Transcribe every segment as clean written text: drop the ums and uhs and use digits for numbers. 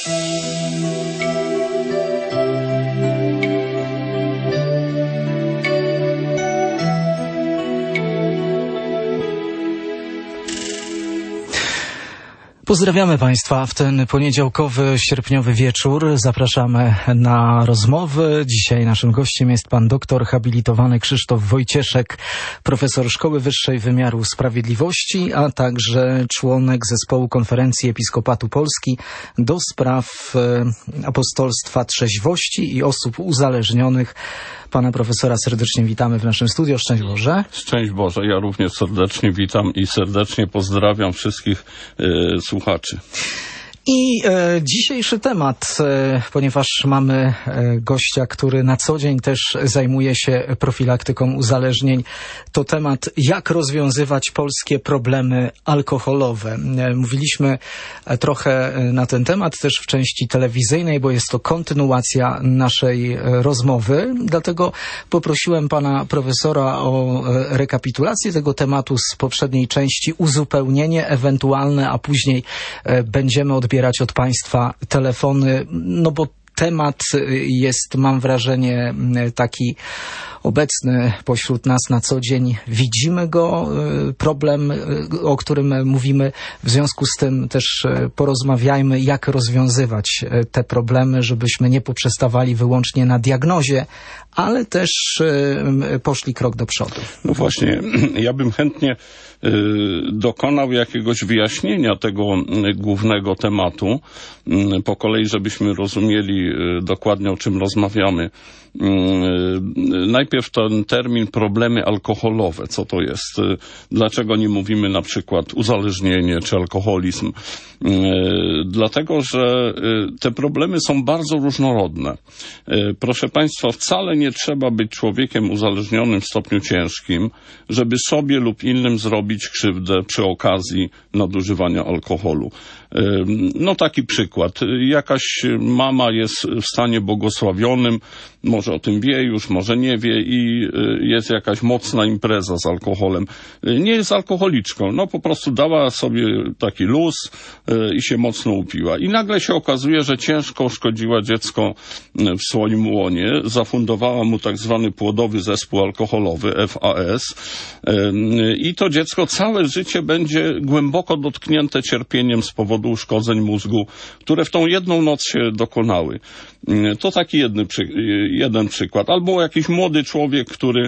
Pozdrawiamy Państwa w ten poniedziałkowy, sierpniowy wieczór. Zapraszamy na rozmowy. Dzisiaj naszym gościem jest pan doktor habilitowany Krzysztof Wojcieszek, profesor Szkoły Wyższej Wymiaru Sprawiedliwości, a także członek zespołu Konferencji Episkopatu Polski do spraw apostolstwa trzeźwości i osób uzależnionych. Pana profesora serdecznie witamy w naszym studio. Szczęść Boże. Szczęść Boże. Ja również serdecznie witam i serdecznie pozdrawiam wszystkich słuchaczy. I dzisiejszy temat, ponieważ mamy gościa, który na co dzień też zajmuje się profilaktyką uzależnień, to temat, jak rozwiązywać polskie problemy alkoholowe. Mówiliśmy trochę na ten temat też w części telewizyjnej, bo jest to kontynuacja naszej rozmowy. Dlatego poprosiłem pana profesora o rekapitulację tego tematu z poprzedniej części, uzupełnienie ewentualne, a później będziemy odbierać od Państwa telefony, no bo temat jest, mam wrażenie, taki obecny pośród nas na co dzień. Widzimy go, problem, o którym mówimy. W związku z tym też porozmawiajmy, jak rozwiązywać te problemy, żebyśmy nie poprzestawali wyłącznie na diagnozie, ale też poszli krok do przodu. No właśnie, ja bym chętnie dokonał jakiegoś wyjaśnienia tego głównego tematu, po kolei, żebyśmy rozumieli dokładnie, o czym rozmawiamy. Najpierw ten termin problemy alkoholowe. Co to jest? Dlaczego nie mówimy na przykład uzależnienie czy alkoholizm? Dlatego, że te problemy są bardzo różnorodne. Proszę Państwa, wcale nie trzeba być człowiekiem uzależnionym w stopniu ciężkim, żeby sobie lub innym zrobić krzywdę przy okazji nadużywania alkoholu. No taki przykład. Jakaś mama jest w stanie błogosławionym, może o tym wie już, może nie wie i jest jakaś mocna impreza z alkoholem. Nie jest alkoholiczką, no po prostu dała sobie taki luz i się mocno upiła. I nagle się okazuje, że ciężko uszkodziła dziecko w swoim łonie, zafundowała mu tak zwany płodowy zespół alkoholowy, FAS, i to dziecko całe życie będzie głęboko dotknięte cierpieniem z powodu uszkodzeń mózgu, które w tą jedną noc się dokonały. To taki jeden przykład. Albo jakiś młody człowiek, który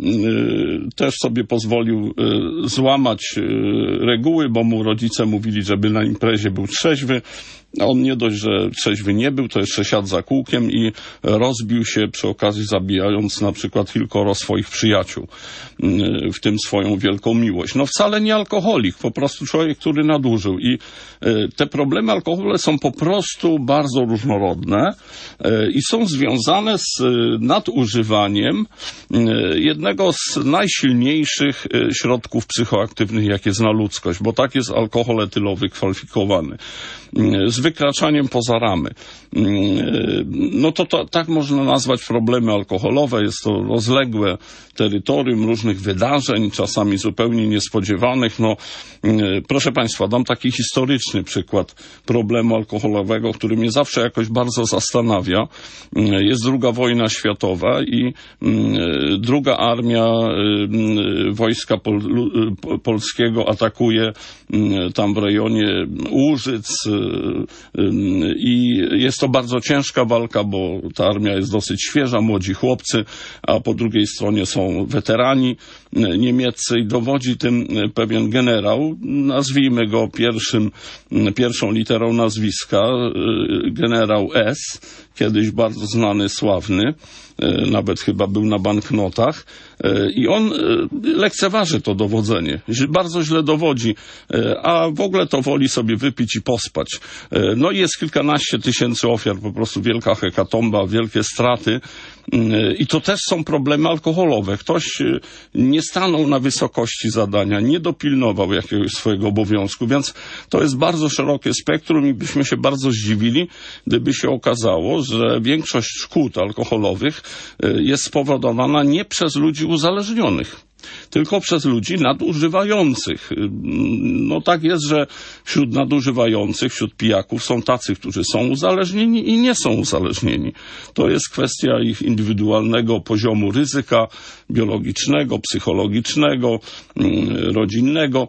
też sobie pozwolił złamać reguły, bo mu rodzice mówili, żeby na imprezie był trzeźwy. A on nie dość, że trzeźwy nie był, to jeszcze siadł za kółkiem i rozbił się przy okazji, zabijając na przykład kilkoro swoich przyjaciół, w tym swoją wielką miłość. No wcale nie alkoholik, po prostu człowiek, który nadużył. I te problemy alkoholowe są po prostu bardzo różnorodne i są związane z nadużywaniem jednego z najsilniejszych środków psychoaktywnych, jakie zna ludzkość, bo tak jest alkohol etylowy kwalifikowany. Z wykraczaniem poza ramy. No to tak można nazwać problemy alkoholowe. Jest to rozległe terytorium różnych wydarzeń, czasami zupełnie niespodziewanych. No, proszę Państwa, dam taki historyczny przykład problemu alkoholowego, który mnie zawsze jakoś bardzo zastanawia. Jest II wojna światowa i druga armia wojska polskiego atakuje tam w rejonie Łużyc i jest to bardzo ciężka walka, bo ta armia jest dosyć świeża, młodzi chłopcy, a po drugiej stronie są weterani niemieccy i dowodzi tym pewien generał, nazwijmy go pierwszą literą nazwiska, generał S., kiedyś bardzo znany, sławny, nawet chyba był na banknotach i on lekceważy to dowodzenie, bardzo źle dowodzi, a w ogóle to woli sobie wypić i pospać. No i jest kilkanaście tysięcy ofiar, po prostu wielka hekatomba, wielkie straty i to też są problemy alkoholowe. Ktoś nie stanął na wysokości zadania, nie dopilnował jakiegoś swojego obowiązku, więc to jest bardzo szerokie spektrum i byśmy się bardzo zdziwili, gdyby się okazało, że większość szkód alkoholowych jest spowodowana nie przez ludzi uzależnionych, tylko przez ludzi nadużywających. No tak jest, że wśród nadużywających, wśród pijaków są tacy, którzy są uzależnieni i nie są uzależnieni. To jest kwestia ich indywidualnego poziomu ryzyka biologicznego, psychologicznego, rodzinnego.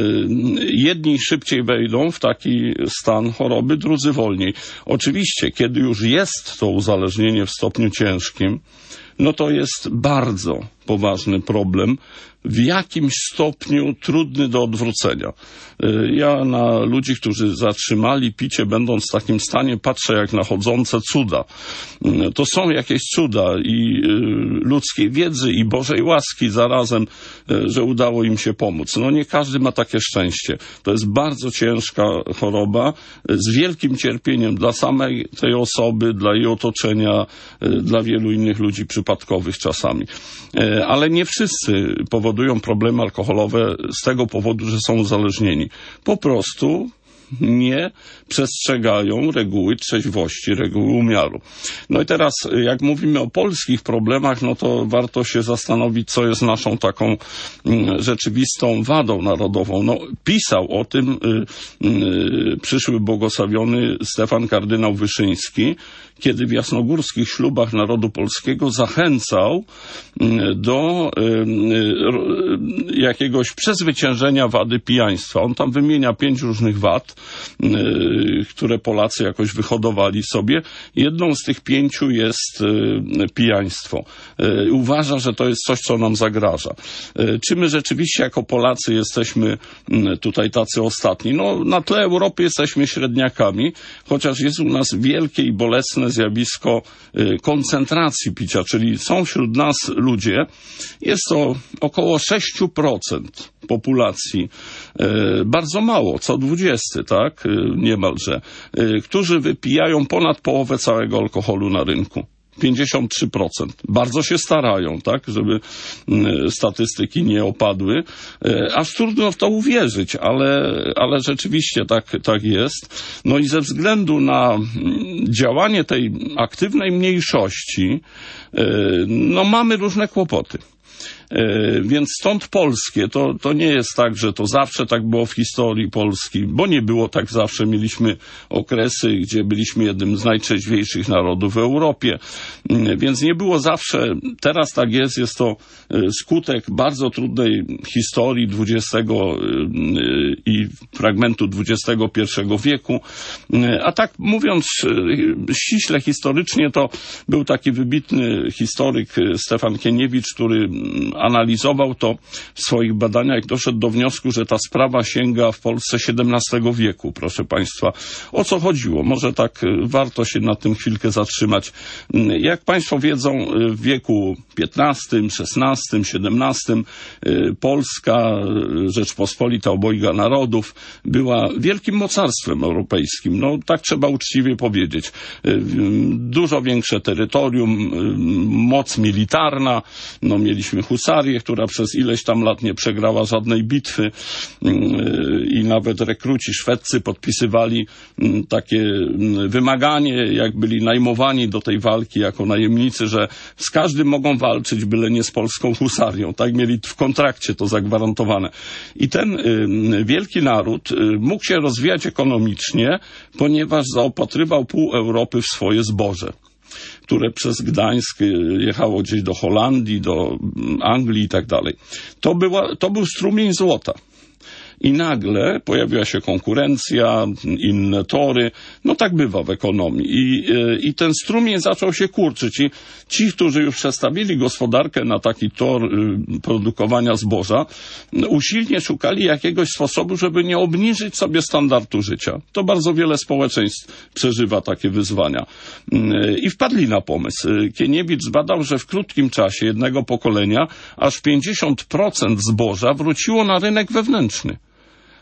Jedni szybciej wejdą w taki stan choroby, drudzy wolniej. Oczywiście, kiedy już jest to uzależnienie w stopniu ciężkim, no to jest bardzo poważny problem, w jakimś stopniu trudny do odwrócenia. Ja na ludzi, którzy zatrzymali picie, będąc w takim stanie, patrzę jak na chodzące cuda. To są jakieś cuda i ludzkiej wiedzy, i Bożej łaski zarazem, że udało im się pomóc. No nie każdy ma takie szczęście. To jest bardzo ciężka choroba, z wielkim cierpieniem dla samej tej osoby, dla jej otoczenia, dla wielu innych ludzi przypadkowych czasami. Ale nie wszyscy powodują problemy alkoholowe z tego powodu, że są uzależnieni. Po prostu nie przestrzegają reguły trzeźwości, reguły umiaru. No i teraz, jak mówimy o polskich problemach, no to warto się zastanowić, co jest naszą taką rzeczywistą wadą narodową. No, pisał o tym przyszły błogosławiony Stefan kardynał Wyszyński, kiedy w jasnogórskich ślubach narodu polskiego zachęcał do jakiegoś przezwyciężenia wady pijaństwa. On tam wymienia 5 różnych wad, które Polacy jakoś wyhodowali sobie. Jedną z tych 5 jest pijaństwo. Uważa, że to jest coś, co nam zagraża. Czy my rzeczywiście jako Polacy jesteśmy tutaj tacy ostatni? No, na tle Europy jesteśmy średniakami, chociaż jest u nas wielkie i bolesne zjawisko koncentracji picia, czyli są wśród nas ludzie, jest to około 6% populacji, bardzo mało, co 20, tak, niemalże, którzy wypijają ponad połowę całego alkoholu na rynku. 53%. Bardzo się starają, tak, żeby statystyki nie opadły. Aż trudno w to uwierzyć, ale rzeczywiście tak jest. No i ze względu na działanie tej aktywnej mniejszości, no mamy różne kłopoty. Więc stąd polskie, to nie jest tak, że to zawsze tak było w historii Polski, bo nie było tak zawsze. Mieliśmy okresy, gdzie byliśmy jednym z najtrzeźwiejszych narodów w Europie, więc nie było zawsze. Teraz tak jest to skutek bardzo trudnej historii XX i fragmentu XXI wieku. A tak mówiąc ściśle historycznie, to był taki wybitny historyk Stefan Kieniewicz, który analizował to w swoich badaniach i doszedł do wniosku, że ta sprawa sięga w Polsce XVII wieku, proszę Państwa. O co chodziło? Może tak warto się nad tym chwilkę zatrzymać. Jak Państwo wiedzą, w wieku XV, XVI, XVII Polska, Rzeczpospolita obojga narodów, była wielkim mocarstwem europejskim. No tak trzeba uczciwie powiedzieć. Dużo większe terytorium, moc militarna, no mieliśmy husarię, która przez ileś tam lat nie przegrała żadnej bitwy i nawet rekruci szwedzcy podpisywali takie wymaganie, jak byli najmowani do tej walki jako najemnicy, że z każdym mogą walczyć, byle nie z polską husarią. Tak mieli w kontrakcie to zagwarantowane. I ten wielki naród mógł się rozwijać ekonomicznie, ponieważ zaopatrywał pół Europy w swoje zboże, które przez Gdańsk jechało gdzieś do Holandii, do Anglii i tak dalej. To był strumień złota. I nagle pojawiła się konkurencja, inne tory. No tak bywa w ekonomii. I ten strumień zaczął się kurczyć. I ci, którzy już przestawili gospodarkę na taki tor produkowania zboża, usilnie szukali jakiegoś sposobu, żeby nie obniżyć sobie standardu życia. To bardzo wiele społeczeństw przeżywa takie wyzwania. I wpadli na pomysł. Kieniewicz zbadał, że w krótkim czasie jednego pokolenia aż 50% zboża wróciło na rynek wewnętrzny.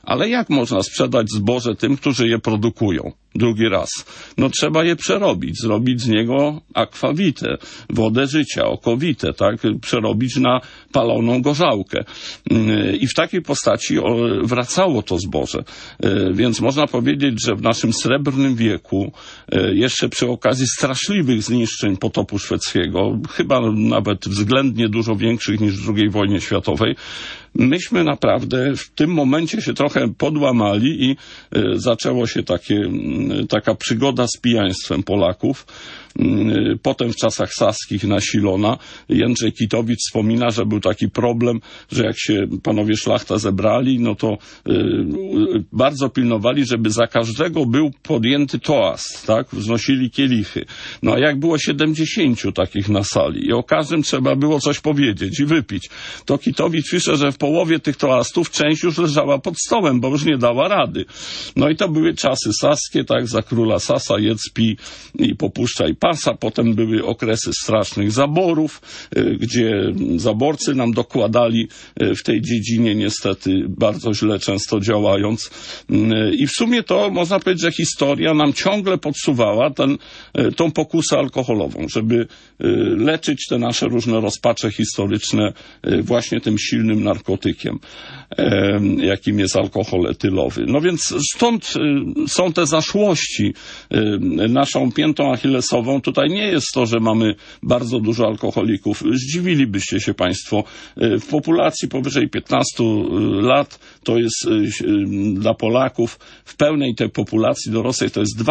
Ale jak można sprzedać zboże tym, którzy je produkują? Drugi raz. No trzeba je przerobić, zrobić z niego akwawitę, wodę życia, okowitę, tak? Przerobić na paloną gorzałkę. I w takiej postaci wracało to zboże. Więc można powiedzieć, że w naszym srebrnym wieku, jeszcze przy okazji straszliwych zniszczeń potopu szwedzkiego, chyba nawet względnie dużo większych niż w II wojnie światowej, myśmy naprawdę w tym momencie się trochę podłamali i zaczęło się taka przygoda z pijaństwem Polaków. Potem w czasach saskich nasilona. Jędrzej Kitowicz wspomina, że był taki problem, że jak się panowie szlachta zebrali, no to bardzo pilnowali, żeby za każdego był podjęty toast, tak? Wznosili kielichy. No a jak było 70 takich na sali i o każdym trzeba było coś powiedzieć i wypić, to Kitowicz pisze, że w połowie tych toastów część już leżała pod stołem, bo już nie dała rady. No i to były czasy saskie, tak? Za króla Sasa jedz, pij i popuszczaj pasa. Potem były okresy strasznych zaborów, gdzie zaborcy nam dokładali w tej dziedzinie niestety bardzo źle często działając. I w sumie to można powiedzieć, że historia nam ciągle podsuwała tą pokusę alkoholową, żeby leczyć te nasze różne rozpacze historyczne właśnie tym silnym narkotykiem, jakim jest alkohol etylowy. No więc stąd są te zaszłości. Naszą piętą achillesową tutaj nie jest to, że mamy bardzo dużo alkoholików. Zdziwilibyście się państwo. W populacji powyżej 15 lat to jest dla Polaków w pełnej tej populacji dorosłej to jest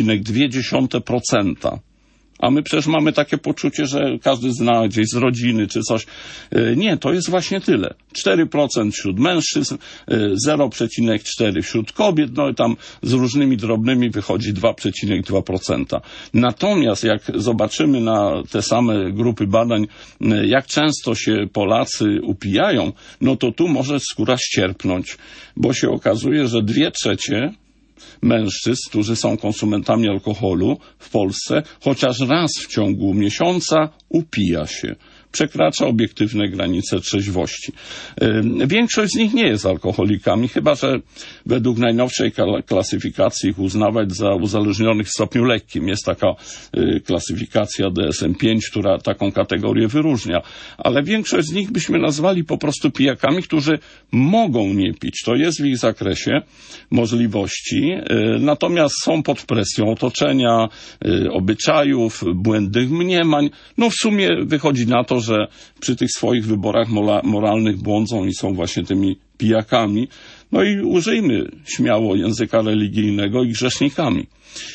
2,2%. A my przecież mamy takie poczucie, że każdy zna gdzieś z rodziny czy coś. Nie, to jest właśnie tyle. 4% wśród mężczyzn, 0,4% wśród kobiet, no i tam z różnymi drobnymi wychodzi 2,2%. Natomiast jak zobaczymy na te same grupy badań, jak często się Polacy upijają, no to tu może skóra ścierpnąć, bo się okazuje, że 2/3 mężczyzn, którzy są konsumentami alkoholu w Polsce, chociaż raz w ciągu miesiąca upija się. Przekracza obiektywne granice trzeźwości. Większość z nich nie jest alkoholikami, chyba że według najnowszej klasyfikacji ich uznawać za uzależnionych w stopniu lekkim. Jest taka klasyfikacja DSM-5, która taką kategorię wyróżnia. Ale większość z nich byśmy nazwali po prostu pijakami, którzy mogą nie pić. To jest w ich zakresie możliwości. Natomiast są pod presją otoczenia, obyczajów, błędnych mniemań. No w sumie wychodzi na to, że przy tych swoich wyborach moralnych błądzą i są właśnie tymi pijakami. No i użyjmy śmiało języka religijnego i grzesznikami.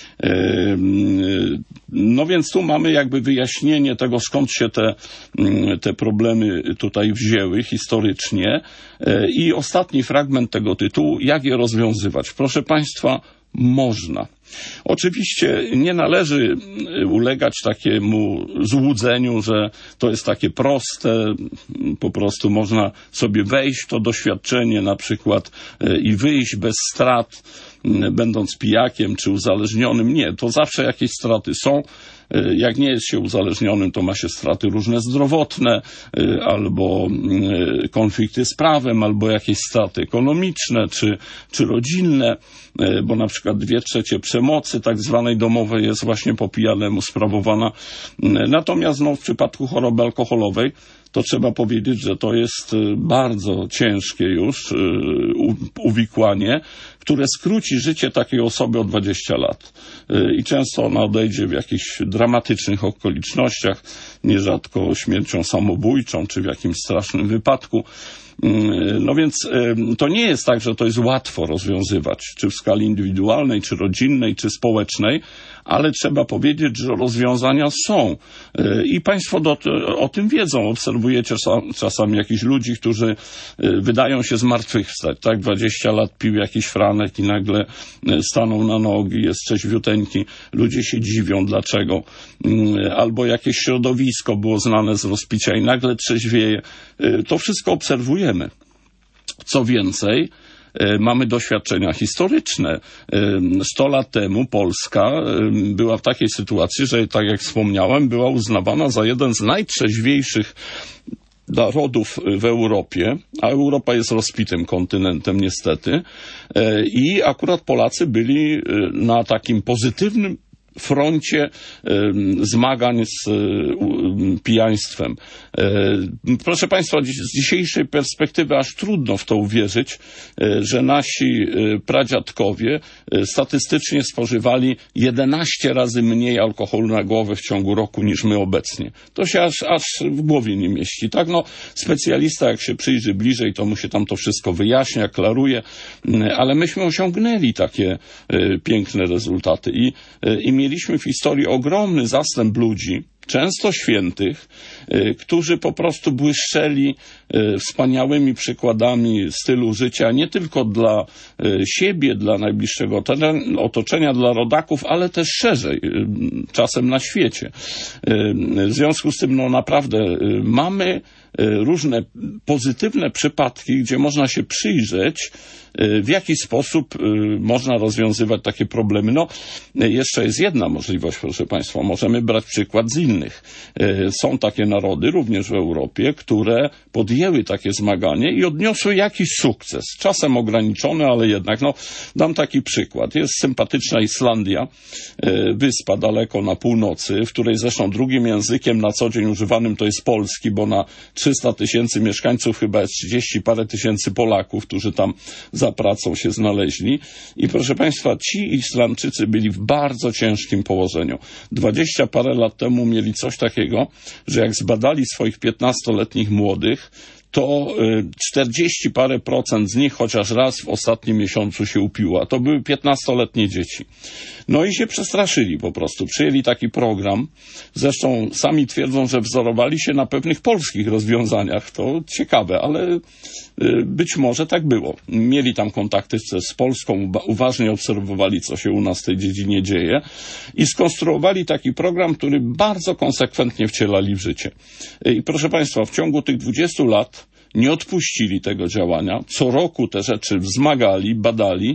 No więc tu mamy jakby wyjaśnienie tego, skąd się te problemy tutaj wzięły historycznie. I ostatni fragment tego tytułu, jak je rozwiązywać. Proszę państwa, można. Oczywiście nie należy ulegać takiemu złudzeniu, że to jest takie proste, po prostu można sobie wejść w to doświadczenie na przykład i wyjść bez strat, będąc pijakiem czy uzależnionym. Nie, to zawsze jakieś straty są. Jak nie jest się uzależnionym, to ma się straty różne zdrowotne, albo konflikty z prawem, albo jakieś straty ekonomiczne, czy rodzinne, bo na przykład 2/3 przemocy tak zwanej domowej jest właśnie po pijanemu sprawowana. Natomiast w przypadku choroby alkoholowej to trzeba powiedzieć, że to jest bardzo ciężkie już uwikłanie, które skróci życie takiej osoby o 20 lat. I często ona odejdzie w jakichś dramatycznych okolicznościach, nierzadko śmiercią samobójczą, czy w jakimś strasznym wypadku. No więc to nie jest tak, że to jest łatwo rozwiązywać, czy w skali indywidualnej, czy rodzinnej, czy społecznej, ale trzeba powiedzieć, że rozwiązania są. I państwo o tym wiedzą. Obserwujecie czasami jakichś ludzi, którzy wydają się zmartwychwstać. Tak, 20 lat pił jakiś franek i nagle staną na nogi, jest trzeźwiuteńki. Ludzie się dziwią, dlaczego. Albo jakieś środowisko było znane z rozpicia i nagle trzeźwieje. To wszystko obserwujemy. Co więcej, mamy doświadczenia historyczne. 100 lat temu Polska była w takiej sytuacji, że tak jak wspomniałem, była uznawana za jeden z najtrzeźwiejszych narodów w Europie, a Europa jest rozpitym kontynentem niestety, i akurat Polacy byli na takim pozytywnym froncie zmagań z pijaństwem. Proszę Państwa, z dzisiejszej perspektywy aż trudno w to uwierzyć, że nasi pradziadkowie statystycznie spożywali 11 razy mniej alkoholu na głowę w ciągu roku niż my obecnie. To się aż w głowie nie mieści. Tak, no, specjalista jak się przyjrzy bliżej, to mu się tam to wszystko wyjaśnia, klaruje, ale myśmy osiągnęli takie piękne rezultaty i mieliśmy w historii ogromny zastęp ludzi, często świętych, którzy po prostu błyszczeli wspaniałymi przykładami stylu życia, nie tylko dla siebie, dla najbliższego otoczenia, dla rodaków, ale też szerzej, czasem na świecie. W związku z tym, no naprawdę mamy różne pozytywne przypadki, gdzie można się przyjrzeć, w jaki sposób można rozwiązywać takie problemy. No, jeszcze jest jedna możliwość, proszę Państwa. Możemy brać przykład z innych. Są takie narody, również w Europie, które podjęły takie zmaganie i odniosły jakiś sukces. Czasem ograniczony, ale jednak. No, dam taki przykład. Jest sympatyczna Islandia, wyspa daleko na północy, w której zresztą drugim językiem na co dzień używanym to jest polski, bo na 300 000 mieszkańców chyba jest 30 parę tysięcy Polaków, którzy tam za pracą się znaleźli. I proszę Państwa, ci Islandczycy byli w bardzo ciężkim położeniu. 20 parę lat temu mieli coś takiego, że jak zbadali swoich 15-letnich młodych, to 40 parę procent z nich chociaż raz w ostatnim miesiącu się upiło. To były 15-letnie dzieci. No i się przestraszyli po prostu. Przyjęli taki program. Zresztą sami twierdzą, że wzorowali się na pewnych polskich rozwiązaniach. To ciekawe, ale być może tak było. Mieli tam kontakty z Polską, uważnie obserwowali, co się u nas w tej dziedzinie dzieje i skonstruowali taki program, który bardzo konsekwentnie wcielali w życie. I proszę Państwa, w ciągu tych 20 lat nie odpuścili tego działania. Co roku te rzeczy wzmagali, badali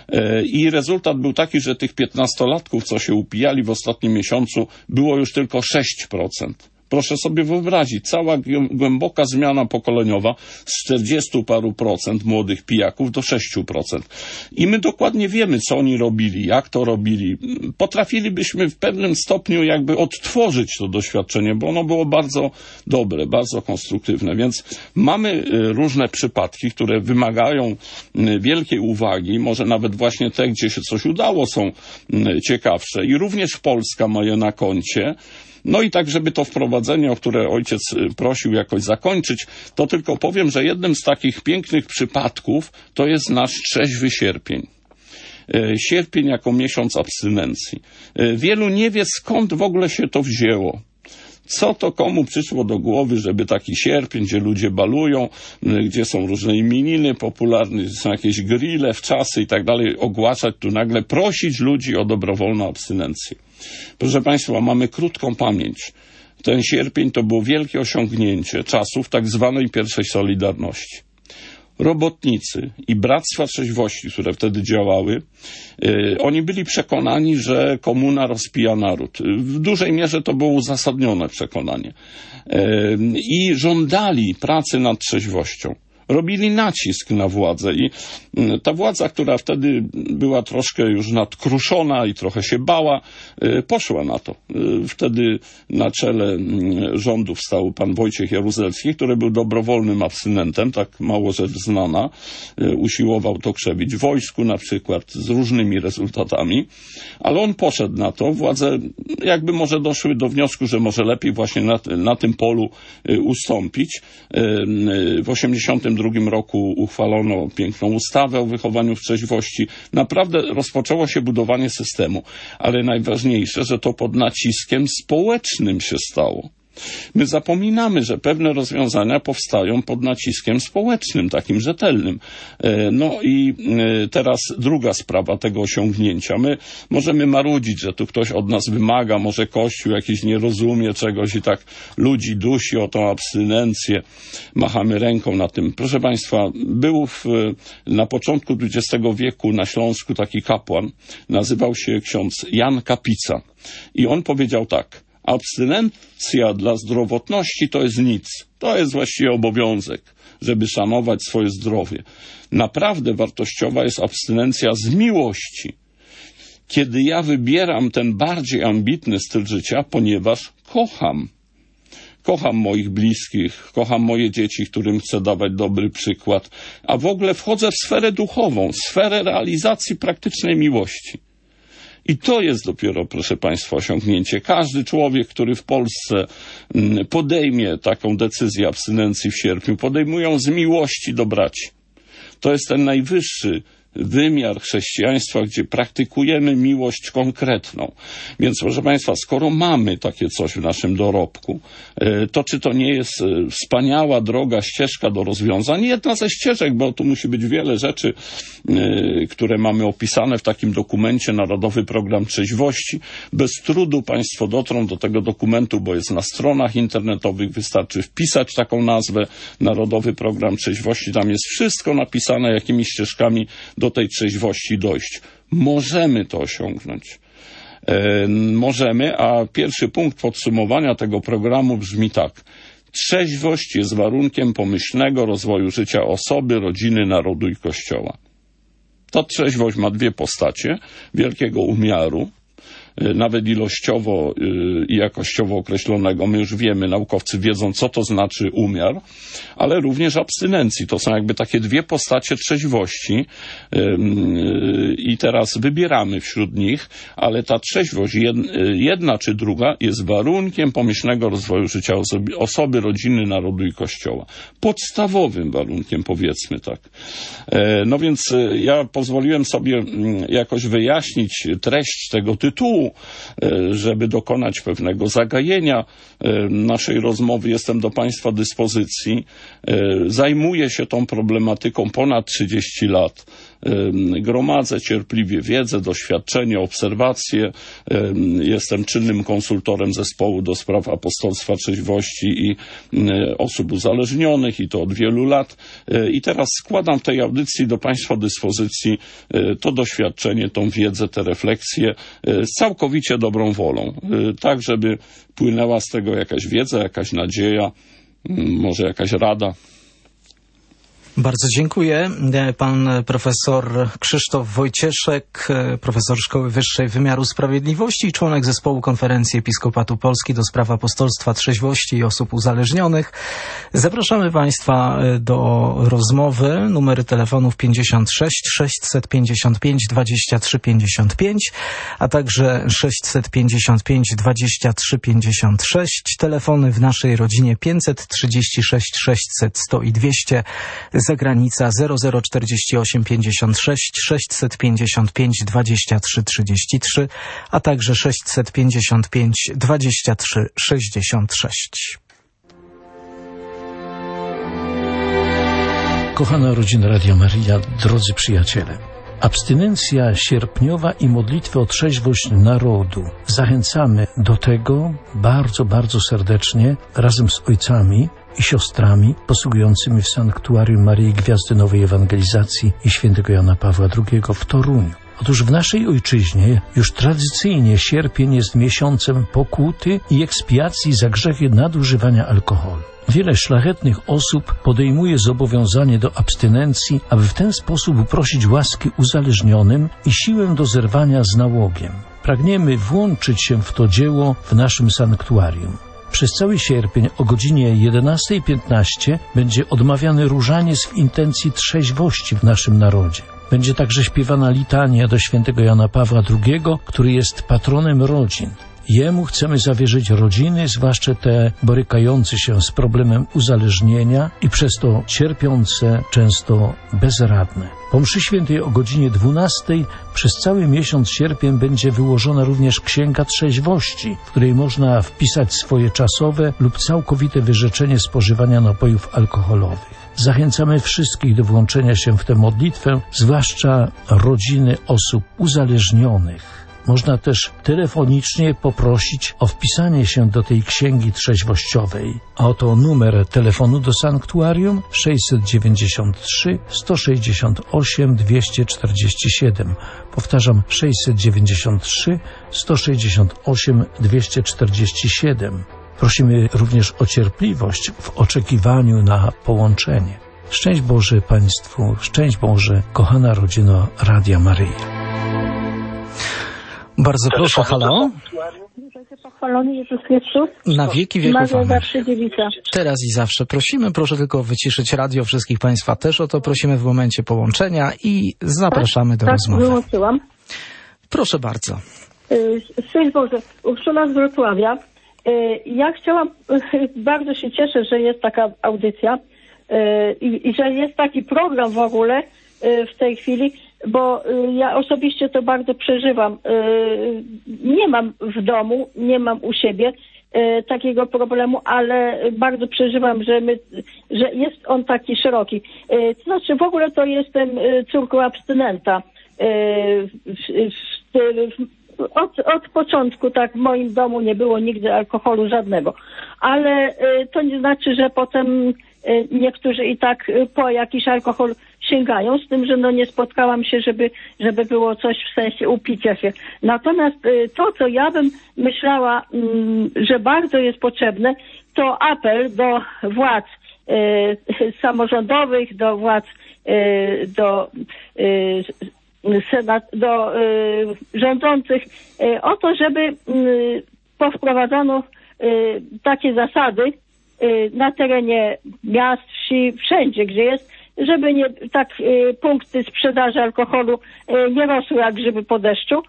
i rezultat był taki, że tych 15-latków, co się upijali w ostatnim miesiącu, było już tylko 6%. Proszę sobie wyobrazić, cała głęboka zmiana pokoleniowa z 40 paru procent młodych pijaków do 6%. I my dokładnie wiemy, co oni robili, jak to robili. Potrafilibyśmy w pewnym stopniu jakby odtworzyć to doświadczenie, bo ono było bardzo dobre, bardzo konstruktywne. Więc mamy różne przypadki, które wymagają wielkiej uwagi, może nawet właśnie te, gdzie się coś udało, są ciekawsze. I również Polska ma je na koncie. No i tak, żeby to wprowadzenie, o które ojciec prosił jakoś zakończyć, to tylko powiem, że jednym z takich pięknych przypadków to jest nasz trzeźwy sierpień. Sierpień jako miesiąc abstynencji. Wielu nie wie, skąd w ogóle się to wzięło. Co to komu przyszło do głowy, żeby taki sierpień, gdzie ludzie balują, gdzie są różne imieniny popularne, są jakieś grille, wczasy i tak dalej, ogłaszać tu nagle, prosić ludzi o dobrowolną abstynencję. Proszę Państwa, mamy krótką pamięć. Ten sierpień to było wielkie osiągnięcie czasów tak zwanej pierwszej Solidarności. Robotnicy i Bractwa Trzeźwości, które wtedy działały, oni byli przekonani, że komuna rozpija naród. W dużej mierze to było uzasadnione przekonanie. I żądali pracy nad trzeźwością. Robili nacisk na władzę i ta władza, która wtedy była troszkę już nadkruszona i trochę się bała, poszła na to. Wtedy na czele rządów stał pan Wojciech Jaruzelski, który był dobrowolnym abstynentem, tak mało rzecz znana. Usiłował to krzewić w wojsku na przykład z różnymi rezultatami, ale on poszedł na to. Władze jakby może doszły do wniosku, że może lepiej właśnie na tym polu ustąpić. W 1982 roku uchwalono piękną ustawę o wychowaniu w trzeźwości. Naprawdę rozpoczęło się budowanie systemu, ale najważniejsze, że to pod naciskiem społecznym się stało. My zapominamy, że pewne rozwiązania powstają pod naciskiem społecznym, takim rzetelnym. No i teraz druga sprawa tego osiągnięcia. My możemy marudzić, że tu ktoś od nas wymaga, może Kościół jakiś nie rozumie czegoś i tak ludzi dusi o tą abstynencję. Machamy ręką na tym. Proszę Państwa, był na początku XX wieku na Śląsku taki kapłan, nazywał się ksiądz Jan Kapica i on powiedział tak: abstynencja dla zdrowotności to jest nic. To jest właściwie obowiązek, żeby szanować swoje zdrowie. Naprawdę wartościowa jest abstynencja z miłości. Kiedy ja wybieram ten bardziej ambitny styl życia, ponieważ kocham. Kocham moich bliskich, kocham moje dzieci, którym chcę dawać dobry przykład, a w ogóle wchodzę w sferę duchową, sferę realizacji praktycznej miłości. I to jest dopiero, proszę Państwa, osiągnięcie. Każdy człowiek, który w Polsce podejmie taką decyzję abstynencji w sierpniu, podejmują z miłości do braci. To jest ten najwyższy wymiar chrześcijaństwa, gdzie praktykujemy miłość konkretną. Więc, proszę Państwa, skoro mamy takie coś w naszym dorobku, to czy to nie jest wspaniała droga, ścieżka do rozwiązań? Jedna ze ścieżek, bo tu musi być wiele rzeczy, które mamy opisane w takim dokumencie Narodowy Program Trzeźwości. Bez trudu Państwo dotrą do tego dokumentu, bo jest na stronach internetowych, wystarczy wpisać taką nazwę, Narodowy Program Trzeźwości. Tam jest wszystko napisane, jakimi ścieżkami do tej trzeźwości dojść. Możemy to osiągnąć. Możemy, a pierwszy punkt podsumowania tego programu brzmi tak. Trzeźwość jest warunkiem pomyślnego rozwoju życia osoby, rodziny, narodu i Kościoła. Ta trzeźwość ma dwie postacie. Wielkiego umiaru, nawet ilościowo i jakościowo określonego. My już wiemy, naukowcy wiedzą, co to znaczy umiar, ale również abstynencji. To są jakby takie dwie postacie trzeźwości i teraz wybieramy wśród nich, ale ta trzeźwość, jedna czy druga, jest warunkiem pomyślnego rozwoju życia osoby, rodziny, narodu i Kościoła. Podstawowym warunkiem, powiedzmy tak. No więc ja pozwoliłem sobie jakoś wyjaśnić treść tego tytułu, żeby dokonać pewnego zagajenia naszej rozmowy. Jestem do Państwa dyspozycji. Zajmuję się tą problematyką ponad 30 lat. Gromadzę cierpliwie wiedzę, doświadczenie, obserwacje. Jestem czynnym konsultorem zespołu do spraw apostolstwa trzeźwości i osób uzależnionych i to od wielu lat. I teraz składam w tej audycji do Państwa dyspozycji to doświadczenie, tą wiedzę, te refleksje z całkowicie dobrą wolą. Tak, żeby płynęła z tego jakaś wiedza, jakaś nadzieja, może jakaś rada. Bardzo dziękuję. Pan profesor Krzysztof Wojcieszek, profesor Szkoły Wyższej Wymiaru Sprawiedliwości i członek zespołu Konferencji Episkopatu Polski do spraw apostolstwa trzeźwości i osób uzależnionych. Zapraszamy Państwa do rozmowy. Numery telefonów 56 655 23 55, a także 655 23 56. Telefony w naszej rodzinie 536 600 100 i 200. Zagranica 0048 56 655 23 33, a także 655 23 66. Kochana rodzina Radia Maryja, drodzy przyjaciele, abstynencja sierpniowa i modlitwy o trzeźwość narodu. Zachęcamy do tego bardzo, bardzo serdecznie razem z ojcami i siostrami posługującymi w Sanktuarium Maryi Gwiazdy Nowej Ewangelizacji i świętego Jana Pawła II w Toruniu. Otóż w naszej ojczyźnie już tradycyjnie sierpień jest miesiącem pokuty i ekspiacji za grzechy nadużywania alkoholu. Wiele szlachetnych osób podejmuje zobowiązanie do abstynencji, aby w ten sposób uprosić łaski uzależnionym i siłę do zerwania z nałogiem. Pragniemy włączyć się w to dzieło w naszym sanktuarium. Przez cały sierpień o godzinie 11:15 będzie odmawiany różaniec w intencji trzeźwości w naszym narodzie. Będzie także śpiewana litania do świętego Jana Pawła II, który jest patronem rodzin. Jemu chcemy zawierzyć rodziny, zwłaszcza te borykające się z problemem uzależnienia i przez to cierpiące, często bezradne. Po mszy świętej o godzinie 12 przez cały miesiąc sierpień będzie wyłożona również Księga Trzeźwości, w której można wpisać swoje czasowe lub całkowite wyrzeczenie spożywania napojów alkoholowych. Zachęcamy wszystkich do włączenia się w tę modlitwę, zwłaszcza rodziny osób uzależnionych. Można też telefonicznie poprosić o wpisanie się do tej księgi trzeźwościowej. A oto numer telefonu do sanktuarium 693 168 247. Powtarzam, 693 168 247. Prosimy również o cierpliwość w oczekiwaniu na połączenie. Szczęść Boże Państwu, szczęść Boże, kochana rodzino Radia Maryja. Bardzo proszę, halo? Pochwalony Jezus Chrystus. Na wieki wieków. Amen. Zawsze dziewica. Teraz i zawsze prosimy, proszę tylko wyciszyć radio, wszystkich Państwa też o to prosimy w momencie połączenia i zapraszamy do rozmowy. Tak, wyłączyłam. Proszę bardzo. Szczęść Boże, Urszula z Wrocławia. Ja chciałam, bardzo się cieszę, że jest taka audycja i że jest taki program w ogóle w tej chwili, bo ja osobiście to bardzo przeżywam. Nie mam w domu, nie mam u siebie takiego problemu, ale bardzo przeżywam, że jest on taki szeroki. To znaczy w ogóle to jestem córką abstynenta. Od początku tak w moim domu nie było nigdy alkoholu żadnego, ale to nie znaczy, że potem niektórzy i tak po jakiś alkohol sięgają, z tym, że no nie spotkałam się, żeby było coś w sensie upicia się. Natomiast to, co ja bym myślała, że bardzo jest potrzebne, to apel do władz samorządowych, do władz do rządzących o to, żeby powprowadzano takie zasady na terenie miast, wsi, wszędzie, gdzie jest, żeby nie tak punkty sprzedaży alkoholu nie rosły jak grzyby po deszczu,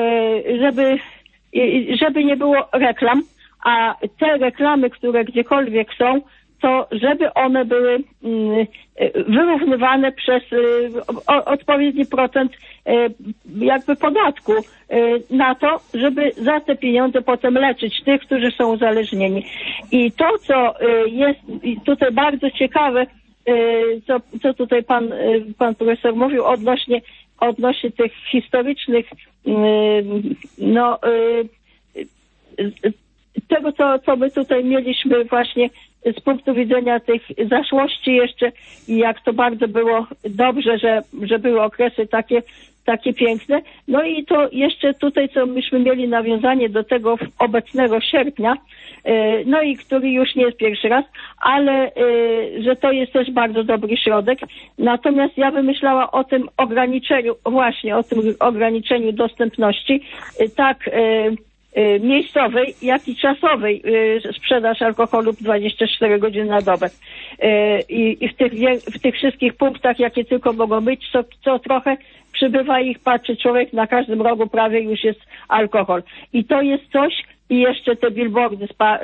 żeby nie było reklam, a te reklamy, które gdziekolwiek są, to żeby one były wyrównywane przez odpowiedni procent jakby podatku na to, żeby za te pieniądze potem leczyć tych, którzy są uzależnieni. I to, co jest tutaj bardzo ciekawe, co tutaj pan profesor mówił odnośnie tych historycznych tego, co my tutaj mieliśmy właśnie z punktu widzenia tych zaszłości jeszcze i jak to bardzo było dobrze, że były okresy takie piękne. No i to jeszcze tutaj, co myśmy mieli nawiązanie do tego obecnego sierpnia, no i który już nie jest pierwszy raz, ale że to jest też bardzo dobry środek. Natomiast ja bym myślała o tym ograniczeniu, właśnie o tym ograniczeniu dostępności, tak miejscowej, jak i czasowej sprzedaż alkoholu 24 godziny na dobę. I w tych wszystkich punktach, jakie tylko mogą być, co trochę przybywa ich, patrzy człowiek, na każdym rogu prawie już jest alkohol. I to jest coś, i jeszcze te billboardy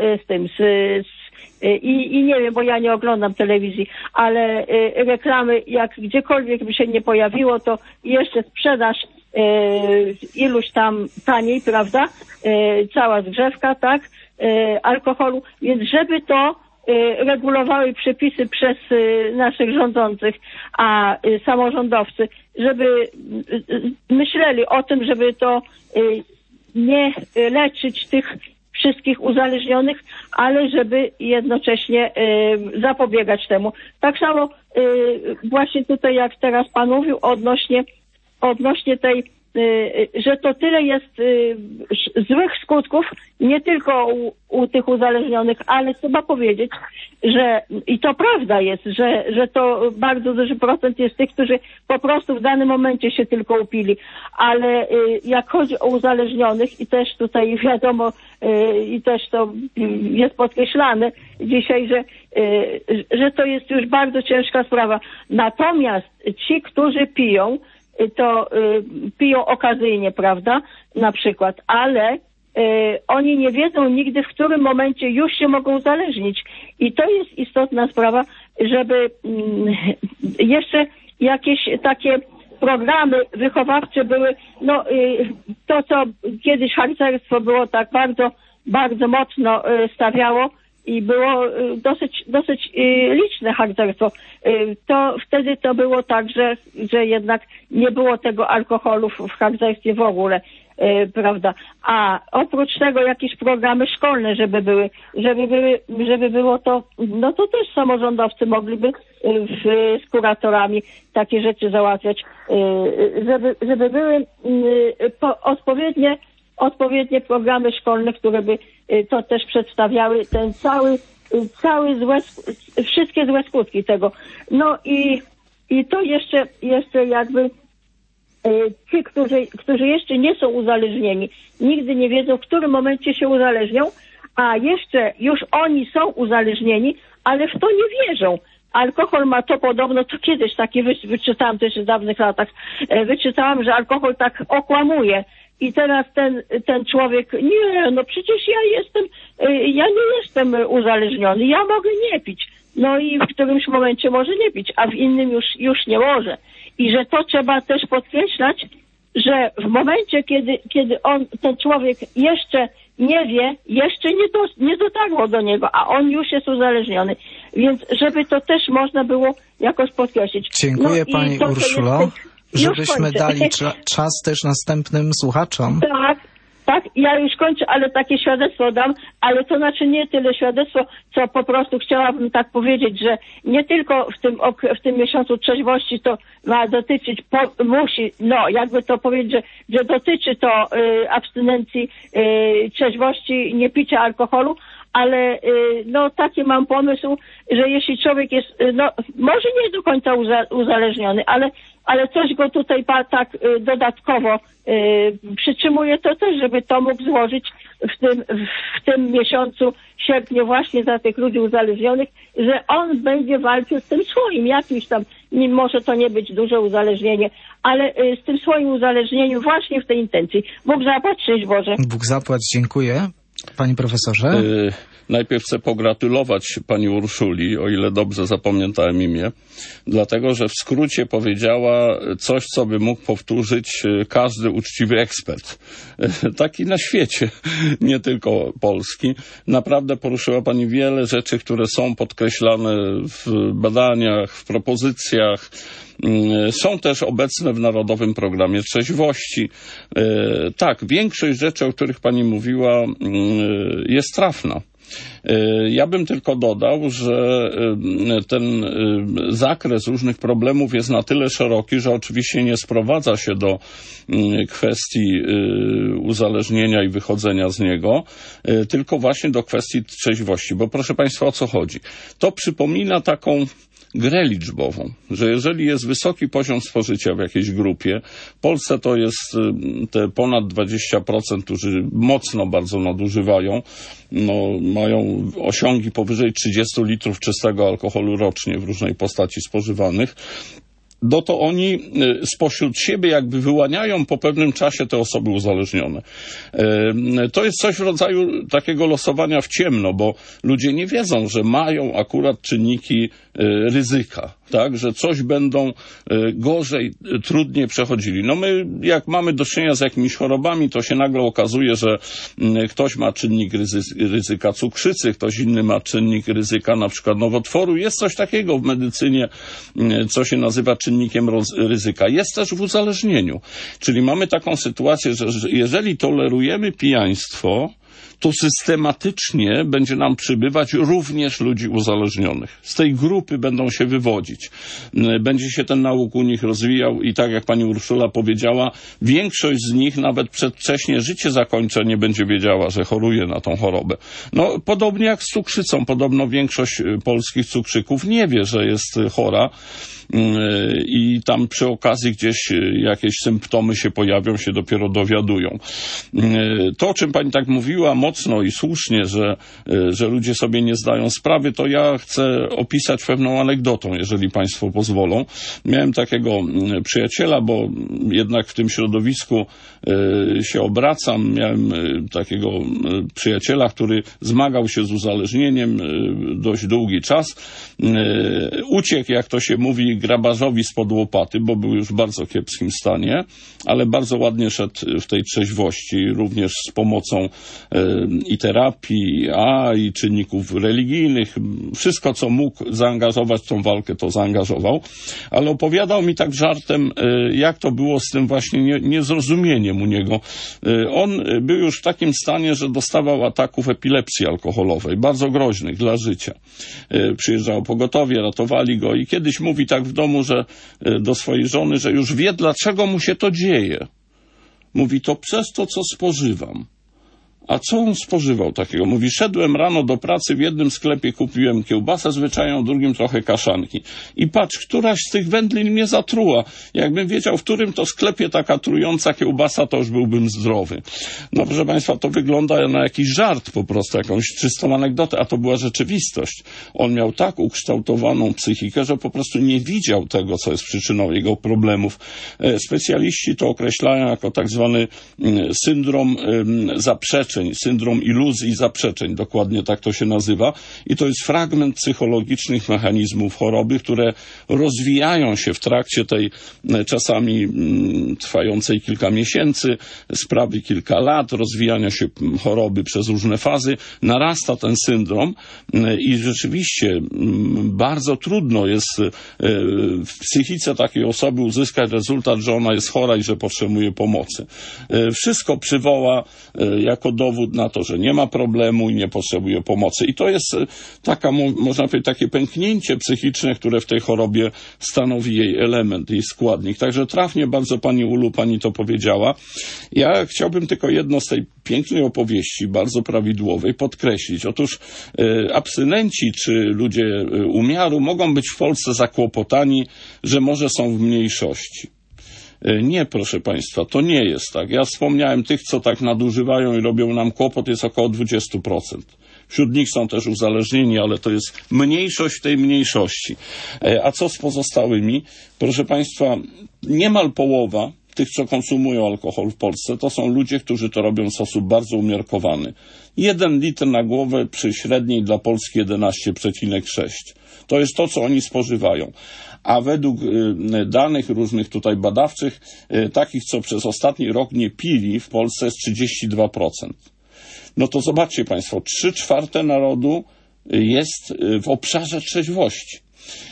i nie wiem, bo ja nie oglądam telewizji, ale reklamy, jak gdziekolwiek by się nie pojawiło, to jeszcze sprzedaż iluś tam taniej, prawda? Cała zgrzewka, tak? Alkoholu. Więc żeby to regulowały przepisy przez naszych rządzących, a samorządowcy, żeby myśleli o tym, żeby to nie leczyć tych wszystkich uzależnionych, ale żeby jednocześnie zapobiegać temu. Tak samo właśnie tutaj, jak teraz pan mówił, odnośnie tej, że to tyle jest złych skutków, nie tylko u tych uzależnionych, ale trzeba powiedzieć, że i to prawda jest, że to bardzo duży procent jest tych, którzy po prostu w danym momencie się tylko upili, ale jak chodzi o uzależnionych i też tutaj wiadomo i też to jest podkreślane dzisiaj, że to jest już bardzo ciężka sprawa. Natomiast ci, którzy piją, to piją okazyjnie, prawda, na przykład, ale oni nie wiedzą nigdy, w którym momencie już się mogą uzależnić. I to jest istotna sprawa, żeby jeszcze jakieś takie programy wychowawcze były, to co kiedyś harcerstwo było tak bardzo, bardzo mocno stawiało i było dosyć liczne harcerstwo. To wtedy to było tak, że jednak nie było tego alkoholu w harcerstwie w ogóle, prawda? A oprócz tego jakieś programy szkolne, żeby było to, no to też samorządowcy mogliby z kuratorami takie rzeczy załatwiać, żeby były odpowiednie odpowiednie programy szkolne, które by to też przedstawiały, ten cały wszystkie złe skutki tego. No i to jeszcze jakby ci, którzy jeszcze nie są uzależnieni, nigdy nie wiedzą, w którym momencie się uzależnią, a jeszcze już oni są uzależnieni, ale w to nie wierzą. Alkohol ma to podobno, to kiedyś taki wyczytałam też w dawnych latach, wyczytałam, że alkohol tak okłamuje. I teraz ten człowiek, nie, no przecież ja nie jestem uzależniony, ja mogę nie pić. No i w którymś momencie może nie pić, a w innym już nie może. I że to trzeba też podkreślać, że w momencie, kiedy ten człowiek jeszcze nie wie, jeszcze nie dotarło do niego, a on już jest uzależniony. Więc żeby to też można było jakoś podkreślić. Dziękuję pani Urszulo, żebyśmy dali czas też następnym słuchaczom. Tak, ja już kończę, ale takie świadectwo dam, ale to znaczy nie tyle świadectwo, co po prostu chciałabym tak powiedzieć, że nie tylko w tym miesiącu trzeźwości to ma dotyczyć, jakby to powiedzieć, że dotyczy to abstynencji, trzeźwości, nie picia alkoholu, ale no taki mam pomysł, że jeśli człowiek jest, no może nie do końca uzależniony, ale coś go tutaj tak dodatkowo przytrzymuje, to też, żeby to mógł złożyć w tym miesiącu sierpniu właśnie za tych ludzi uzależnionych, że on będzie walczył z tym swoim jakimś tam, może to nie być duże uzależnienie, ale z tym swoim uzależnieniem właśnie w tej intencji. Bóg zapłać, szczęść Boże. Bóg zapłać, dziękuję. Panie profesorze. Najpierw chcę pogratulować pani Urszuli, o ile dobrze zapamiętałem imię, dlatego, że w skrócie powiedziała coś, co by mógł powtórzyć każdy uczciwy ekspert. Taki na świecie, nie tylko polski. Naprawdę poruszyła pani wiele rzeczy, które są podkreślane w badaniach, w propozycjach. Są też obecne w Narodowym Programie Trzeźwości. Tak, większość rzeczy, o których pani mówiła, jest trafna. Ja bym tylko dodał, że ten zakres różnych problemów jest na tyle szeroki, że oczywiście nie sprowadza się do kwestii uzależnienia i wychodzenia z niego, tylko właśnie do kwestii trzeźwości. Bo proszę państwa, o co chodzi? To przypomina taką grę liczbową, że jeżeli jest wysoki poziom spożycia w jakiejś grupie, w Polsce to jest te ponad 20%, którzy mocno bardzo nadużywają, mają osiągi powyżej 30 litrów czystego alkoholu rocznie w różnej postaci spożywanych, to oni spośród siebie jakby wyłaniają po pewnym czasie te osoby uzależnione. To jest coś w rodzaju takiego losowania w ciemno, bo ludzie nie wiedzą, że mają akurat czynniki ryzyka, tak, że coś będą gorzej, trudniej przechodzili. No my, jak mamy do czynienia z jakimiś chorobami, to się nagle okazuje, że ktoś ma czynnik ryzyka cukrzycy, ktoś inny ma czynnik ryzyka na przykład nowotworu. Jest coś takiego w medycynie, co się nazywa czynnikiem ryzyka. Jest też w uzależnieniu. Czyli mamy taką sytuację, że jeżeli tolerujemy pijaństwo, to systematycznie będzie nam przybywać również ludzi uzależnionych. Z tej grupy będą się wywodzić. Będzie się ten nauk u nich rozwijał i tak jak pani Urszula powiedziała, większość z nich nawet przedwcześnie życie zakończy, nie będzie wiedziała, że choruje na tą chorobę. No, podobnie jak z cukrzycą. Podobno większość polskich cukrzyków nie wie, że jest chora i tam przy okazji gdzieś jakieś symptomy się pojawią, się dopiero dowiadują. To, o czym pani tak mówiła mocno i słusznie, że ludzie sobie nie zdają sprawy, to ja chcę opisać pewną anegdotą, jeżeli państwo pozwolą. Miałem takiego przyjaciela, bo jednak w tym środowisku się obracam. Miałem takiego przyjaciela, który zmagał się z uzależnieniem dość długi czas. Uciekł, jak to się mówi, grabarzowi spod łopaty, bo był już w bardzo kiepskim stanie, ale bardzo ładnie szedł w tej trzeźwości, również z pomocą i terapii, i czynników religijnych. Wszystko, co mógł zaangażować w tą walkę, to zaangażował. Ale opowiadał mi tak żartem, jak to było z tym właśnie niezrozumieniem u niego. On był już w takim stanie, że dostawał ataków epilepsji alkoholowej, bardzo groźnych dla życia. Przyjeżdżało pogotowie, ratowali go i kiedyś mówi tak w domu, że do swojej żony, że już wie, dlaczego mu się to dzieje. Mówi, to przez to, co spożywam. A co on spożywał takiego? Mówi, szedłem rano do pracy, w jednym sklepie kupiłem kiełbasę zwyczajną, w drugim trochę kaszanki. I patrz, któraś z tych wędlin mnie zatruła. Jakbym wiedział, w którym to sklepie taka trująca kiełbasa, to już byłbym zdrowy. No proszę Państwa, to wygląda na jakiś żart po prostu, jakąś czystą anegdotę, a to była rzeczywistość. On miał tak ukształtowaną psychikę, że po prostu nie widział tego, co jest przyczyną jego problemów. Specjaliści to określają jako tak zwany syndrom zaprzeczeń, syndrom iluzji i zaprzeczeń, dokładnie tak to się nazywa. I to jest fragment psychologicznych mechanizmów choroby, które rozwijają się w trakcie tej czasami trwającej kilka miesięcy, sprawy kilka lat, rozwijania się choroby przez różne fazy. Narasta ten syndrom i rzeczywiście bardzo trudno jest w psychice takiej osoby uzyskać rezultat, że ona jest chora i że potrzebuje pomocy. Wszystko przywoła jako dowód na to, że nie ma problemu i nie potrzebuje pomocy. I to jest taka, można powiedzieć, takie pęknięcie psychiczne, które w tej chorobie stanowi jej element, jej składnik. Także trafnie bardzo Pani Ulu, Pani to powiedziała. Ja chciałbym tylko jedno z tej pięknej opowieści, bardzo prawidłowej, podkreślić. Otóż abstynenci czy ludzie umiaru mogą być w Polsce zakłopotani, że może są w mniejszości. Nie, proszę Państwa, to nie jest tak. Ja wspomniałem tych, co tak nadużywają i robią nam kłopot, jest około 20%. Wśród nich są też uzależnieni, ale to jest mniejszość w tej mniejszości. A co z pozostałymi? Proszę Państwa, niemal połowa tych, co konsumują alkohol w Polsce, to są ludzie, którzy to robią w sposób bardzo umiarkowany. 1 litr na głowę przy średniej dla Polski 11,6. To jest to, co oni spożywają. A według danych różnych tutaj badawczych, takich, co przez ostatni rok nie pili, w Polsce jest 32%. No to zobaczcie Państwo, 3/4 narodu jest w obszarze trzeźwości.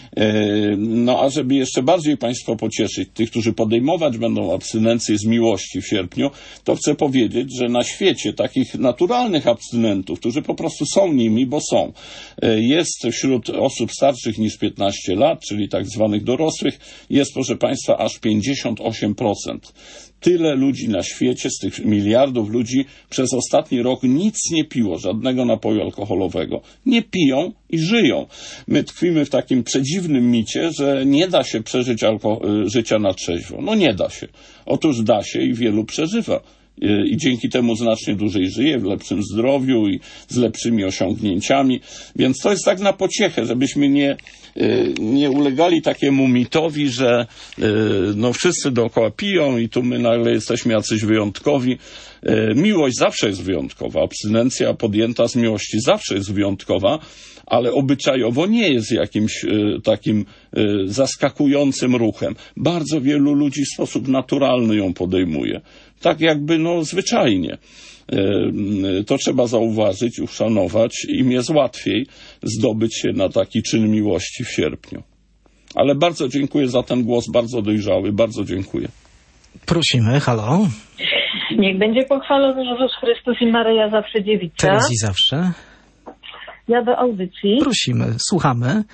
No a żeby jeszcze bardziej Państwa pocieszyć, tych, którzy podejmować będą abstynencję z miłości w sierpniu, to chcę powiedzieć, że na świecie takich naturalnych abstynentów, którzy po prostu są nimi, bo są, jest wśród osób starszych niż 15 lat, czyli tak zwanych dorosłych, jest, proszę Państwa, aż 58%. Tyle ludzi na świecie, z tych miliardów ludzi, przez ostatni rok nic nie piło, żadnego napoju alkoholowego. Nie piją i żyją. My tkwimy w takim przedziwnym micie, że nie da się przeżyć życia na trzeźwo. No nie da się. Otóż da się i wielu przeżywa. I dzięki temu znacznie dłużej żyje, w lepszym zdrowiu i z lepszymi osiągnięciami. Więc to jest tak na pociechę, żebyśmy nie ulegali takiemu mitowi, że no wszyscy dookoła piją i tu my nagle jesteśmy jacyś wyjątkowi. Miłość zawsze jest wyjątkowa. Abstynencja podjęta z miłości zawsze jest wyjątkowa, ale obyczajowo nie jest jakimś takim zaskakującym ruchem. Bardzo wielu ludzi w sposób naturalny ją podejmuje. Tak jakby zwyczajnie. To trzeba zauważyć, uszanować. Im jest łatwiej zdobyć się na taki czyn miłości w sierpniu. Ale bardzo dziękuję za ten głos, bardzo dojrzały, bardzo dziękuję. Prosimy, halo. Niech będzie pochwalony Jezus Chrystus i Maryja zawsze dziewica. Teraz i zawsze. Ja do audycji. Prosimy, słuchamy.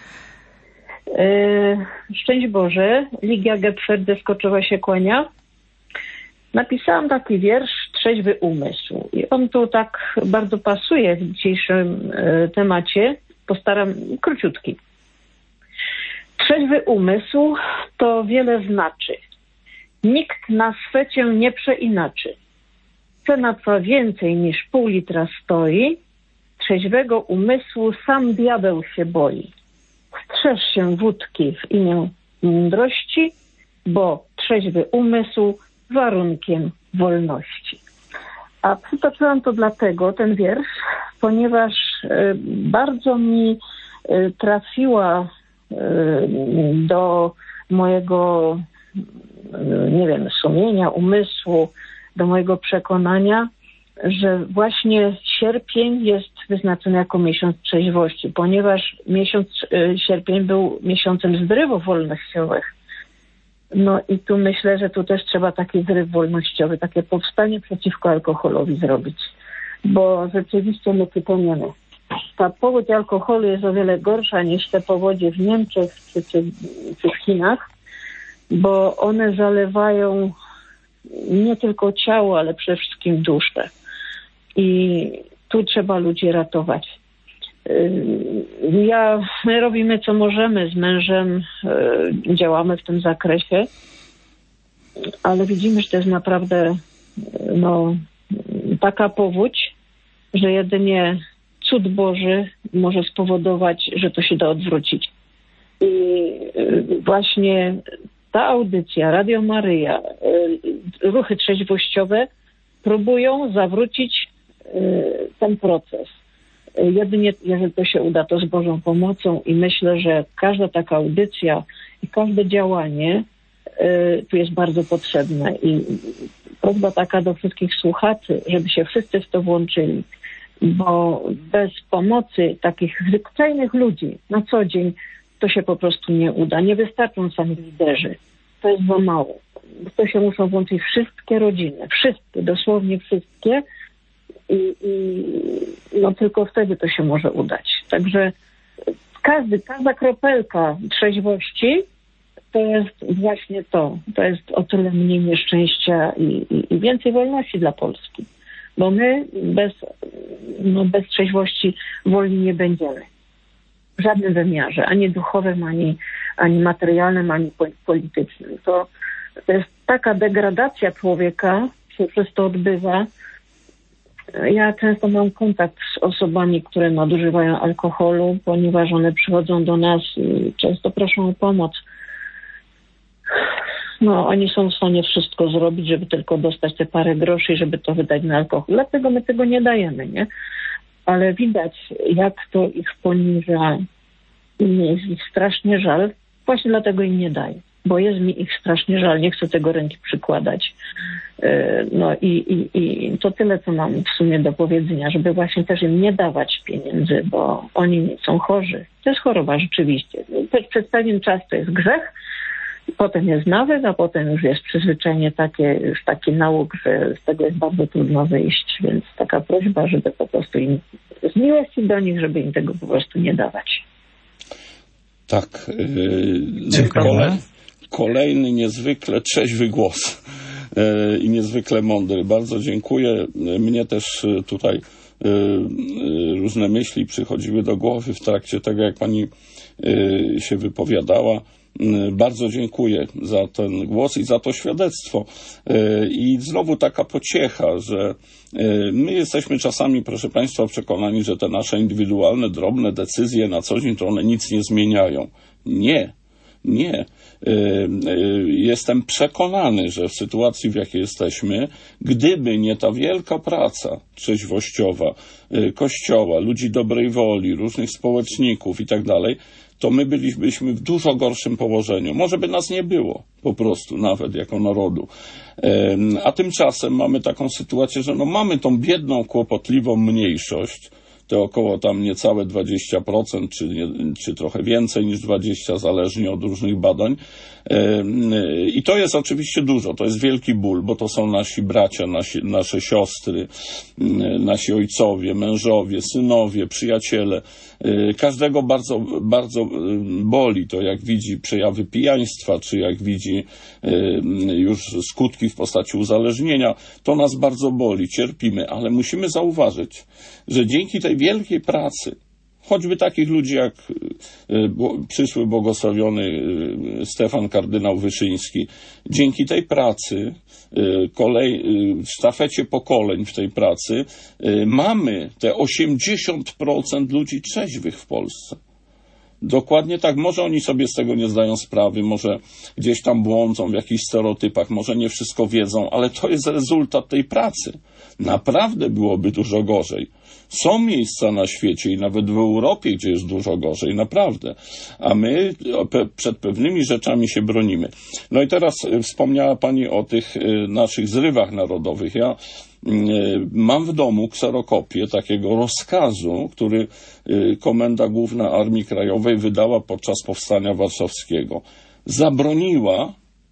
Szczęść Boże, Ligia Gepfert zeskoczyła się kłania. Napisałam taki wiersz Trzeźwy umysł i on tu tak bardzo pasuje w dzisiejszym temacie. Postaram króciutki. Trzeźwy umysł to wiele znaczy. Nikt na swecie nie przeinaczy. Cena twa więcej niż pół litra stoi. Trzeźwego umysłu sam diabeł się boi. Strzeż się wódki w imię mądrości, bo trzeźwy umysł warunkiem wolności. A przytoczyłam to dlatego, ten wiersz, ponieważ bardzo mi trafiła do mojego, sumienia, umysłu, do mojego przekonania, że właśnie sierpień jest wyznaczony jako miesiąc trzeźwości, ponieważ miesiąc sierpień był miesiącem zrywów wolnościowych. No i tu myślę, że tu też trzeba taki zryw wolnościowy, takie powstanie przeciwko alkoholowi zrobić, bo rzeczywiście my typoniemy. Ta powódź alkoholu jest o wiele gorsza niż te powodzie w Niemczech czy w Chinach, bo one zalewają nie tylko ciało, ale przede wszystkim duszę. I tu trzeba ludzi ratować. My robimy co możemy z mężem, działamy w tym zakresie, ale widzimy, że to jest naprawdę taka powódź, że jedynie cud Boży może spowodować, że to się da odwrócić. I właśnie ta audycja, Radio Maryja, ruchy trzeźwościowe próbują zawrócić ten proces. Jedynie, jeżeli to się uda, to z Bożą pomocą i myślę, że każda taka audycja i każde działanie tu jest bardzo potrzebne. I prośba taka do wszystkich słuchaczy, żeby się wszyscy w to włączyli, bo bez pomocy takich zwyczajnych ludzi na co dzień to się po prostu nie uda. Nie wystarczą sami liderzy. To jest za mało. W to się muszą włączyć wszystkie rodziny. Wszystkie, dosłownie wszystkie. I tylko wtedy to się może udać. Także każda kropelka trzeźwości to jest właśnie to. To jest o tyle mniej nieszczęścia i więcej wolności dla Polski. Bo my bez trzeźwości wolni nie będziemy. W żadnym wymiarze. Ani duchowym, ani materialnym, ani politycznym. To jest taka degradacja człowieka, się przez to odbywa. Ja często mam kontakt z osobami, które nadużywają alkoholu, ponieważ one przychodzą do nas i często proszą o pomoc. Oni są w stanie wszystko zrobić, żeby tylko dostać te parę groszy, żeby to wydać na alkohol. Dlatego my tego nie dajemy, nie? Ale widać, jak to ich poniża i mnie jest ich strasznie żal. Właśnie dlatego im nie daję, bo jest mi ich strasznie żal. Nie chcę tego ręki przykładać. I to tyle, co mam w sumie do powiedzenia, żeby właśnie też im nie dawać pieniędzy, bo oni są chorzy. To jest choroba rzeczywiście. Przez pewien czas to jest grzech, potem jest nawyk, a potem już jest przyzwyczajenie taki nauk, że z tego jest bardzo trudno wyjść, więc taka prośba, żeby po prostu im z miłości do nich, żeby im tego po prostu nie dawać. Tak. Dziękuję. Kolejny niezwykle trzeźwy głos i niezwykle mądry. Bardzo dziękuję. Mnie też tutaj różne myśli przychodziły do głowy w trakcie tego, jak pani się wypowiadała. Bardzo dziękuję za ten głos i za to świadectwo. I znowu taka pociecha, że my jesteśmy czasami, proszę państwa, przekonani, że te nasze indywidualne, drobne decyzje na co dzień, to one nic nie zmieniają. Nie. Jestem przekonany, że w sytuacji, w jakiej jesteśmy, gdyby nie ta wielka praca trzeźwościowa Kościoła, ludzi dobrej woli, różnych społeczników i tak dalej, to my bylibyśmy w dużo gorszym położeniu. Może by nas nie było po prostu nawet jako narodu. A tymczasem mamy taką sytuację, że mamy tą biedną, kłopotliwą mniejszość, to około tam niecałe 20%, czy trochę więcej niż 20%, zależnie od różnych badań. I to jest oczywiście dużo, to jest wielki ból, bo to są nasi bracia, nasze siostry, nasi ojcowie, mężowie, synowie, przyjaciele. Każdego bardzo, bardzo boli to, jak widzi przejawy pijaństwa, czy jak widzi już skutki w postaci uzależnienia. To nas bardzo boli, cierpimy, ale musimy zauważyć, że dzięki tej wielkiej pracy, choćby takich ludzi jak przyszły błogosławiony Stefan kardynał Wyszyński, dzięki tej pracy, sztafecie pokoleń w tej pracy, mamy te 80% ludzi trzeźwych w Polsce. Dokładnie tak. Może oni sobie z tego nie zdają sprawy, może gdzieś tam błądzą w jakichś stereotypach, może nie wszystko wiedzą, ale to jest rezultat tej pracy. Naprawdę byłoby dużo gorzej. Są miejsca na świecie i nawet w Europie, gdzie jest dużo gorzej, naprawdę. A my przed pewnymi rzeczami się bronimy. No i teraz wspomniała pani o tych naszych zrywach narodowych. Ja mam w domu kserokopię takiego rozkazu, który Komenda Główna Armii Krajowej wydała podczas Powstania Warszawskiego. Zabroniła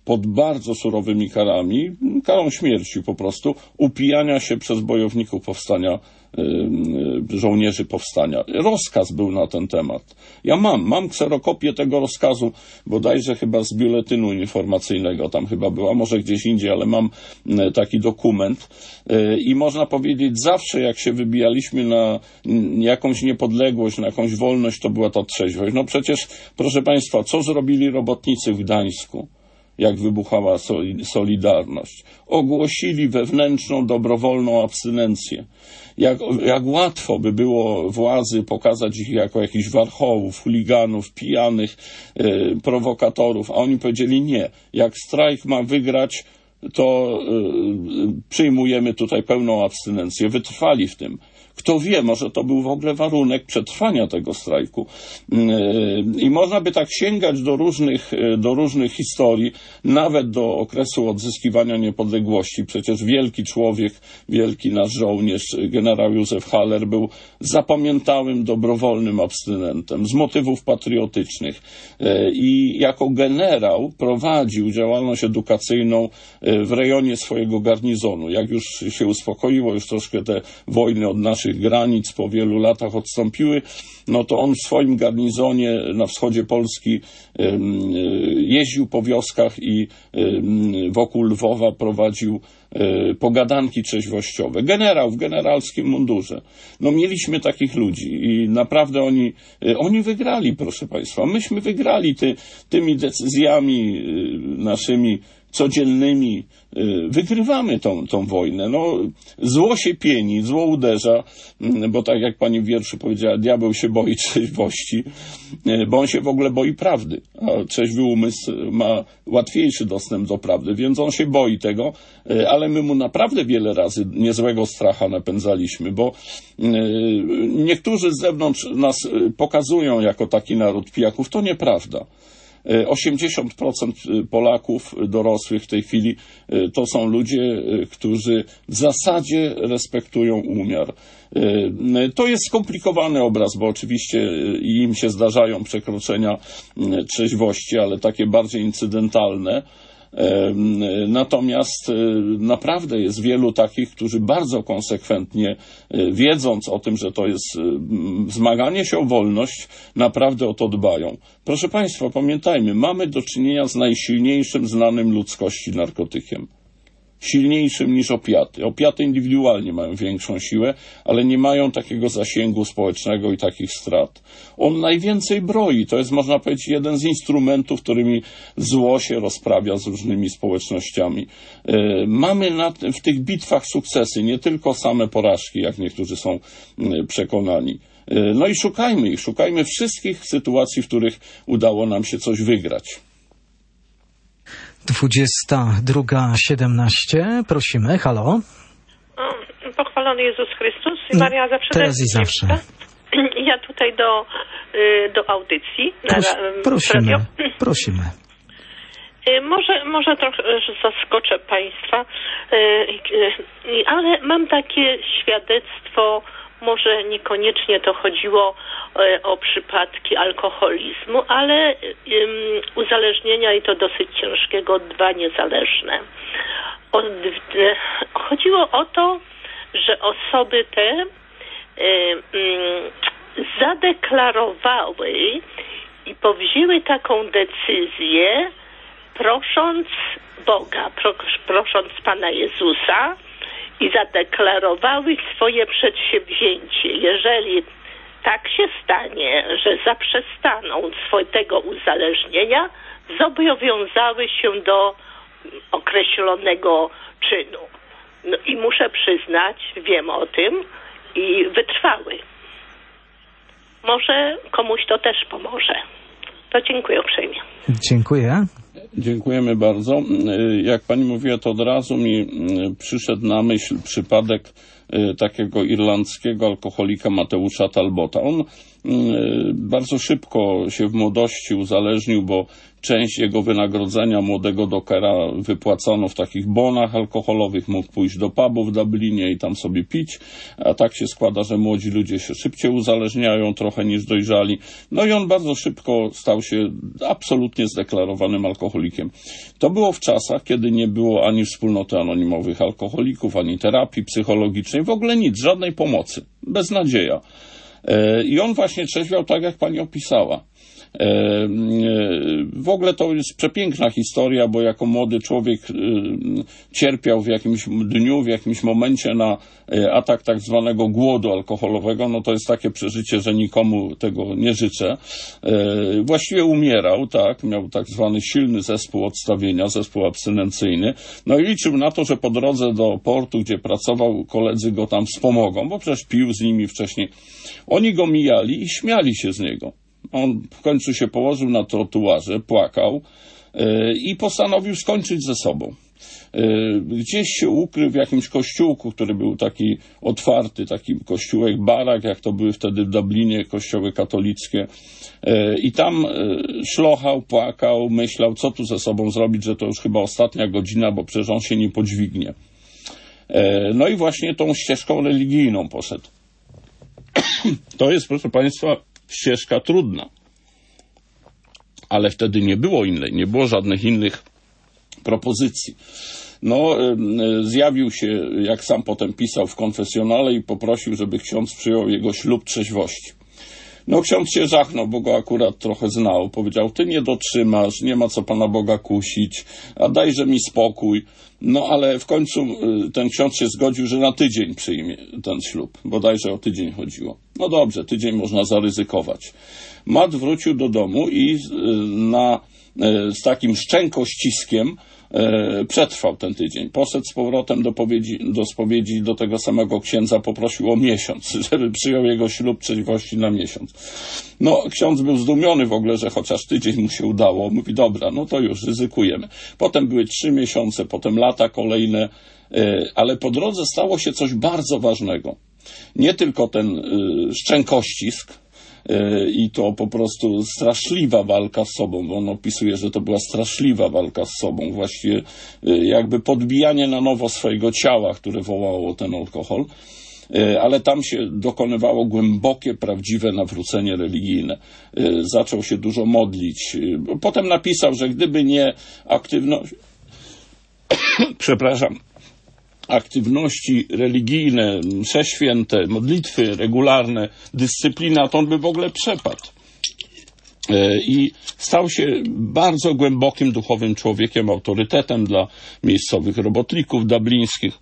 pod bardzo surowymi karami, karą śmierci po prostu, upijania się przez bojowników powstania, żołnierzy powstania. Rozkaz był na ten temat. Ja mam kserokopię tego rozkazu, bodajże chyba z biuletynu informacyjnego tam chyba była, może gdzieś indziej, ale mam taki dokument i można powiedzieć, zawsze jak się wybijaliśmy na jakąś niepodległość, na jakąś wolność, to była ta trzeźwość. No przecież, proszę Państwa, co zrobili robotnicy w Gdańsku, jak wybuchała Solidarność? Ogłosili wewnętrzną, dobrowolną abstynencję. Jak łatwo by było władzy pokazać ich jako jakichś warchołów, chuliganów, pijanych, prowokatorów, a oni powiedzieli nie. Jak strajk ma wygrać, to przyjmujemy tutaj pełną abstynencję. Wytrwali w tym. Kto wie, może to był w ogóle warunek przetrwania tego strajku. I można by tak sięgać do różnych historii, nawet do okresu odzyskiwania niepodległości. Przecież wielki człowiek, wielki nasz żołnierz, generał Józef Haller, był zapamiętałym, dobrowolnym abstynentem z motywów patriotycznych. I jako generał prowadził działalność edukacyjną w rejonie swojego garnizonu. Jak już się uspokoiło, już troszkę te wojny od naszych granic po wielu latach odstąpiły, no to on w swoim garnizonie na wschodzie Polski jeździł po wioskach i wokół Lwowa prowadził pogadanki trzeźwościowe. Generał w generalskim mundurze. No mieliśmy takich ludzi i naprawdę oni wygrali, proszę Państwa. Myśmy wygrali tymi decyzjami naszymi codziennymi. Wygrywamy tą wojnę. No, zło się pieni, zło uderza, bo tak jak pani w wierszu powiedziała, diabeł się boi trzeźwości, bo on się w ogóle boi prawdy, a trzeźwy umysł ma łatwiejszy dostęp do prawdy, więc on się boi tego, ale my mu naprawdę wiele razy niezłego stracha napędzaliśmy, bo niektórzy z zewnątrz nas pokazują jako taki naród pijaków. To nieprawda. 80% Polaków dorosłych w tej chwili to są ludzie, którzy w zasadzie respektują umiar. To jest skomplikowany obraz, bo oczywiście im się zdarzają przekroczenia trzeźwości, ale takie bardziej incydentalne. Natomiast naprawdę jest wielu takich, którzy bardzo konsekwentnie, wiedząc o tym, że to jest zmaganie się o wolność, naprawdę o to dbają. Proszę Państwa, pamiętajmy, mamy do czynienia z najsilniejszym znanym ludzkości narkotykiem. Silniejszym niż opiaty. Opiaty indywidualnie mają większą siłę, ale nie mają takiego zasięgu społecznego i takich strat. On najwięcej broi. To jest, można powiedzieć, jeden z instrumentów, którymi zło się rozprawia z różnymi społecznościami. Mamy w tych bitwach sukcesy, nie tylko same porażki, jak niektórzy są przekonani. No i szukajmy ich, szukajmy wszystkich sytuacji, w których udało nam się coś wygrać. 22:17. Prosimy, halo. Pochwalony Jezus Chrystus i Maria zawsze. Teraz i zawsze. Ja tutaj do audycji. Prosimy. Może trochę zaskoczę Państwa, ale mam takie świadectwo, może niekoniecznie to chodziło o przypadki alkoholizmu, ale uzależnienia i to dosyć ciężkiego, 2 niezależne. Chodziło o to, że osoby te zadeklarowały i powzięły taką decyzję, prosząc Boga, prosząc Pana Jezusa, i zadeklarowały swoje przedsięwzięcie. Jeżeli tak się stanie, że zaprzestaną swojego uzależnienia, zobowiązały się do określonego czynu. No i muszę przyznać, wiem o tym i wytrwały. Może komuś to też pomoże. To dziękuję uprzejmie. Dziękuję. Dziękujemy bardzo. Jak pani mówiła, to od razu mi przyszedł na myśl przypadek takiego irlandzkiego alkoholika Mateusza Talbota. On bardzo szybko się w młodości uzależnił, bo część jego wynagrodzenia młodego dokera wypłacono w takich bonach alkoholowych, mógł pójść do pubu w Dublinie i tam sobie pić, a tak się składa, że młodzi ludzie się szybciej uzależniają trochę niż dojrzali. No i on bardzo szybko stał się absolutnie zdeklarowanym alkoholikiem. alkoholikiem. To było w czasach, kiedy nie było ani wspólnoty anonimowych alkoholików, ani terapii psychologicznej, w ogóle nic, żadnej pomocy, beznadzieja. I on właśnie trzeźwiał tak, jak pani opisała. W ogóle to jest przepiękna historia, bo jako młody człowiek cierpiał w jakimś dniu, w jakimś momencie na atak tak zwanego głodu alkoholowego. No to jest takie przeżycie, że nikomu tego nie życzę. Właściwie umierał, tak, miał tak zwany silny zespół odstawienia, zespół abstynencyjny. No i liczył na to, że po drodze do portu, gdzie pracował, koledzy go tam wspomogą, bo przecież pił z nimi wcześniej. Oni go mijali i śmiali się z niego. On w końcu się położył na trotuarze, płakał i postanowił skończyć ze sobą. Gdzieś się ukrył w jakimś kościółku, który był taki otwarty, taki kościółek barak, jak to były wtedy w Dublinie kościoły katolickie. I tam szlochał, płakał, myślał, co tu ze sobą zrobić, że to już chyba ostatnia godzina, bo przecież on się nie podźwignie. No i właśnie tą ścieżką religijną poszedł. To jest, proszę Państwa, ścieżka trudna. Ale wtedy nie było innej, nie było żadnych innych propozycji. No, zjawił się, jak sam potem pisał, w konfesjonale i poprosił, żeby ksiądz przyjął jego ślub trzeźwości. No, ksiądz się żachnął, bo go akurat trochę znał. Powiedział, ty nie dotrzymasz, nie ma co Pana Boga kusić, a dajże mi spokój. No, ale w końcu ten ksiądz się zgodził, że na tydzień przyjmie ten ślub. Bodajże o tydzień chodziło. No dobrze, tydzień można zaryzykować. Mat wrócił do domu i z takim szczękościskiem przetrwał ten tydzień. Poszedł z powrotem do spowiedzi do tego samego księdza, poprosił o miesiąc, żeby przyjął jego ślub trzeźwości na miesiąc. No, ksiądz był zdumiony w ogóle, że chociaż tydzień mu się udało. Mówi, dobra, no to już ryzykujemy. Potem były 3 miesiące, potem lata kolejne, ale po drodze stało się coś bardzo ważnego. Nie tylko ten szczękościsk, i to po prostu straszliwa walka z sobą, bo on opisuje, że to była straszliwa walka z sobą, właściwie jakby podbijanie na nowo swojego ciała, które wołało ten alkohol, ale tam się dokonywało głębokie, prawdziwe nawrócenie religijne. Zaczął się dużo modlić. Potem napisał, że gdyby nie aktywność aktywności religijne, msze święte, modlitwy regularne, dyscyplina, to on by w ogóle przepadł. I stał się bardzo głębokim duchowym człowiekiem, autorytetem dla miejscowych robotników dublińskich.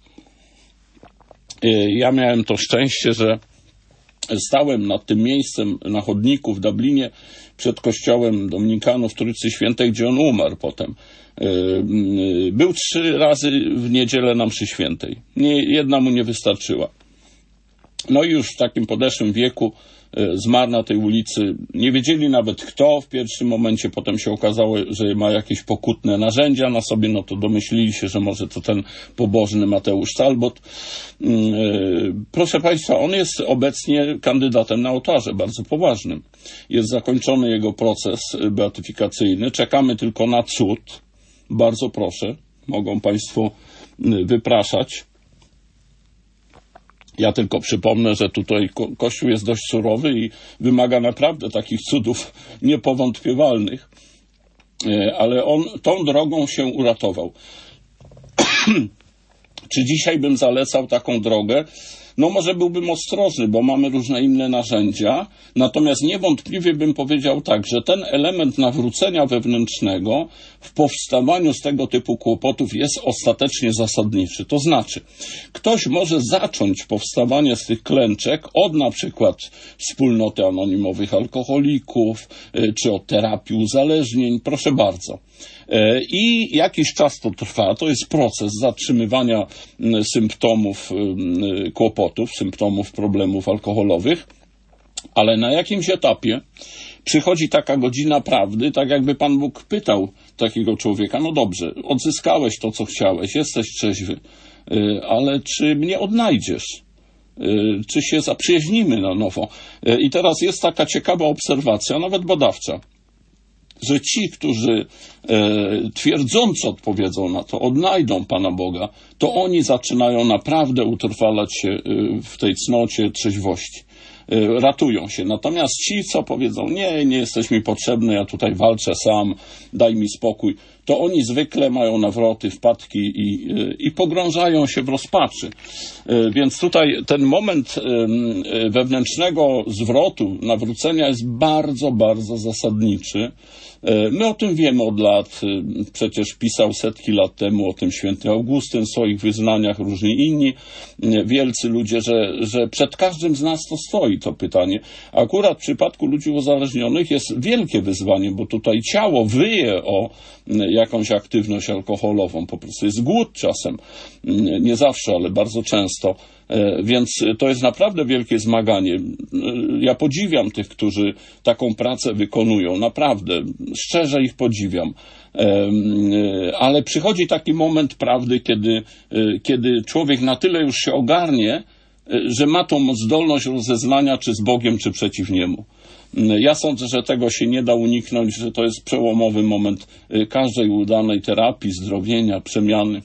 Ja miałem to szczęście, że stałem nad tym miejscem na chodniku w Dublinie przed kościołem Dominikanów Trójcy Świętej, gdzie on umarł potem. Był 3 razy w niedzielę na mszy świętej. Jedna mu nie wystarczyła. No i już w takim podeszłym wieku zmarł na tej ulicy. Nie wiedzieli nawet kto w pierwszym momencie. Potem się okazało, że ma jakieś pokutne narzędzia na sobie. No to domyślili się, że może to ten pobożny Mateusz Talbot. Proszę Państwa, on jest obecnie kandydatem na ołtarze, bardzo poważnym. Jest zakończony jego proces beatyfikacyjny. Czekamy tylko na cud. Bardzo proszę, mogą Państwo wypraszać. Ja tylko przypomnę, że tutaj Kościół jest dość surowy i wymaga naprawdę takich cudów niepowątpiewalnych, ale on tą drogą się uratował. Czy dzisiaj bym zalecał taką drogę? No może byłbym ostrożny, bo mamy różne inne narzędzia, natomiast niewątpliwie bym powiedział tak, że ten element nawrócenia wewnętrznego w powstawaniu z tego typu kłopotów jest ostatecznie zasadniczy. To znaczy, ktoś może zacząć powstawanie z tych klęczek od na przykład wspólnoty anonimowych alkoholików, czy od terapii uzależnień, proszę bardzo. I jakiś czas to trwa, to jest proces zatrzymywania symptomów kłopotów, symptomów problemów alkoholowych, ale na jakimś etapie przychodzi taka godzina prawdy, tak jakby Pan Bóg pytał takiego człowieka, no dobrze, odzyskałeś to, co chciałeś, jesteś trzeźwy, ale czy mnie odnajdziesz? Czy się zaprzyjaźnimy na nowo? I teraz jest taka ciekawa obserwacja, nawet badawcza, że ci, którzy twierdząco odpowiedzą na to, odnajdą Pana Boga, to oni zaczynają naprawdę utrwalać się w tej cnocie trzeźwości. Ratują się. Natomiast ci, co powiedzą, nie jesteś mi potrzebny, ja tutaj walczę sam, daj mi spokój, to oni zwykle mają nawroty, wpadki i pogrążają się w rozpaczy. Więc tutaj ten moment wewnętrznego zwrotu, nawrócenia jest bardzo, bardzo zasadniczy. My o tym wiemy od lat. Przecież pisał setki lat temu o tym święty Augustyn w swoich wyznaniach, różni inni wielcy ludzie, że przed każdym z nas to stoi to pytanie. Akurat w przypadku ludzi uzależnionych jest wielkie wyzwanie, bo tutaj ciało wyje o jakąś aktywność alkoholową. Po prostu jest głód czasem. Nie zawsze, ale bardzo często. Więc to jest naprawdę wielkie zmaganie. Ja podziwiam tych, którzy taką pracę wykonują. Naprawdę. Szczerze ich podziwiam. Ale przychodzi taki moment prawdy, kiedy człowiek na tyle już się ogarnie, że ma tą zdolność rozeznania, czy z Bogiem, czy przeciw Niemu. Ja sądzę, że tego się nie da uniknąć, że to jest przełomowy moment każdej udanej terapii, zdrowienia, przemiany.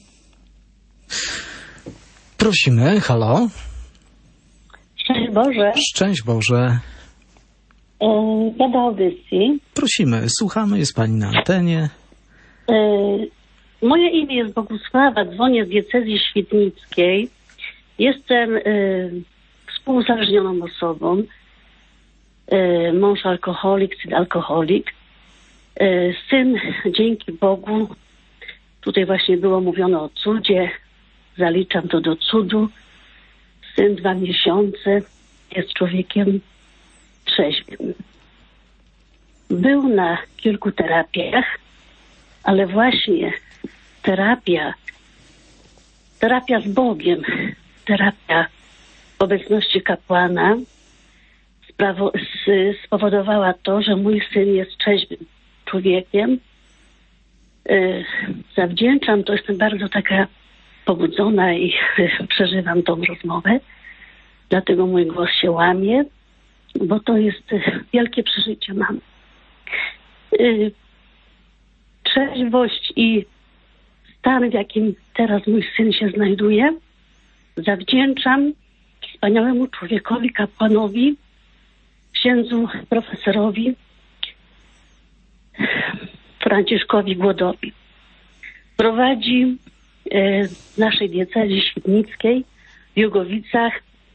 Prosimy, halo. Szczęść Boże. Szczęść Boże. Ja do audycji. Prosimy, słuchamy, jest pani na antenie. Moje imię jest Bogusława, dzwonię z diecezji świdnickiej. Jestem współuzależnioną osobą. Mąż alkoholik, syn alkoholik. Syn, dzięki Bogu, tutaj właśnie było mówione o cudzie, zaliczam to do cudu. Syn 2 miesiące, jest człowiekiem trzeźwym. Był na kilku terapiach, ale właśnie terapia z Bogiem, terapia w obecności kapłana spowodowała to, że mój syn jest trzeźwym człowiekiem. Zawdzięczam, to jestem bardzo taka pobudzona i przeżywam tą rozmowę, dlatego mój głos się łamie, bo to jest wielkie przeżycie mam. Trzeźwość i stan, w jakim teraz mój syn się znajduje, zawdzięczam wspaniałemu człowiekowi, kapłanowi, księdzu profesorowi Franciszkowi Głodowi. Prowadzi w naszej diecezji świdnickiej w Jugowicach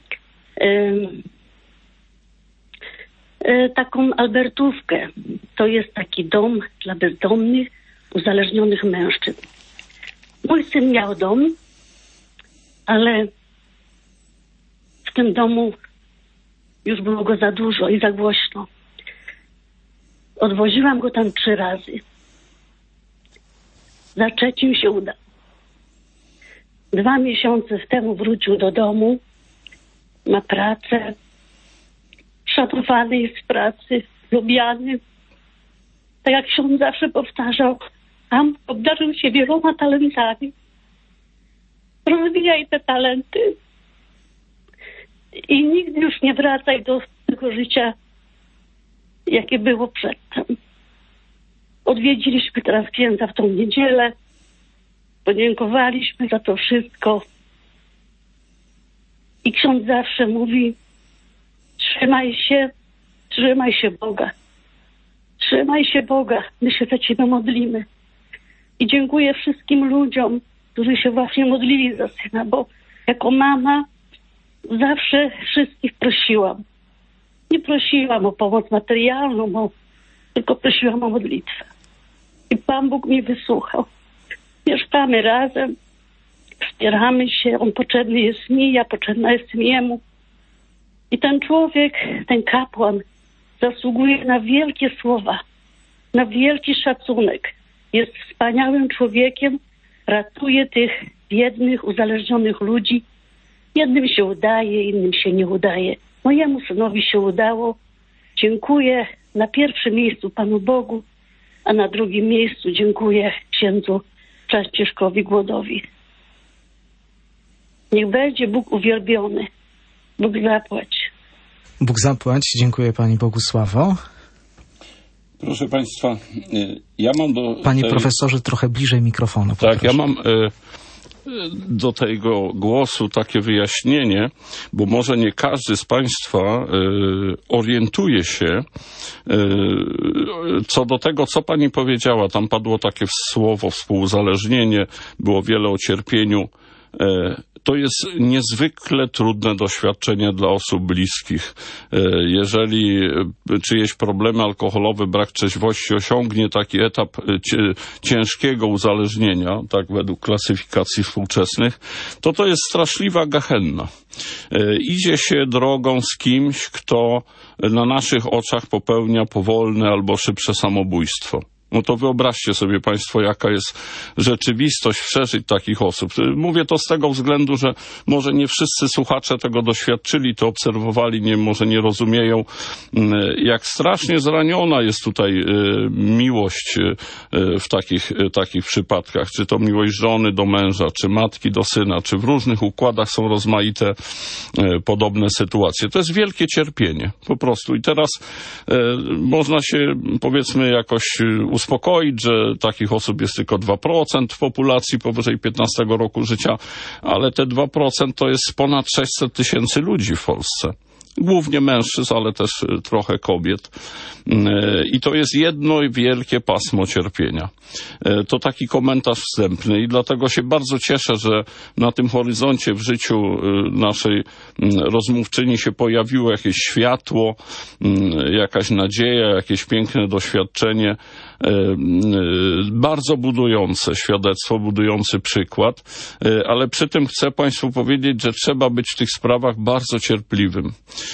taką albertówkę. To jest taki dom dla bezdomnych, uzależnionych mężczyzn. Mój syn miał dom, ale w tym domu już było go za dużo i za głośno. Odwoziłam go tam 3 razy. Za 3 się udało. 2 miesiące temu wrócił do domu, ma pracę, szanowany jest w pracy, lubiany. Tak jak ksiądz zawsze powtarzał, tam obdarzył się wieloma talentami. Rozwijaj te talenty i nigdy już nie wracaj do tego życia, jakie było przedtem. Odwiedziliśmy teraz księdza w tą niedzielę, podziękowaliśmy za to wszystko. I ksiądz zawsze mówi, trzymaj się Boga. Trzymaj się Boga, my się za Ciebie modlimy. I dziękuję wszystkim ludziom, którzy się właśnie modlili za syna, bo jako mama zawsze wszystkich prosiłam. Nie prosiłam o pomoc materialną, tylko prosiłam o modlitwę. I Pan Bóg mnie wysłuchał. Mieszkamy razem, wspieramy się, on potrzebny jest mi, ja potrzebna jestem jemu. I ten człowiek, ten kapłan zasługuje na wielkie słowa, na wielki szacunek. Jest wspaniałym człowiekiem, ratuje tych biednych, uzależnionych ludzi. Jednym się udaje, innym się nie udaje. Mojemu synowi się udało. Dziękuję na pierwszym miejscu Panu Bogu, a na drugim miejscu dziękuję księdzu Franciszkowi Głodowi. Niech będzie Bóg uwielbiony. Bóg zapłać. Bóg zapłać. Dziękuję Pani Bogusławo. Proszę Państwa, ja mam do... Panie profesorze, trochę bliżej mikrofonu. Tak, ja mam do tego głosu takie wyjaśnienie, bo może nie każdy z Państwa orientuje się co do tego, co Pani powiedziała. Tam padło takie słowo współuzależnienie, było wiele o cierpieniu. To jest niezwykle trudne doświadczenie dla osób bliskich. Jeżeli czyjeś problemy alkoholowe, brak trzeźwości osiągnie taki etap ciężkiego uzależnienia, tak według klasyfikacji współczesnych, to jest straszliwa gehenna. Idzie się drogą z kimś, kto na naszych oczach popełnia powolne albo szybsze samobójstwo. No to wyobraźcie sobie Państwo, jaka jest rzeczywistość przeżyć takich osób. Mówię to z tego względu, że może nie wszyscy słuchacze tego doświadczyli, to obserwowali, może nie rozumieją, jak strasznie zraniona jest tutaj miłość w takich przypadkach. Czy to miłość żony do męża, czy matki do syna, czy w różnych układach są rozmaite podobne sytuacje. To jest wielkie cierpienie, po prostu. I teraz można się, powiedzmy, jakoś uspokoić, że takich osób jest tylko 2% w populacji powyżej 15 roku życia, ale te 2% to jest ponad 600 tysięcy ludzi w Polsce. Głównie mężczyzn, ale też trochę kobiet. I to jest jedno wielkie pasmo cierpienia. To taki komentarz wstępny i dlatego się bardzo cieszę, że na tym horyzoncie w życiu naszej rozmówczyni się pojawiło jakieś światło, jakaś nadzieja, jakieś piękne doświadczenie, bardzo budujące świadectwo, budujący przykład, ale przy tym chcę Państwu powiedzieć, że trzeba być w tych sprawach bardzo cierpliwym.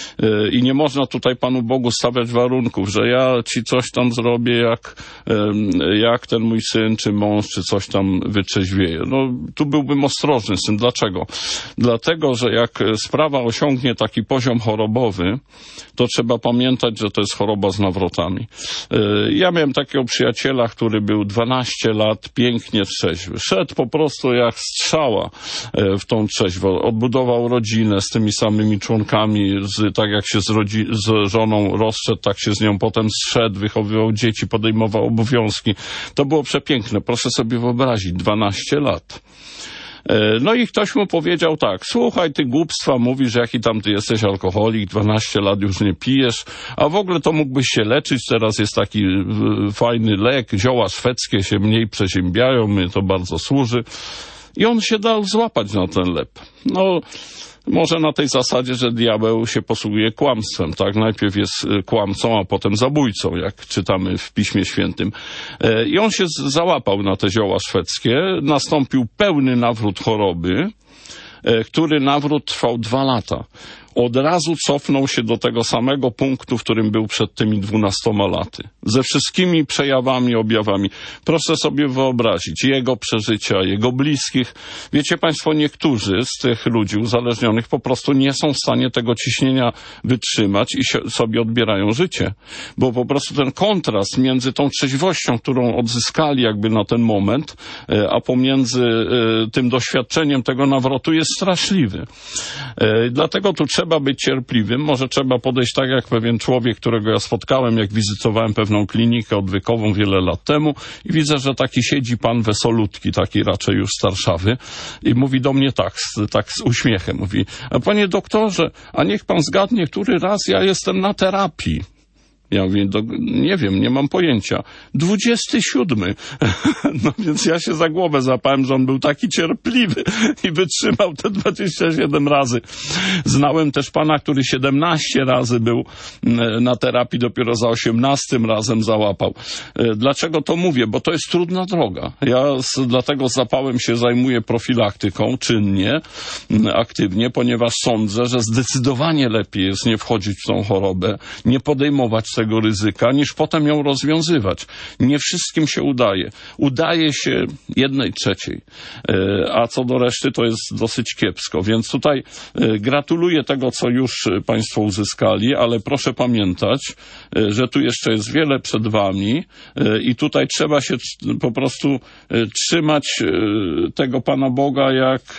I nie można tutaj Panu Bogu stawiać warunków, że ja Ci coś tam zrobię, jak ten mój syn, czy mąż, czy coś tam wytrzeźwieje. No, tu byłbym ostrożny z tym. Dlaczego? Dlatego, że jak sprawa osiągnie taki poziom chorobowy, to trzeba pamiętać, że to jest choroba z nawrotami. Ja miałem takiego przyjaciela, który był 12 lat pięknie trzeźwy. Szedł po prostu jak strzała w tą trzeźwość. Odbudował rodzinę z tymi samymi członkami, tak jak się z żoną rozszedł, tak się z nią potem zszedł, wychowywał dzieci, podejmował obowiązki. To było przepiękne. Proszę sobie wyobrazić, 12 lat. No i ktoś mu powiedział tak: słuchaj, ty głupstwa mówisz, jaki tam ty jesteś alkoholik, 12 lat już nie pijesz, a w ogóle to mógłbyś się leczyć, teraz jest taki fajny lek, zioła szwedzkie się mniej przeziębiają, mnie to bardzo służy. I on się dał złapać na ten lep. No, może na tej zasadzie, że diabeł się posługuje kłamstwem, tak? Najpierw jest kłamcą, a potem zabójcą, jak czytamy w Piśmie Świętym. I on się załapał na te zioła szwedzkie, nastąpił pełny nawrót choroby, który nawrót trwał 2 lata. Od razu cofnął się do tego samego punktu, w którym był przed tymi 12 laty. Ze wszystkimi przejawami, objawami. Proszę sobie wyobrazić jego przeżycia, jego bliskich. Wiecie Państwo, niektórzy z tych ludzi uzależnionych po prostu nie są w stanie tego ciśnienia wytrzymać i sobie odbierają życie. Bo po prostu ten kontrast między tą trzeźwością, którą odzyskali jakby na ten moment, a pomiędzy tym doświadczeniem tego nawrotu jest straszliwy. Dlatego tu trzeba być cierpliwym. Może trzeba podejść tak jak pewien człowiek, którego ja spotkałem, jak wizytowałem pewną klinikę odwykową wiele lat temu i widzę, że taki siedzi pan wesolutki, taki raczej już starszawy i mówi do mnie tak z uśmiechem. Mówi: a panie doktorze, a niech pan zgadnie, który raz ja jestem na terapii. Ja mówię: nie wiem, nie mam pojęcia. 27. No więc ja się za głowę zapałem, że on był taki cierpliwy i wytrzymał te 27 razy. Znałem też pana, który 17 razy był na terapii, dopiero za 18 razem załapał. Dlaczego to mówię? Bo to jest trudna droga. Ja dlatego z zapałem się zajmuję profilaktyką czynnie, aktywnie, ponieważ sądzę, że zdecydowanie lepiej jest nie wchodzić w tą chorobę, nie podejmować tego ryzyka, niż potem ją rozwiązywać. Nie wszystkim się udaje. Udaje się 1/3, a co do reszty to jest dosyć kiepsko. Więc tutaj gratuluję tego, co już Państwo uzyskali, ale proszę pamiętać, że tu jeszcze jest wiele przed Wami i tutaj trzeba się po prostu trzymać tego Pana Boga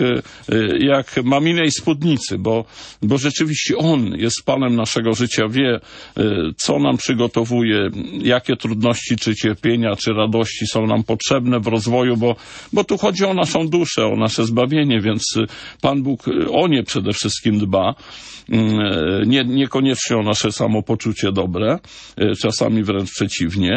jak maminej spódnicy, bo rzeczywiście On jest Panem naszego życia, wie, co nam nam przygotowuje, jakie trudności, czy cierpienia, czy radości są nam potrzebne w rozwoju, bo tu chodzi o naszą duszę, o nasze zbawienie, więc Pan Bóg o nie przede wszystkim dba. Niekoniecznie o nasze samopoczucie dobre, czasami wręcz przeciwnie.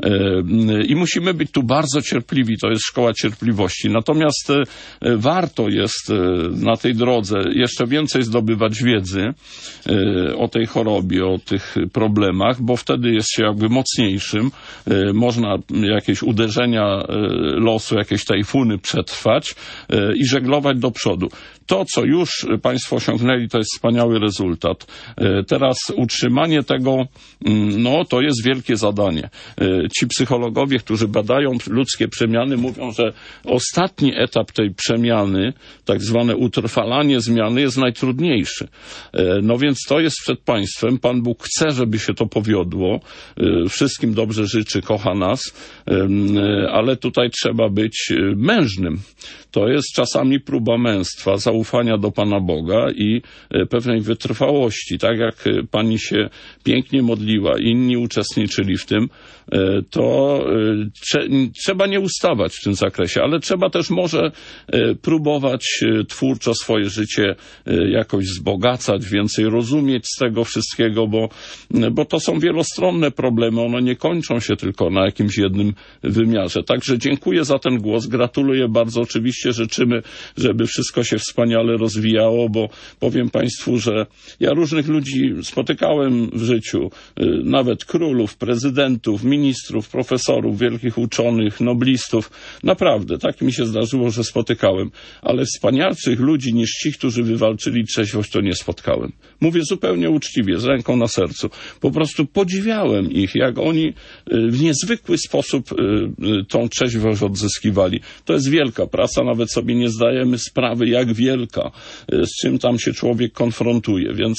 I musimy być tu bardzo cierpliwi, to jest szkoła cierpliwości. Natomiast warto jest na tej drodze jeszcze więcej zdobywać wiedzy o tej chorobie, o tych problemach, bo wtedy jest się jakby mocniejszym. Można jakieś uderzenia losu, jakieś tajfuny przetrwać i żeglować do przodu. To, co już Państwo osiągnęli, to jest wspaniały rezultat. Teraz utrzymanie tego, no to jest wielkie zadanie. Ci psychologowie, którzy badają ludzkie przemiany, mówią, że ostatni etap tej przemiany, tak zwane utrwalanie zmiany, jest najtrudniejszy. No więc to jest przed Państwem. Pan Bóg chce, żeby się to powiodło. Wszystkim dobrze życzy, kocha nas, ale tutaj trzeba być mężnym. To jest czasami próba męstwa, zaufania do Pana Boga i pewnej wytrwałości. Tak jak Pani się pięknie modliła, inni uczestniczyli w tym, to trzeba nie ustawać w tym zakresie, ale trzeba też może próbować twórczo swoje życie jakoś wzbogacać, więcej rozumieć z tego wszystkiego, bo to są wielostronne problemy, one nie kończą się tylko na jakimś jednym wymiarze. Także dziękuję za ten głos, gratuluję bardzo, oczywiście życzymy, żeby wszystko się wspaniale rozwijało, bo powiem Państwu, że ja różnych ludzi spotykałem w życiu, nawet królów, prezydentów, ministrów, profesorów, wielkich uczonych, noblistów. Naprawdę, tak mi się zdarzyło, że spotykałem. Ale wspanialszych ludzi niż ci, którzy wywalczyli trzeźwość, to nie spotkałem. Mówię zupełnie uczciwie, z ręką na sercu. Po prostu podziwiałem ich, jak oni w niezwykły sposób tą trzeźwość odzyskiwali. To jest wielka praca, nawet sobie nie zdajemy sprawy, jak wielka, z czym tam się człowiek konfrontuje. Więc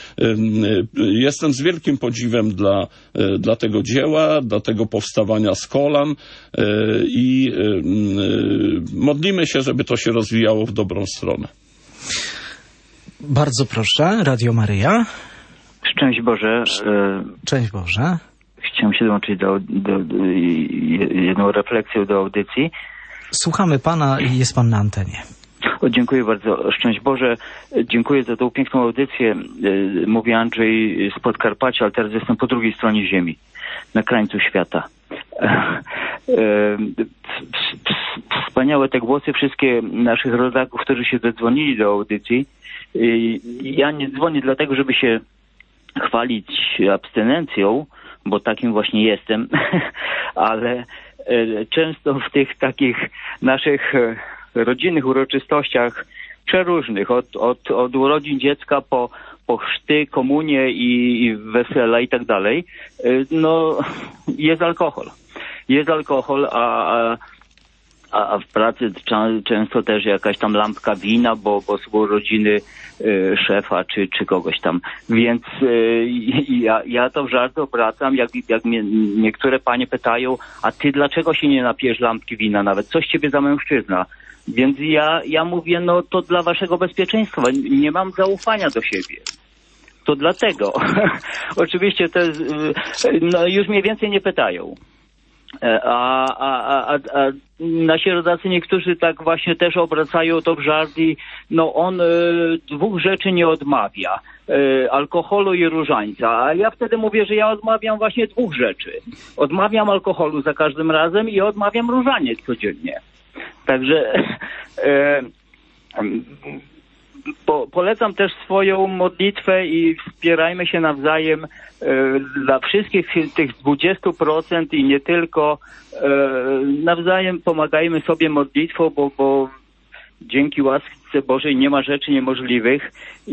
jestem z wielkim podziwem dla tego dzieła, dla tego powstawania z kolan i modlimy się, żeby to się rozwijało w dobrą stronę. Bardzo proszę, Radio Maryja. Szczęść Boże. Cześć Boże. Chciałem się dołączyć do jedną refleksją do audycji. Słuchamy Pana i jest Pan na antenie. Dziękuję bardzo. Szczęść Boże. Dziękuję za tą piękną audycję. Mówi Andrzej z Podkarpacia, ale teraz jestem po drugiej stronie ziemi, na krańcu świata. Wspaniałe te głosy wszystkie naszych rodaków, którzy się zadzwonili do audycji. Ja nie dzwonię dlatego, żeby się chwalić abstynencją, bo takim właśnie jestem, ale często w tych takich naszych rodzinnych uroczystościach przeróżnych, od urodzin dziecka po chrzty, komunię i wesela i tak dalej, no jest alkohol. Jest alkohol, a w pracy często też jakaś tam lampka wina, bo są urodziny szefa czy kogoś tam. Więc ja to w żart obracam, jak mnie niektóre panie pytają, a ty dlaczego się nie napijesz lampki wina nawet? Coś ciebie za mężczyzna? Więc ja mówię, no to dla waszego bezpieczeństwa. Nie mam zaufania do siebie. To dlatego. Oczywiście to jest, no już mnie więcej nie pytają. A nasi rodacy niektórzy tak właśnie też obracają to w żart i no on dwóch rzeczy nie odmawia. Alkoholu i różańca. A ja wtedy mówię, że ja odmawiam właśnie dwóch rzeczy. Odmawiam alkoholu za każdym razem i odmawiam różaniec codziennie. Także polecam też swoją modlitwę i wspierajmy się nawzajem dla wszystkich tych 20% i nie tylko. Nawzajem pomagajmy sobie modlitwą, bo dzięki łasce Bożej nie ma rzeczy niemożliwych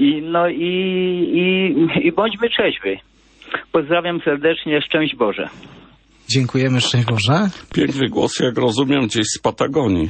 i bądźmy trzeźwi. Pozdrawiam serdecznie, szczęść Boże. Dziękujemy, szczęść Boże. Piękny głos, jak rozumiem, gdzieś z Patagonii.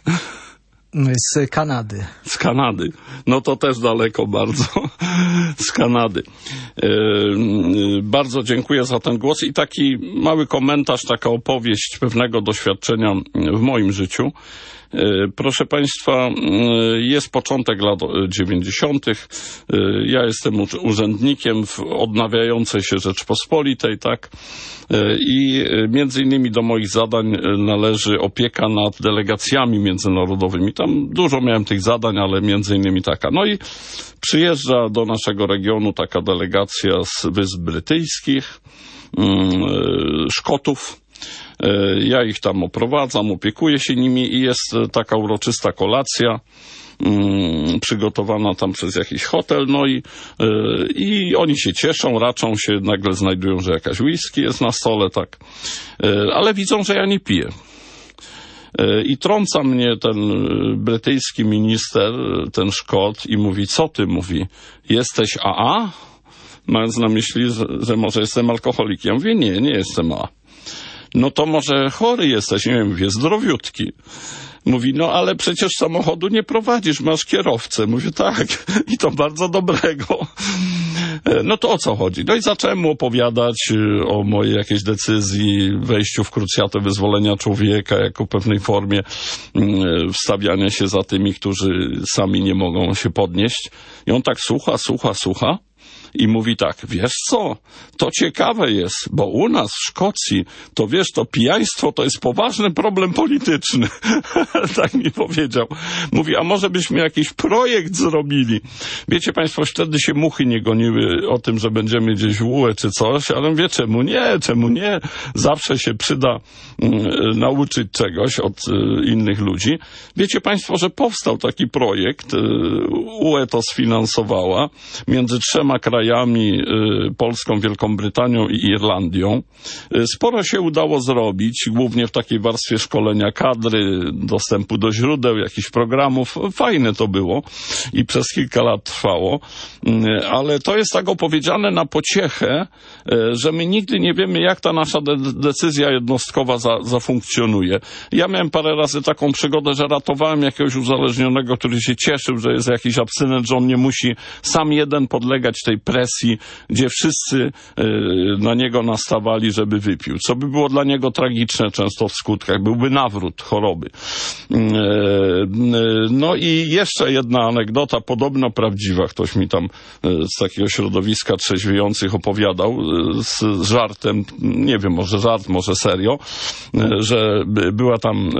Z Kanady. Z Kanady. No to też daleko bardzo. Z Kanady. Bardzo dziękuję za ten głos i taki mały komentarz, taka opowieść pewnego doświadczenia w moim życiu. Proszę Państwa, jest początek lat 90. Ja jestem urzędnikiem w odnawiającej się Rzeczpospolitej, tak? I między innymi do moich zadań należy opieka nad delegacjami międzynarodowymi. Tam dużo miałem tych zadań, ale między innymi taka. No i przyjeżdża do naszego regionu taka delegacja z Wysp Brytyjskich, Szkotów. Ja ich tam oprowadzam, opiekuję się nimi i jest taka uroczysta kolacja przygotowana tam przez jakiś hotel, no i oni się cieszą, raczą się, nagle znajdują, że jakaś whisky jest na stole, tak, ale widzą, że ja nie piję. I trąca mnie ten brytyjski minister, ten Szkot, i mówi: co ty? Mówi: jesteś AA? Mając na myśli, że może jestem alkoholikiem. Ja mówię: nie jestem AA. No to może chory jesteś? Nie wiem, mówię: zdrowiutki. Mówi: no ale przecież samochodu nie prowadzisz, masz kierowcę. Mówię: tak, i to bardzo dobrego. No to o co chodzi? No i zacząłem mu opowiadać o mojej jakiejś decyzji, wejściu w krucjatę wyzwolenia człowieka jako pewnej formie wstawiania się za tymi, którzy sami nie mogą się podnieść. I on tak słucha i mówi tak: wiesz co, to ciekawe jest, bo u nas w Szkocji, to wiesz, to pijaństwo to jest poważny problem polityczny. Tak mi powiedział. Mówi: a może byśmy jakiś projekt zrobili? Wiecie Państwo, wtedy się muchy nie goniły o tym, że będziemy gdzieś w UE czy coś, ale mówię: czemu nie? Zawsze się przyda nauczyć czegoś od innych ludzi. Wiecie Państwo, że powstał taki projekt, UE to sfinansowała, między 3 krajami, Polską, Wielką Brytanią i Irlandią. Sporo się udało zrobić, głównie w takiej warstwie szkolenia kadry, dostępu do źródeł, jakichś programów. Fajne to było i przez kilka lat trwało, ale to jest tak opowiedziane na pociechę, że my nigdy nie wiemy, jak ta nasza decyzja jednostkowa zafunkcjonuje. Ja miałem parę razy taką przygodę, że ratowałem jakiegoś uzależnionego, który się cieszył, że jest jakiś abstynent, że on nie musi sam jeden podlegać tej presji, gdzie wszyscy na niego nastawali, żeby wypił. Co by było dla niego tragiczne często w skutkach. Byłby nawrót choroby. No i jeszcze jedna anegdota, podobno prawdziwa. Ktoś mi tam z takiego środowiska trzeźwiejących opowiadał z żartem, nie wiem, może żart, może serio, że była tam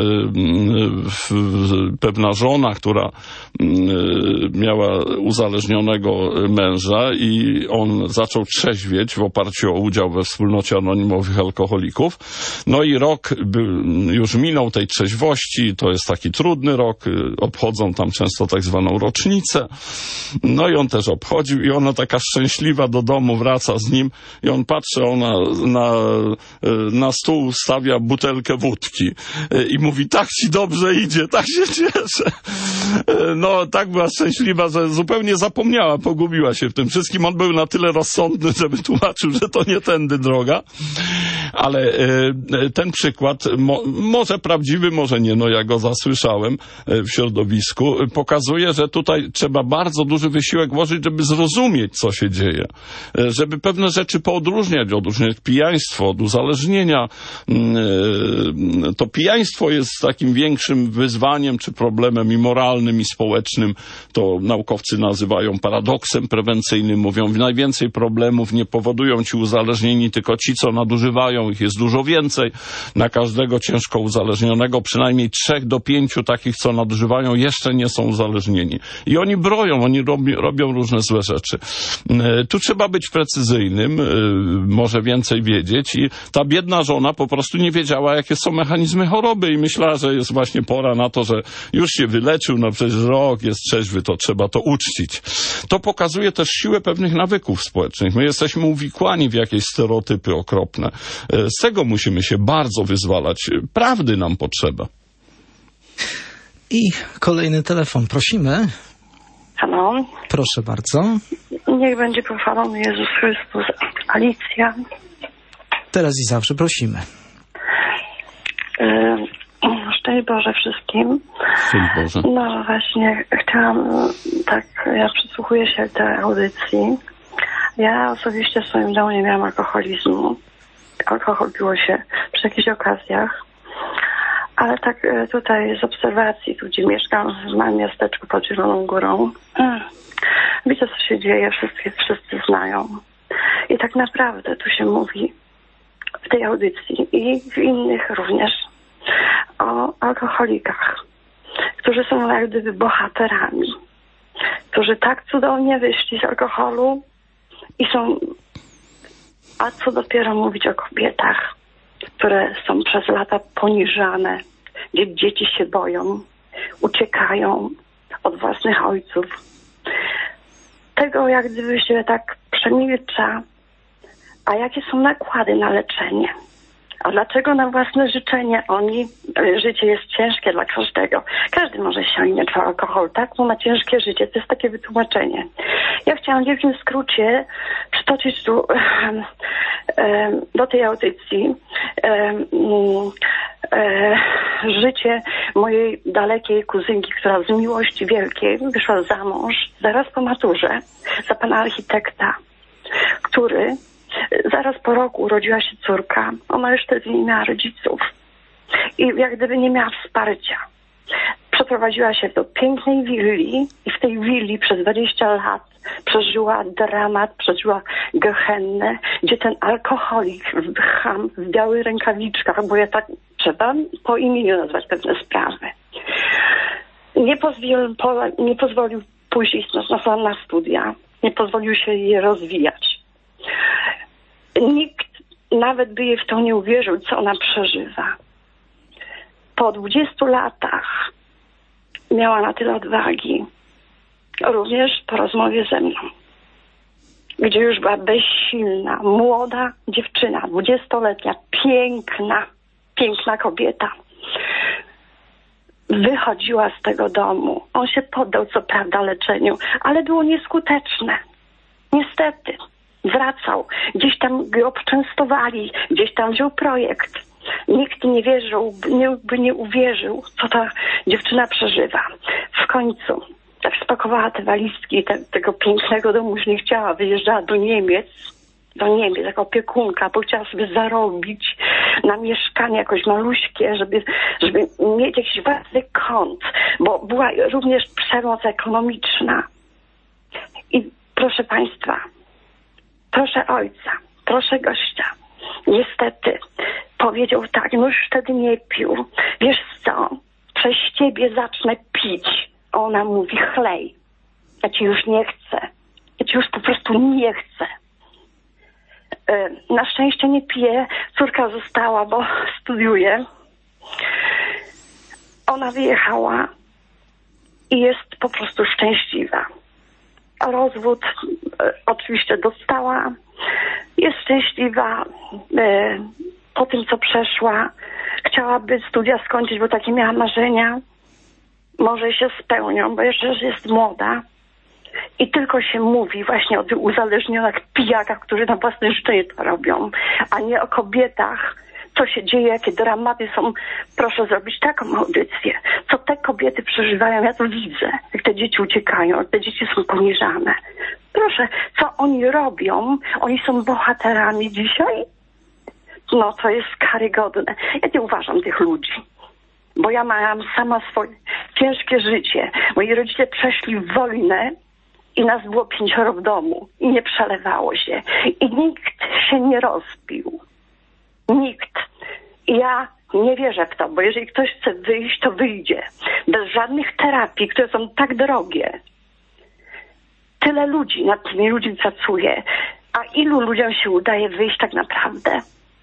pewna żona, która miała uzależnionego męża i on zaczął trzeźwieć w oparciu o udział we wspólnocie anonimowych alkoholików. No i rok już minął tej trzeźwości, to jest taki trudny rok, obchodzą tam często tak zwaną rocznicę. No i on też obchodził i ona taka szczęśliwa do domu wraca z nim i on patrzy, ona na stół stawia butelkę wódki i mówi: tak ci dobrze idzie, tak się cieszę. No tak była szczęśliwa, że zupełnie zapomniała, pogubiła się w tym wszystkim. On był na tyle rozsądny, żeby tłumaczył, że to nie tędy droga. Ale ten przykład, może prawdziwy, może nie, no ja go zasłyszałem w środowisku, pokazuje, że tutaj trzeba bardzo duży wysiłek włożyć, żeby zrozumieć, co się dzieje. Żeby pewne rzeczy poodróżniać, odróżniać pijaństwo od uzależnienia. To pijaństwo jest takim większym wyzwaniem, czy problemem i moralnym, i społecznym. To naukowcy nazywają paradoksem prewencyjnym. Mówią, najwięcej problemów nie powodują ci uzależnieni, tylko ci, co nadużywają. Ich jest dużo więcej. Na każdego ciężko uzależnionego przynajmniej 3 do 5 takich, co nadużywają, jeszcze nie są uzależnieni. I oni broją, oni robią różne złe rzeczy. Tu trzeba być precyzyjnym, może więcej wiedzieć i ta biedna żona po prostu nie wiedziała, jakie są mechanizmy choroby i myślała, że jest właśnie pora na to, że już się wyleczył, no przecież rok jest trzeźwy, to trzeba to uczcić. To pokazuje też siłę pewnych nawyków społecznych. My jesteśmy uwikłani w jakieś stereotypy okropne. Z tego musimy się bardzo wyzwalać. Prawdy nam potrzeba. I kolejny telefon, prosimy. Halo. Proszę bardzo. Niech będzie pochwalony Jezus Chrystus. Alicja. Teraz i zawsze prosimy. Szczęść Boże wszystkim. Szczęść Boże. No właśnie, chciałam, tak, ja przysłuchuję się tej audycji. Ja osobiście w swoim domu nie miałam alkoholizmu. Alkohol piło się przy jakichś okazjach. Ale tak tutaj z obserwacji, tu gdzie mieszkam, w małym miasteczku pod Zieloną Górą, widzę, co się dzieje, wszyscy znają. I tak naprawdę tu się mówi w tej audycji i w innych również o alkoholikach, którzy są jak gdyby bohaterami, którzy tak cudownie wyszli z alkoholu i są, a co dopiero mówić o kobietach, które są przez lata poniżane, gdzie dzieci się boją, uciekają od własnych ojców. Tego jak gdyby się tak przemilcza, a jakie są nakłady na leczenie. A dlaczego na własne życzenie życie jest ciężkie dla każdego. Każdy może sięgnąć po alkohol, tak? Bo ma ciężkie życie. To jest takie wytłumaczenie. Ja chciałam w wielkim skrócie przytoczyć tu do tej audycji życie mojej dalekiej kuzynki, która z miłości wielkiej wyszła za mąż zaraz po maturze za pana architekta, który zaraz po roku urodziła się córka. Ona już wtedy nie miała rodziców i jak gdyby nie miała wsparcia. Przeprowadziła się do pięknej willi i w tej willi przez 20 lat przeżyła dramat, przeżyła gehennę, gdzie ten alkoholik, cham w białych rękawiczkach, bo ja tak trzeba po imieniu nazwać pewne sprawy, nie pozwolił pójść na studia, nie pozwolił się je rozwijać. Nikt nawet by jej w to nie uwierzył, co ona przeżywa. Po 20 latach miała na tyle odwagi, również po rozmowie ze mną, gdzie już była bezsilna, młoda dziewczyna, 20-letnia, piękna kobieta. Wychodziła z tego domu. On się poddał co prawda leczeniu, ale było nieskuteczne. Niestety. Wracał. Gdzieś tam go poczęstowali, gdzieś tam wziął projekt. Nikt nie wierzył, nie uwierzył, co ta dziewczyna przeżywa. W końcu tak spakowała te walizki tego pięknego domu, już nie chciała, wyjeżdżała do Niemiec jako opiekunka, bo chciała sobie zarobić na mieszkanie jakoś maluśkie, żeby mieć jakiś własny kąt, bo była również przemoc ekonomiczna. I proszę państwa, proszę ojca, proszę gościa. Niestety powiedział tak, no już wtedy nie pił. Wiesz co, przez ciebie zacznę pić. A ona mówi, chlej, ja ci już nie chcę. Ja ci już po prostu nie chcę. Na szczęście nie piję. Córka została, bo studiuje. Ona wyjechała i jest po prostu szczęśliwa. Rozwód oczywiście dostała. Jest szczęśliwa po tym, co przeszła. Chciałaby studia skończyć, bo takie miała marzenia. Może się spełnią, bo jeszcze jest młoda. I tylko się mówi właśnie o tych uzależnionych pijakach, którzy na własne życzenie to robią, a nie o kobietach. Co się dzieje, jakie dramaty są. Proszę zrobić taką audycję. Co te kobiety przeżywają, ja to widzę. Jak te dzieci uciekają, jak te dzieci są poniżane. Proszę, co oni robią? Oni są bohaterami dzisiaj? No, to jest karygodne. Ja nie uważam tych ludzi. Bo ja miałam sama swoje ciężkie życie. Moi rodzice przeszli wojnę i nas było 5 w domu. I nie przelewało się. I nikt się nie rozbił. Nikt. I ja nie wierzę w to, bo jeżeli ktoś chce wyjść, to wyjdzie. Bez żadnych terapii, które są tak drogie. Tyle ludzi nad tymi ludźmi pracuje. A ilu ludziom się udaje wyjść tak naprawdę?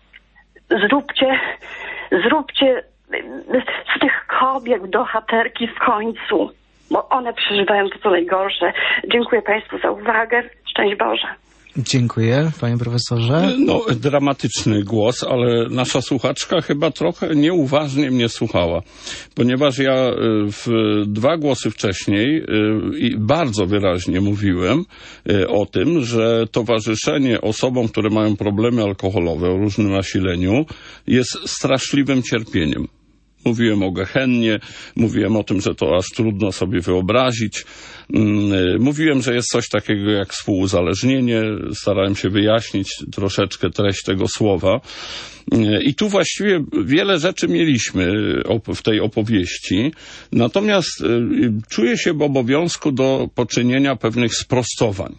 Zróbcie z tych kobiet bohaterki w końcu, bo one przeżywają to co najgorsze. Dziękuję Państwu za uwagę. Szczęść Boże. Dziękuję, panie profesorze. No, dramatyczny głos, ale nasza słuchaczka chyba trochę nieuważnie mnie słuchała, ponieważ ja w 2 głosy wcześniej bardzo wyraźnie mówiłem o tym, że towarzyszenie osobom, które mają problemy alkoholowe o różnym nasileniu jest straszliwym cierpieniem. Mówiłem o Gehennie, mówiłem o tym, że to aż trudno sobie wyobrazić. Mówiłem, że jest coś takiego jak współuzależnienie. Starałem się wyjaśnić troszeczkę treść tego słowa. I tu właściwie wiele rzeczy mieliśmy w tej opowieści. Natomiast czuję się w obowiązku do poczynienia pewnych sprostowań.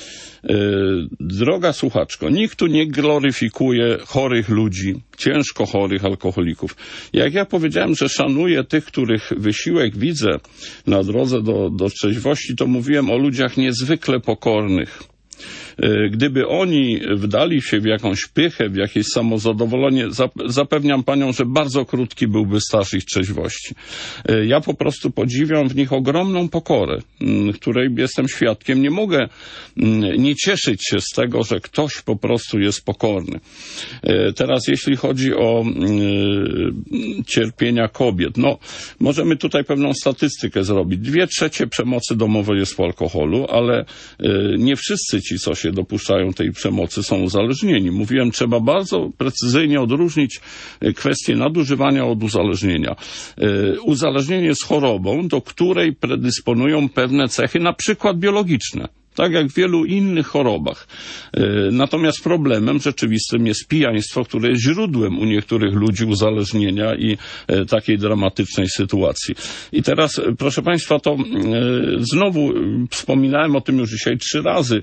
Droga słuchaczko, nikt tu nie gloryfikuje chorych ludzi, ciężko chorych alkoholików. Jak ja powiedziałem, że szanuję tych, których wysiłek widzę na drodze do trzeźwości, to mówiłem o ludziach niezwykle pokornych. Gdyby oni wdali się w jakąś pychę, w jakieś samozadowolenie, zapewniam panią, że bardzo krótki byłby staż ich trzeźwości. Ja po prostu podziwiam w nich ogromną pokorę, której jestem świadkiem. Nie mogę nie cieszyć się z tego, że ktoś po prostu jest pokorny. Teraz jeśli chodzi o cierpienia kobiet, no możemy tutaj pewną statystykę zrobić. 2/3 przemocy domowej jest po alkoholu, ale nie wszyscy ci, co się dopuszczają tej przemocy, są uzależnieni. Mówiłem, trzeba bardzo precyzyjnie odróżnić kwestię nadużywania od uzależnienia. Uzależnienie jest chorobą, do której predysponują pewne cechy, na przykład biologiczne. Tak jak w wielu innych chorobach. Natomiast problemem rzeczywistym jest pijaństwo, które jest źródłem u niektórych ludzi uzależnienia i takiej dramatycznej sytuacji. I teraz, proszę państwa, to znowu wspominałem o tym już dzisiaj 3 razy,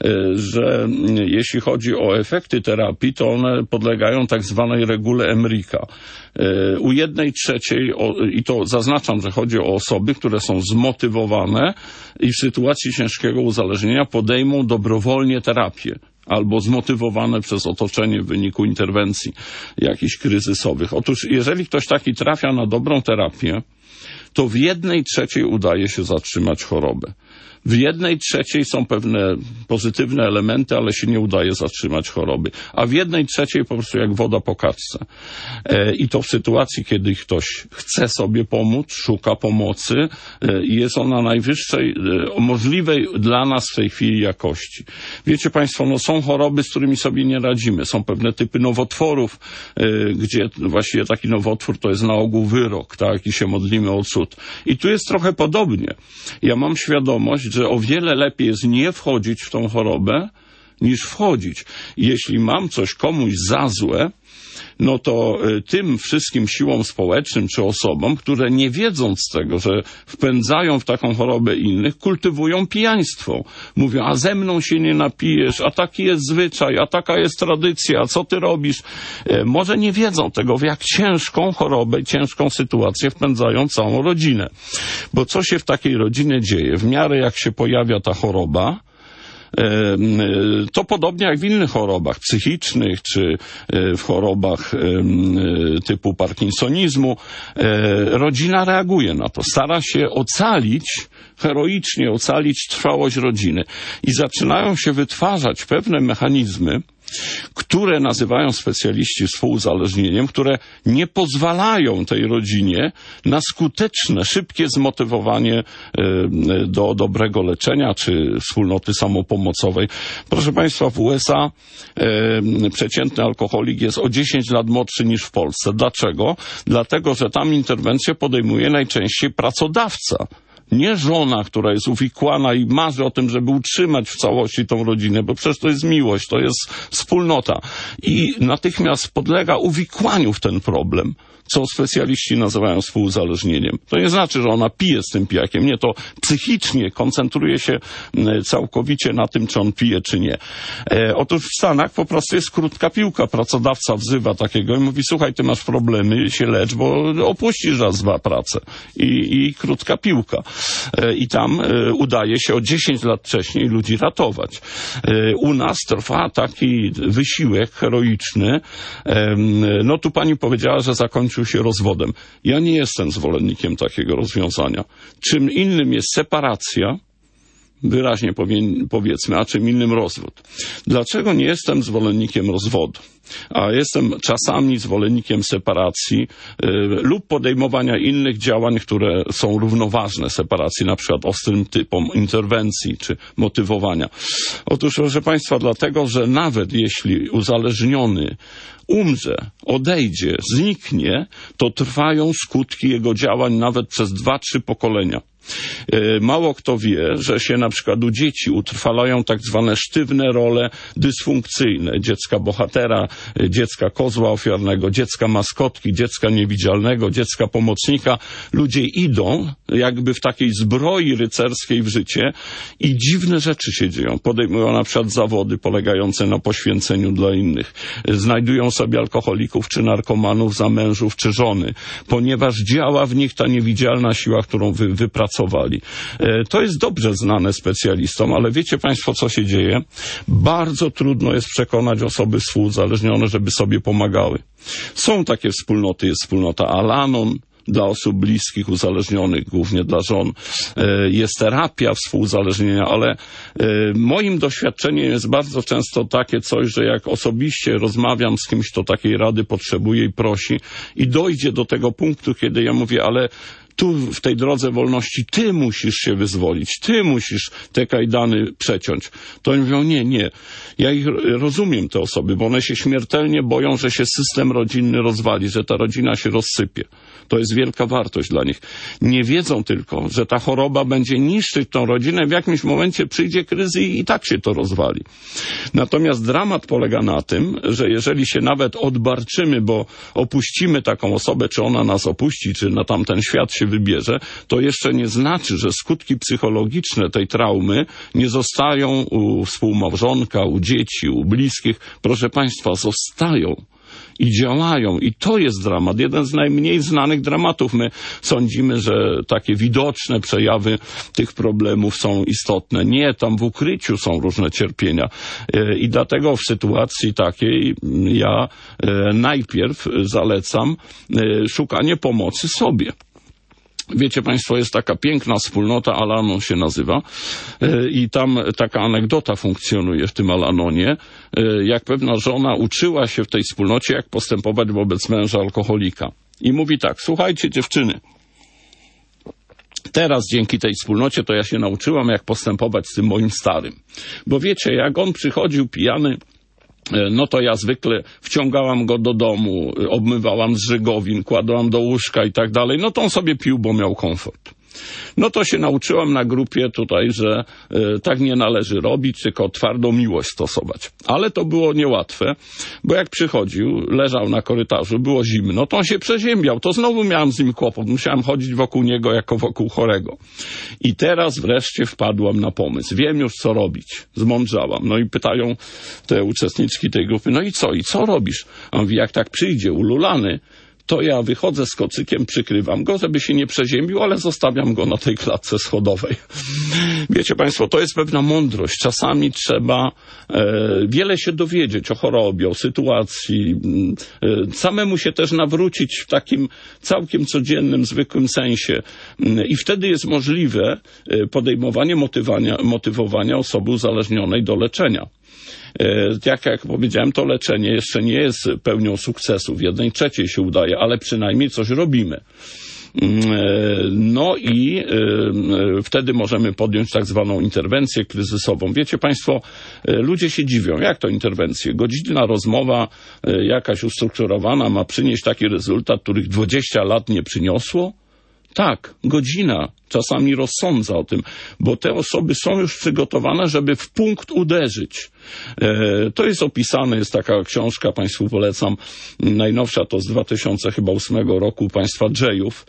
że jeśli chodzi o efekty terapii, to one podlegają tak zwanej regule Emmerika. U 1/3, i to zaznaczam, że chodzi o osoby, które są zmotywowane i w sytuacji ciężkiego uzależnienia podejmą dobrowolnie terapię albo zmotywowane przez otoczenie w wyniku interwencji jakichś kryzysowych. Otóż jeżeli ktoś taki trafia na dobrą terapię, to w 1/3 udaje się zatrzymać chorobę. W 1/3 są pewne pozytywne elementy, ale się nie udaje zatrzymać choroby. A w 1/3 po prostu jak woda po kaczce. I to w sytuacji, kiedy ktoś chce sobie pomóc, szuka pomocy i jest ona najwyższej możliwej dla nas w tej chwili jakości. Wiecie państwo, no są choroby, z którymi sobie nie radzimy. Są pewne typy nowotworów, gdzie właściwie taki nowotwór to jest na ogół wyrok, tak? I się modlimy o cud. I tu jest trochę podobnie. Ja mam świadomość, że o wiele lepiej jest nie wchodzić w tą chorobę, niż wchodzić. Jeśli mam coś komuś za złe, no to tym wszystkim siłom społecznym czy osobom, które nie wiedząc tego, że wpędzają w taką chorobę innych, kultywują pijaństwo. Mówią, a ze mną się nie napijesz, a taki jest zwyczaj, a taka jest tradycja, a co ty robisz? Może nie wiedzą tego, w jak ciężką chorobę, ciężką sytuację wpędzają całą rodzinę. Bo co się w takiej rodzinie dzieje? W miarę jak się pojawia ta choroba, to podobnie jak w innych chorobach psychicznych, czy w chorobach typu parkinsonizmu, rodzina reaguje na to. Stara się heroicznie ocalić trwałość rodziny. I zaczynają się wytwarzać pewne mechanizmy, które nazywają specjaliści współuzależnieniem, które nie pozwalają tej rodzinie na skuteczne, szybkie zmotywowanie do dobrego leczenia czy wspólnoty samopomocowej. Proszę państwa, w USA przeciętny alkoholik jest o 10 lat młodszy niż w Polsce. Dlaczego? Dlatego, że tam interwencję podejmuje najczęściej pracodawca. Nie żona, która jest uwikłana i marzy o tym, żeby utrzymać w całości tą rodzinę, bo przecież to jest miłość, to jest wspólnota. I natychmiast podlega uwikłaniu w ten problem, co specjaliści nazywają współuzależnieniem. To nie znaczy, że ona pije z tym pijakiem. Nie, to psychicznie koncentruje się całkowicie na tym, czy on pije, czy nie. Otóż w Stanach po prostu jest krótka piłka. Pracodawca wzywa takiego i mówi, słuchaj, ty masz problemy, się lecz, bo opuścisz raz, 2 pracę. I krótka piłka. I tam udaje się o 10 lat wcześniej ludzi ratować. U nas trwa taki wysiłek heroiczny. No tu pani powiedziała, że zakończył się rozwodem. Ja nie jestem zwolennikiem takiego rozwiązania. Czym innym jest separacja, wyraźnie powiedzmy, a czym innym rozwód. Dlaczego nie jestem zwolennikiem rozwodu? A jestem czasami zwolennikiem separacji lub podejmowania innych działań, które są równoważne separacji, na przykład ostrym typom interwencji czy motywowania. Otóż, proszę Państwa, dlatego, że nawet jeśli uzależniony umrze, odejdzie, zniknie, to trwają skutki jego działań nawet przez 2-3 pokolenia. Mało kto wie, że się na przykład u dzieci utrwalają tak zwane sztywne role dysfunkcyjne. Dziecka bohatera, dziecka kozła ofiarnego, dziecka maskotki, dziecka niewidzialnego, dziecka pomocnika. Ludzie idą jakby w takiej zbroi rycerskiej w życie i dziwne rzeczy się dzieją. Podejmują na przykład zawody polegające na poświęceniu dla innych. Znajdują sobie alkoholików czy narkomanów za mężów czy żony, ponieważ działa w nich ta niewidzialna siła, którą wypracowali. To jest dobrze znane specjalistom, ale wiecie Państwo, co się dzieje? Bardzo trudno jest przekonać osoby współuzależnione, żeby sobie pomagały. Są takie wspólnoty, jest wspólnota Al-Anon dla osób bliskich, uzależnionych, głównie dla żon. Jest terapia współuzależnienia, ale moim doświadczeniem jest bardzo często takie coś, że jak osobiście rozmawiam z kimś, kto takiej rady potrzebuje i prosi i dojdzie do tego punktu, kiedy ja mówię, ale tu w tej drodze wolności ty musisz się wyzwolić, ty musisz te kajdany przeciąć. To oni mówią, nie. Ja ich rozumiem, te osoby, bo one się śmiertelnie boją, że się system rodzinny rozwali, że ta rodzina się rozsypie. To jest wielka wartość dla nich. Nie wiedzą tylko, że ta choroba będzie niszczyć tą rodzinę, w jakimś momencie przyjdzie kryzys i tak się to rozwali. Natomiast dramat polega na tym, że jeżeli się nawet odbarczymy, bo opuścimy taką osobę, czy ona nas opuści, czy na tamten świat się wybierze, to jeszcze nie znaczy, że skutki psychologiczne tej traumy nie zostają u współmałżonka, u dzieci, u bliskich. Proszę Państwa, zostają i działają. I to jest dramat. Jeden z najmniej znanych dramatów. My sądzimy, że takie widoczne przejawy tych problemów są istotne. Nie, tam w ukryciu są różne cierpienia. I dlatego w sytuacji takiej ja najpierw zalecam szukanie pomocy sobie. Wiecie Państwo, jest taka piękna wspólnota, Al-Anon się nazywa, i tam taka anegdota funkcjonuje w tym Al-Anonie, jak pewna żona uczyła się w tej wspólnocie, jak postępować wobec męża alkoholika. I mówi tak, słuchajcie dziewczyny, teraz dzięki tej wspólnocie to ja się nauczyłam, jak postępować z tym moim starym. Bo wiecie, jak on przychodził pijany, no to ja zwykle wciągałam go do domu, obmywałam z żygowin, kładłam do łóżka i tak dalej. No to on sobie pił, bo miał komfort. No to się nauczyłam na grupie tutaj, że tak nie należy robić, tylko twardą miłość stosować. Ale to było niełatwe, bo jak przychodził, leżał na korytarzu, było zimno, to on się przeziębiał. To znowu miałam z nim kłopot. Musiałam chodzić wokół niego jako wokół chorego. I teraz wreszcie wpadłam na pomysł. Wiem już, co robić. Zmądrzałam. No i pytają te uczestniczki tej grupy, no i co? I co robisz? A on mówi, jak tak przyjdzie ululany, to ja wychodzę z kocykiem, przykrywam go, żeby się nie przeziębił, ale zostawiam go na tej klatce schodowej. Wiecie Państwo, to jest pewna mądrość. Czasami trzeba wiele się dowiedzieć o chorobie, o sytuacji, samemu się też nawrócić w takim całkiem codziennym, zwykłym sensie. I wtedy jest możliwe podejmowanie motywowania osoby uzależnionej do leczenia. Jak powiedziałem, to leczenie jeszcze nie jest pełnią sukcesu. W 1/3 się udaje, ale przynajmniej coś robimy. No i wtedy możemy podjąć tak zwaną interwencję kryzysową. Wiecie Państwo, ludzie się dziwią. Jak to interwencję? Godzinna rozmowa jakaś ustrukturowana ma przynieść taki rezultat, których 20 lat nie przyniosło? Tak, godzina czasami rozsądza o tym, bo te osoby są już przygotowane, żeby w punkt uderzyć. To jest opisane, jest taka książka, Państwu polecam, najnowsza to z 2008 roku państwa Dżejów.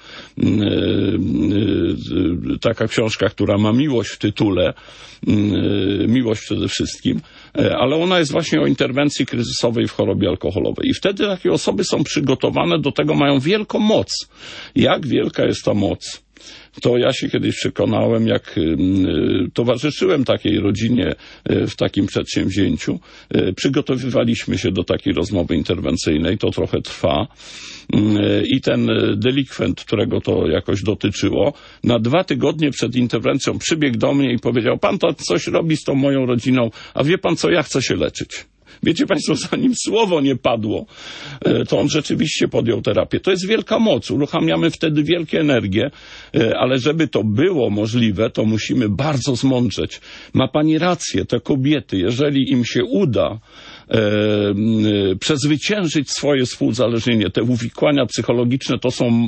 Taka książka, która ma miłość w tytule, miłość przede wszystkim, ale ona jest właśnie o interwencji kryzysowej w chorobie alkoholowej. I wtedy takie osoby są przygotowane do tego, mają wielką moc. Jak wielka jest ta moc? to ja się kiedyś przekonałem, jak towarzyszyłem takiej rodzinie w takim przedsięwzięciu. Przygotowywaliśmy się do takiej rozmowy interwencyjnej, to trochę trwa. I ten delikwent, którego to jakoś dotyczyło, na 2 tygodnie przed interwencją przybiegł do mnie i powiedział: pan to coś robi z tą moją rodziną, a wie pan co, ja chcę się leczyć. Wiecie państwo, zanim słowo nie padło, to on rzeczywiście podjął terapię. To jest wielka moc, uruchamiamy wtedy wielkie energie, ale żeby to było możliwe, to musimy bardzo zmądrzeć. Ma pani rację, te kobiety, jeżeli im się uda przezwyciężyć swoje współuzależnienie, te uwikłania psychologiczne, to są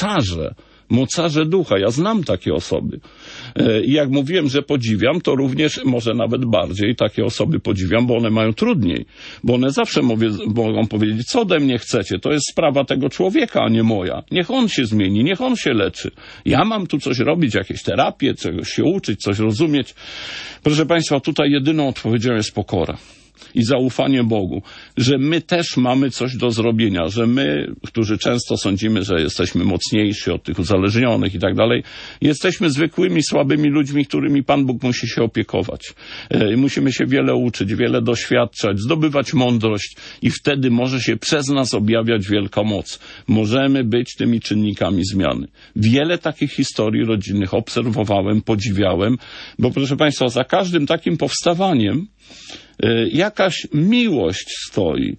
mocarze ducha. Ja znam takie osoby. I jak mówiłem, że podziwiam, to również, może nawet bardziej, takie osoby podziwiam, bo one mają trudniej. Bo one zawsze mogą powiedzieć: co ode mnie chcecie? To jest sprawa tego człowieka, a nie moja. Niech on się zmieni, niech on się leczy. Ja mam tu coś robić, jakieś terapie, czegoś się uczyć, coś rozumieć. Proszę państwa, tutaj jedyną odpowiedzią jest pokora i zaufanie Bogu, że my też mamy coś do zrobienia, że my, którzy często sądzimy, że jesteśmy mocniejsi od tych uzależnionych i tak dalej, jesteśmy zwykłymi, słabymi ludźmi, którymi Pan Bóg musi się opiekować. Musimy się wiele uczyć, wiele doświadczać, zdobywać mądrość i wtedy może się przez nas objawiać wielka moc. Możemy być tymi czynnikami zmiany. Wiele takich historii rodzinnych obserwowałem, podziwiałem, bo proszę Państwa, za każdym takim powstawaniem jakaś miłość stoi.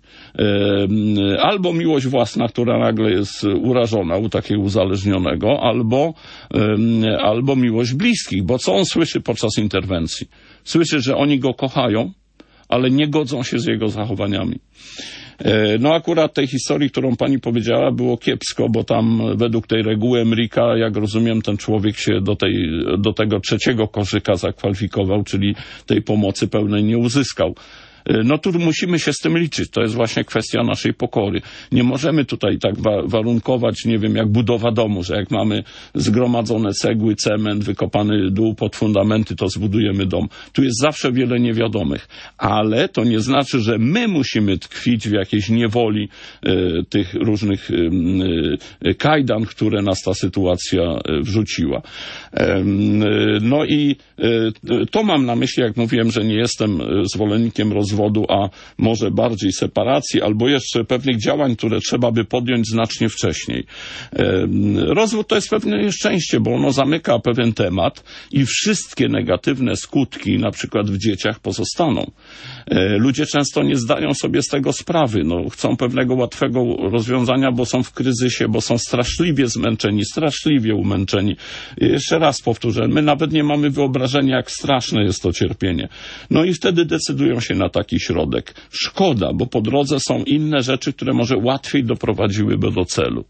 Albo miłość własna, która nagle jest urażona u takiego uzależnionego, albo miłość bliskich. Bo co on słyszy podczas interwencji? Słyszy, że oni go kochają, ale nie godzą się z jego zachowaniami. No akurat tej historii, którą pani powiedziała, było kiepsko, bo tam według tej reguły Emrika, jak rozumiem, ten człowiek się do tego 3. koszyka zakwalifikował, czyli tej pomocy pełnej nie uzyskał. No tu musimy się z tym liczyć. To jest właśnie kwestia naszej pokory. Nie możemy tutaj tak warunkować, nie wiem, jak budowa domu, że jak mamy zgromadzone cegły, cement, wykopany dół pod fundamenty, to zbudujemy dom. Tu jest zawsze wiele niewiadomych. Ale to nie znaczy, że my musimy tkwić w jakiejś niewoli tych różnych kajdan, które nas ta sytuacja wrzuciła. No i to mam na myśli, jak mówiłem, że nie jestem zwolennikiem rozwodu, a może bardziej separacji, albo jeszcze pewnych działań, które trzeba by podjąć znacznie wcześniej. Rozwód to jest pewne nieszczęście, bo ono zamyka pewien temat i wszystkie negatywne skutki, na przykład w dzieciach, pozostaną. Ludzie często nie zdają sobie z tego sprawy. No, chcą pewnego łatwego rozwiązania, bo są w kryzysie, bo są straszliwie zmęczeni, straszliwie umęczeni. Jeszcze raz powtórzę, my nawet nie mamy wyobrażenia, jak straszne jest to cierpienie. No i wtedy decydują się na taki środek. Szkoda, bo po drodze są inne rzeczy, które może łatwiej doprowadziłyby do celu.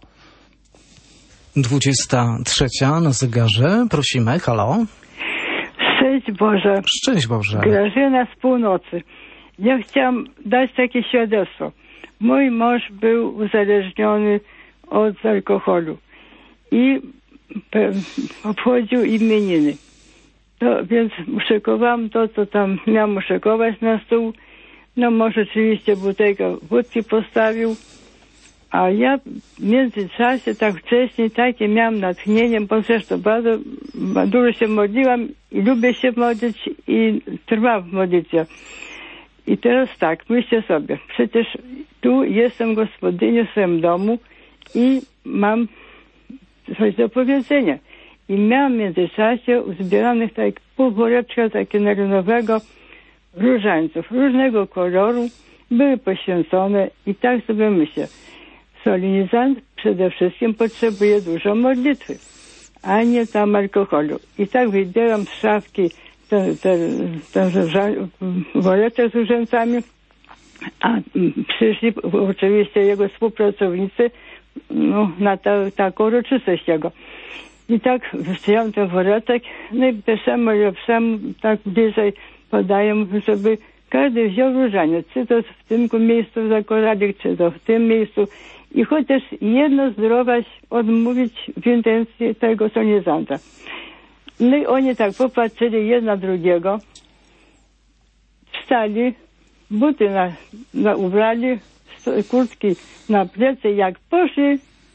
23 na zegarze. Prosimy. Halo. Szczęść Boże. Szczęść Boże. Grażyna z północy. Ja chciałam dać takie świadectwo. Mój mąż był uzależniony od alkoholu i obchodził imieniny. To więc szykowałam to, co tam miałam szykować na stół. No może oczywiście butelkę wódki postawił, a ja w międzyczasie, tak wcześniej, takie miałam natchnienie, bo zresztą bardzo dużo się modliłam i lubię się modlić i trwam w modlitwie. I teraz tak, myślę sobie, przecież tu jestem gospodynią w swoim domu i mam coś do powiedzenia. I miałam w międzyczasie uzbieranych tak pół woreczka takiego nowego różańców różnego koloru, były poświęcone i tak sobie myślę. Solenizant przede wszystkim potrzebuje dużo modlitwy, a nie tam alkoholu. I tak wybieram z szafki ten woreczek z różańcami, a przyszli oczywiście jego współpracownicy na taką uroczystość jego. I tak wziąłem ten woreczek, no i pierwszemu lepszemu tak bliżej podaję, żeby każdy wziął różaniec, czy to w tym miejscu za koralik, czy to w tym miejscu. I chociaż jedno zdrować odmówić w intencji tego solenizanta. No i oni tak popatrzyli jeden na drugiego, wstali, buty ubrali, kurtki na plecy, jak poszli,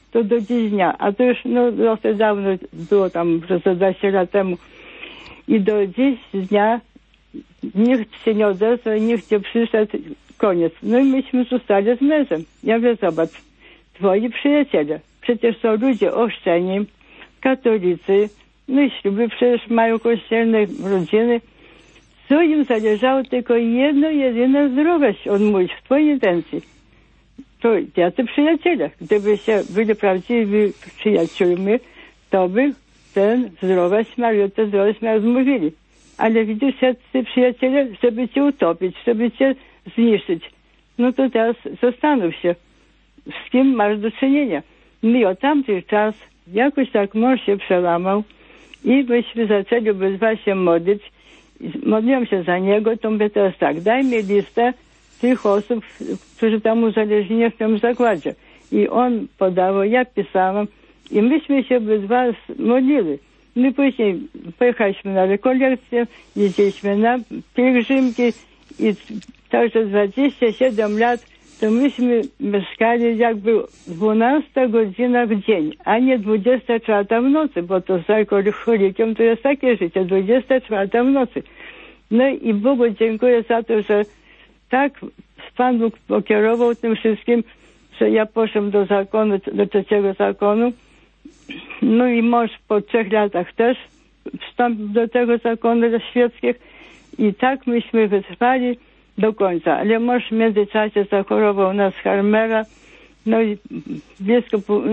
to do dziś dnia. A to już dosyć dawno było, tam przez 20 lat temu. I do dziś dnia nikt się nie odezwał, nikt nie przyszedł, koniec. No i myśmy zostali z mężem. Ja mówię, zobacz, twoi przyjaciele, przecież są ludzie ochrzczeni, katolicy, no i śluby przecież mają kościelne, rodziny. Co im zależało? Tylko jedyna zdrowość odmówić w twojej intencji. To jacy przyjaciele, gdyby się byli prawdziwi przyjaciółmi, to by ten zdrowość miał odmówili. Ale widzisz, ci przyjaciele, żeby cię utopić, żeby cię zniszczyć. No to teraz zastanów się, z kim masz do czynienia. No i od tamtych czas jakoś tak mąż się przełamał i myśmy zaczęli obydwa się modlić. Modliłem się za niego, to mówię teraz tak, daj mi listę tych osób, którzy tam uzależnieni w tym zakładzie. I on podawał, ja pisałam i myśmy się obydwa modlili. My później pojechaliśmy na rekolekcję, jeździliśmy na pielgrzymki i także 27 lat to myśmy mieszkali jakby 12 godzina w dzień, a nie 24 w nocy, bo to z alkoholikiem to jest takie życie, 24 w nocy. No i Bogu dziękuję za to, że tak Pan Bóg pokierował tym wszystkim, że ja poszłam do zakonu, do trzeciego zakonu. No i mąż po 3 latach też wstąpił do tego zakonu świeckich i tak myśmy wytrwali do końca. Ale mąż w międzyczasie zachorował na Alzheimera, no i blisko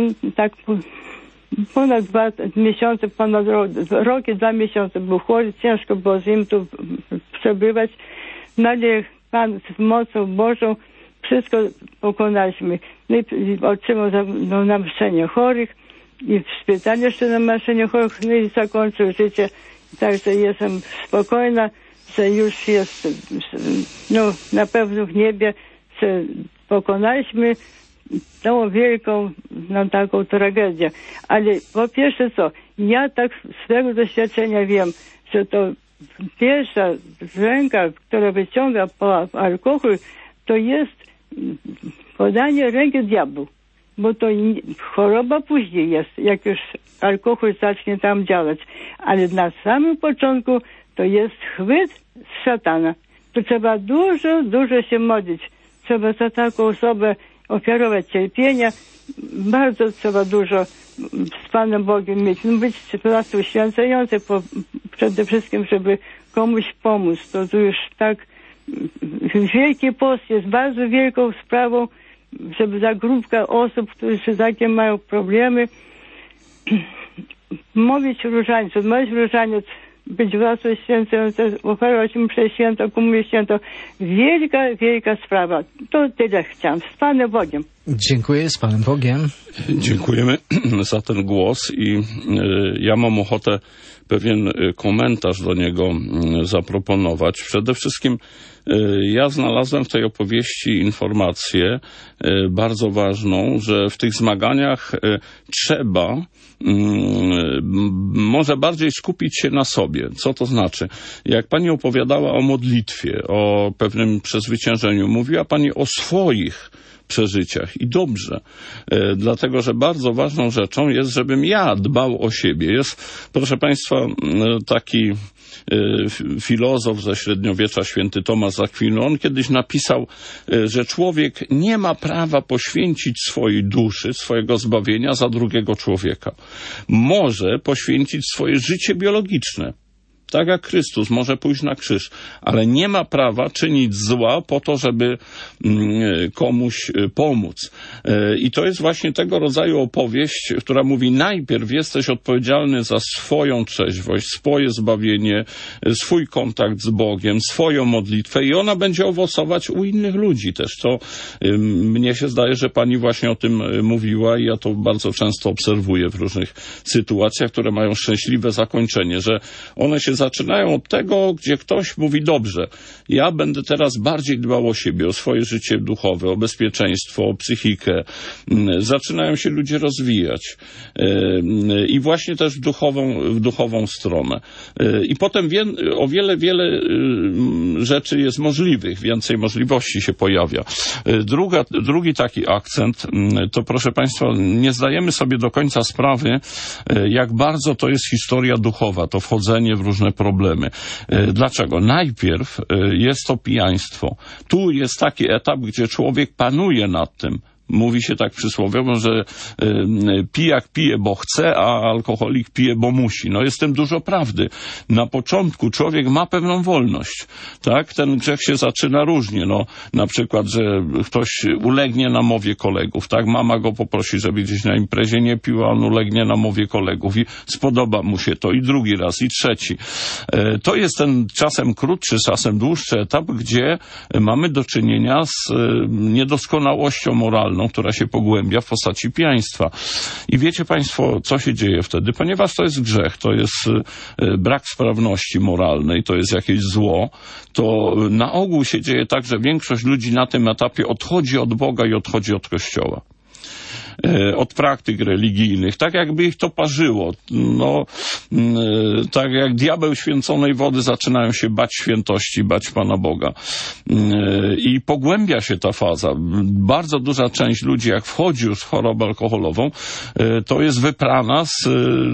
ponad 2 miesiące, ponad rok i 2 miesiące był chory, ciężko było z nim tu przebywać. No ale Pan z mocą Bożą wszystko pokonaliśmy. No i otrzymał namaszczenie chorych i w szpitalu jeszcze namaszczenie chorych, no i zakończył życie. Także jestem spokojna, że już jest, no na pewno w niebie, że pokonaliśmy tą wielką, taką tragedię. Ale po pierwsze co, ja tak z swego doświadczenia wiem, że to pierwsza ręka, która wyciąga po alkohol, to jest podanie ręki diabłu. Bo to choroba później jest, jak już alkohol zacznie tam działać. Ale na samym początku to jest chwyt z szatana. To trzeba dużo się modlić. Trzeba za taką osobę ofiarować cierpienia. Bardzo trzeba dużo z Panem Bogiem mieć. No być po prostu święcający przede wszystkim, żeby komuś pomóc. To już tak Wielki Post jest bardzo wielką sprawą, żeby za grupka osób, którzy takie mają problemy, mówić różaniec, być własną święcącą, oferować mu przez święto, komuś święto. Wielka sprawa. To tyle chciałam. Z Panem Bogiem. Dziękuję, z Panem Bogiem. Dziękujemy za ten głos i ja mam ochotę pewien komentarz do niego zaproponować. Przede wszystkim ja znalazłem w tej opowieści informację bardzo ważną, że w tych zmaganiach trzeba może bardziej skupić się na sobie. Co to znaczy? Jak pani opowiadała o modlitwie, o pewnym przezwyciężeniu, mówiła pani o swoich przeżyciach. I dobrze, dlatego, że bardzo ważną rzeczą jest, żebym ja dbał o siebie. Jest, proszę państwa, taki filozof ze średniowiecza, święty Tomasz z Akwinu. On kiedyś napisał, że człowiek nie ma prawa poświęcić swojej duszy, swojego zbawienia za drugiego człowieka. Może poświęcić swoje życie biologiczne. Tak jak Chrystus może pójść na krzyż, ale nie ma prawa czynić zła po to, żeby komuś pomóc. I to jest właśnie tego rodzaju opowieść, która mówi, najpierw jesteś odpowiedzialny za swoją trzeźwość, swoje zbawienie, swój kontakt z Bogiem, swoją modlitwę i ona będzie owocować u innych ludzi też. To mnie się zdaje, że pani właśnie o tym mówiła i ja to bardzo często obserwuję w różnych sytuacjach, które mają szczęśliwe zakończenie, że one się zaczynają od tego, gdzie ktoś mówi, dobrze, ja będę teraz bardziej dbał o siebie, o swoje życie duchowe, o bezpieczeństwo, o psychikę. Zaczynają się ludzie rozwijać. I właśnie też w duchową stronę. I potem o wiele rzeczy jest możliwych, więcej możliwości się pojawia. Drugi taki akcent, to proszę Państwa, nie zdajemy sobie do końca sprawy, jak bardzo to jest historia duchowa, to wchodzenie w różne problemy. Dlaczego? Najpierw jest to pijaństwo. Tu jest taki etap, gdzie człowiek panuje nad tym. Mówi się tak przysłowiowo, że pijak pije, bo chce, a alkoholik pije, bo musi. No jest w tym dużo prawdy. Na początku człowiek ma pewną wolność, tak? Ten grzech się zaczyna różnie. No, na przykład, że ktoś ulegnie namowie kolegów, tak? Mama go poprosi, żeby gdzieś na imprezie nie pił, a on ulegnie namowie kolegów i spodoba mu się to i drugi raz, i trzeci. To jest ten czasem krótszy, czasem dłuższy etap, gdzie mamy do czynienia z niedoskonałością moralną, która się pogłębia w postaci pijaństwa. I wiecie Państwo, co się dzieje wtedy? Ponieważ to jest grzech, to jest brak sprawności moralnej, to jest jakieś zło, to na ogół się dzieje tak, że większość ludzi na tym etapie odchodzi od Boga i odchodzi od Kościoła. Od praktyk religijnych, tak jakby ich to parzyło. No, tak jak diabeł święconej wody zaczynają się bać świętości, bać Pana Boga. I pogłębia się ta faza. Bardzo duża część ludzi, jak wchodzi już w chorobę alkoholową, to jest wyprana z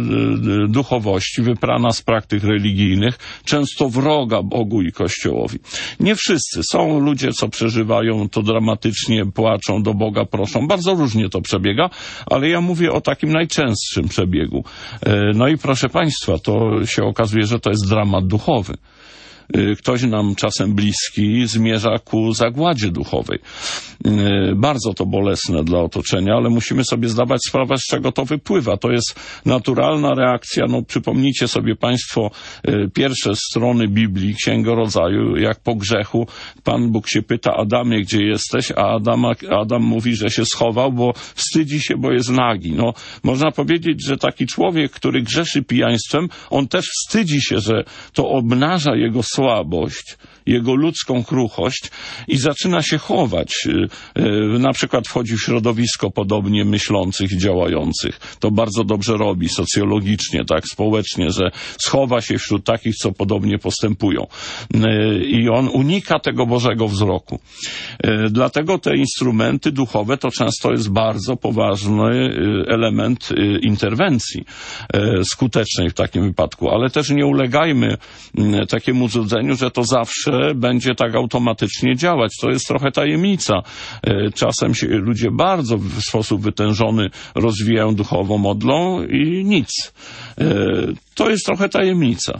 duchowości, wyprana z praktyk religijnych, często wroga Bogu i Kościołowi. Nie wszyscy. Są ludzie, co przeżywają to dramatycznie, płaczą do Boga, proszą. Bardzo różnie to przebiega, ale ja mówię o takim najczęstszym przebiegu. No i proszę Państwa, to się okazuje, że to jest dramat duchowy. Ktoś nam czasem bliski zmierza ku zagładzie duchowej. Bardzo to bolesne dla otoczenia, ale musimy sobie zdawać sprawę, z czego to wypływa. To jest naturalna reakcja. No, przypomnijcie sobie Państwo pierwsze strony Biblii, Księgę Rodzaju, jak po grzechu Pan Bóg się pyta: Adamie, gdzie jesteś? A Adam mówi, że się schował, bo wstydzi się, bo jest nagi. No, można powiedzieć, że taki człowiek, który grzeszy pijaństwem, on też wstydzi się, że to obnaża jego słabość, jego ludzką kruchość i zaczyna się chować. Na przykład wchodzi w środowisko podobnie myślących i działających. To bardzo dobrze robi socjologicznie, tak, społecznie, że schowa się wśród takich, co podobnie postępują. I on unika tego Bożego wzroku. Dlatego te instrumenty duchowe to często jest bardzo poważny element interwencji skutecznej w takim wypadku. Ale też nie ulegajmy takiemu złudzeniu, że to zawsze będzie tak automatycznie działać. To jest trochę tajemnica. Czasem się ludzie bardzo w sposób wytężony rozwijają duchowo, modlą i nic. To jest trochę tajemnica.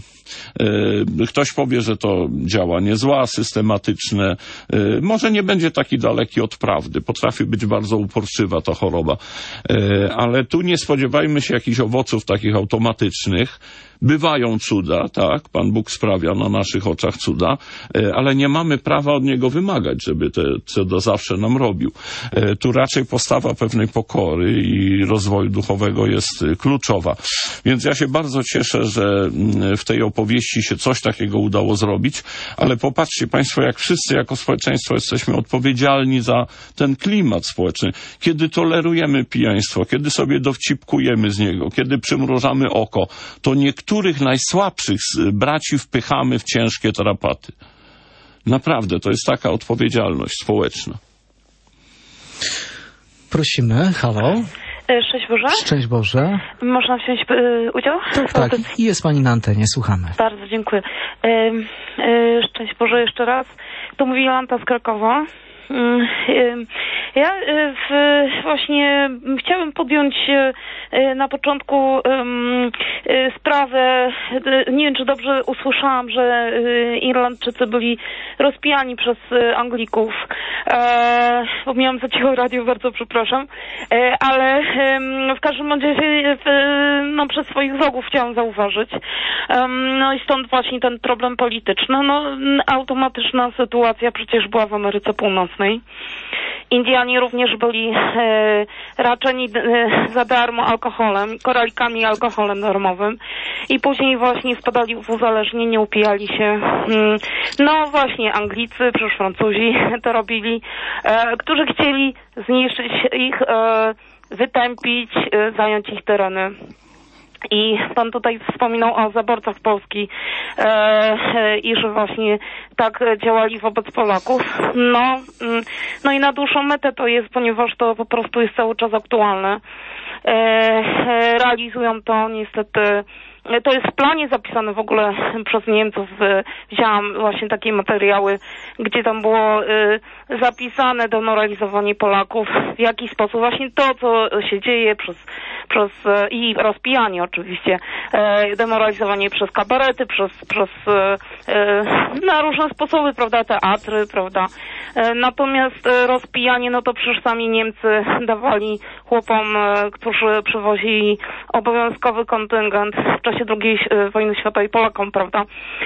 Ktoś powie, że to działanie zła, systematyczne. Może nie będzie taki daleki od prawdy. Potrafi być bardzo uporczywa ta choroba. Ale tu nie spodziewajmy się jakichś owoców takich automatycznych. Bywają cuda, tak, Pan Bóg sprawia na naszych oczach cuda, ale nie mamy prawa od Niego wymagać, żeby te cuda zawsze nam robił. Tu raczej postawa pewnej pokory i rozwoju duchowego jest kluczowa. Więc ja się bardzo cieszę, że w tej opowieści się coś takiego udało zrobić, ale popatrzcie Państwo, jak wszyscy jako społeczeństwo jesteśmy odpowiedzialni za ten klimat społeczny. Kiedy tolerujemy pijaństwo, kiedy sobie dowcipkujemy z niego, kiedy przymrużamy oko, to niektórych najsłabszych braci wpychamy w ciężkie tarapaty. Naprawdę, to jest taka odpowiedzialność społeczna. Prosimy, halo. Szczęść Boże. Szczęść Boże. Można wziąć udział? Tak. I jest Pani na antenie, słuchamy. Bardzo dziękuję. Szczęść Boże jeszcze raz. Tu mówi Jolanta z Krakowa. Ja właśnie chciałem podjąć na początku sprawę, nie wiem czy dobrze usłyszałam, że Irlandczycy byli rozpijani przez Anglików, bo miałam za cicho radio, bardzo przepraszam, ale w każdym razie no, przez swoich wrogów chciałam zauważyć. No i stąd właśnie ten problem polityczny. No, automatyczna sytuacja przecież była w Ameryce Północnej. Indianie również byli raczeni za darmo alkoholem, koralikami i alkoholem darmowym i później właśnie spadali w uzależnienie, upijali się. No właśnie Anglicy, przecież Francuzi to robili, którzy chcieli zniszczyć ich, wytępić, zająć ich tereny. I pan tutaj wspominał o zaborcach Polski i że właśnie tak działali wobec Polaków. No i na dłuższą metę to jest, ponieważ to po prostu jest cały czas aktualne. Realizują to niestety. To jest w planie zapisane w ogóle przez Niemców. Wzięłam właśnie takie materiały, gdzie tam było zapisane demoralizowanie Polaków, w jaki sposób właśnie to, co się dzieje przez i rozpijanie oczywiście, demoralizowanie przez kabarety, przez na różne sposoby, prawda, teatry, prawda. Natomiast rozpijanie, no to przecież sami Niemcy dawali chłopom, którzy przywozili obowiązkowy kontyngent w czasie II wojny światowej, Polakom, prawda,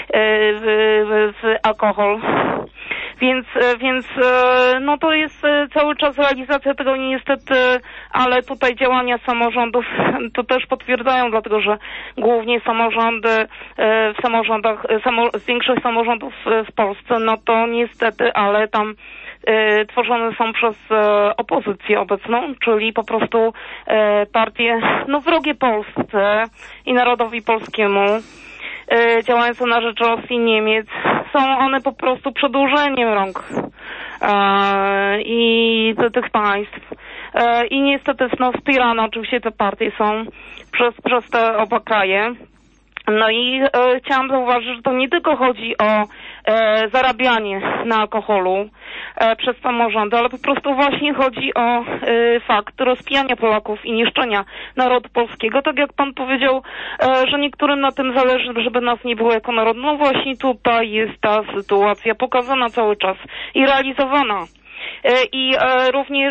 w alkohol. Więc no to jest cały czas realizacja tego niestety, ale tutaj działania samorządów to też potwierdzają, dlatego że głównie samorządy w samorządach, większość samorządów w Polsce, no to niestety, ale tam tworzone są przez opozycję obecną, czyli po prostu partie no wrogie Polsce i narodowi polskiemu, działające na rzecz Rosji, Niemiec. Są one po prostu przedłużeniem rąk i tych państw. I niestety no, wspierane oczywiście te partie są przez te oba kraje. No i chciałam zauważyć, że to nie tylko chodzi o zarabianie na alkoholu przez samorządy, ale po prostu właśnie chodzi o fakt rozpijania Polaków i niszczenia narodu polskiego. Tak jak pan powiedział, że niektórym na tym zależy, żeby nas nie było jako narod. No właśnie tutaj jest ta sytuacja pokazana cały czas i realizowana. I również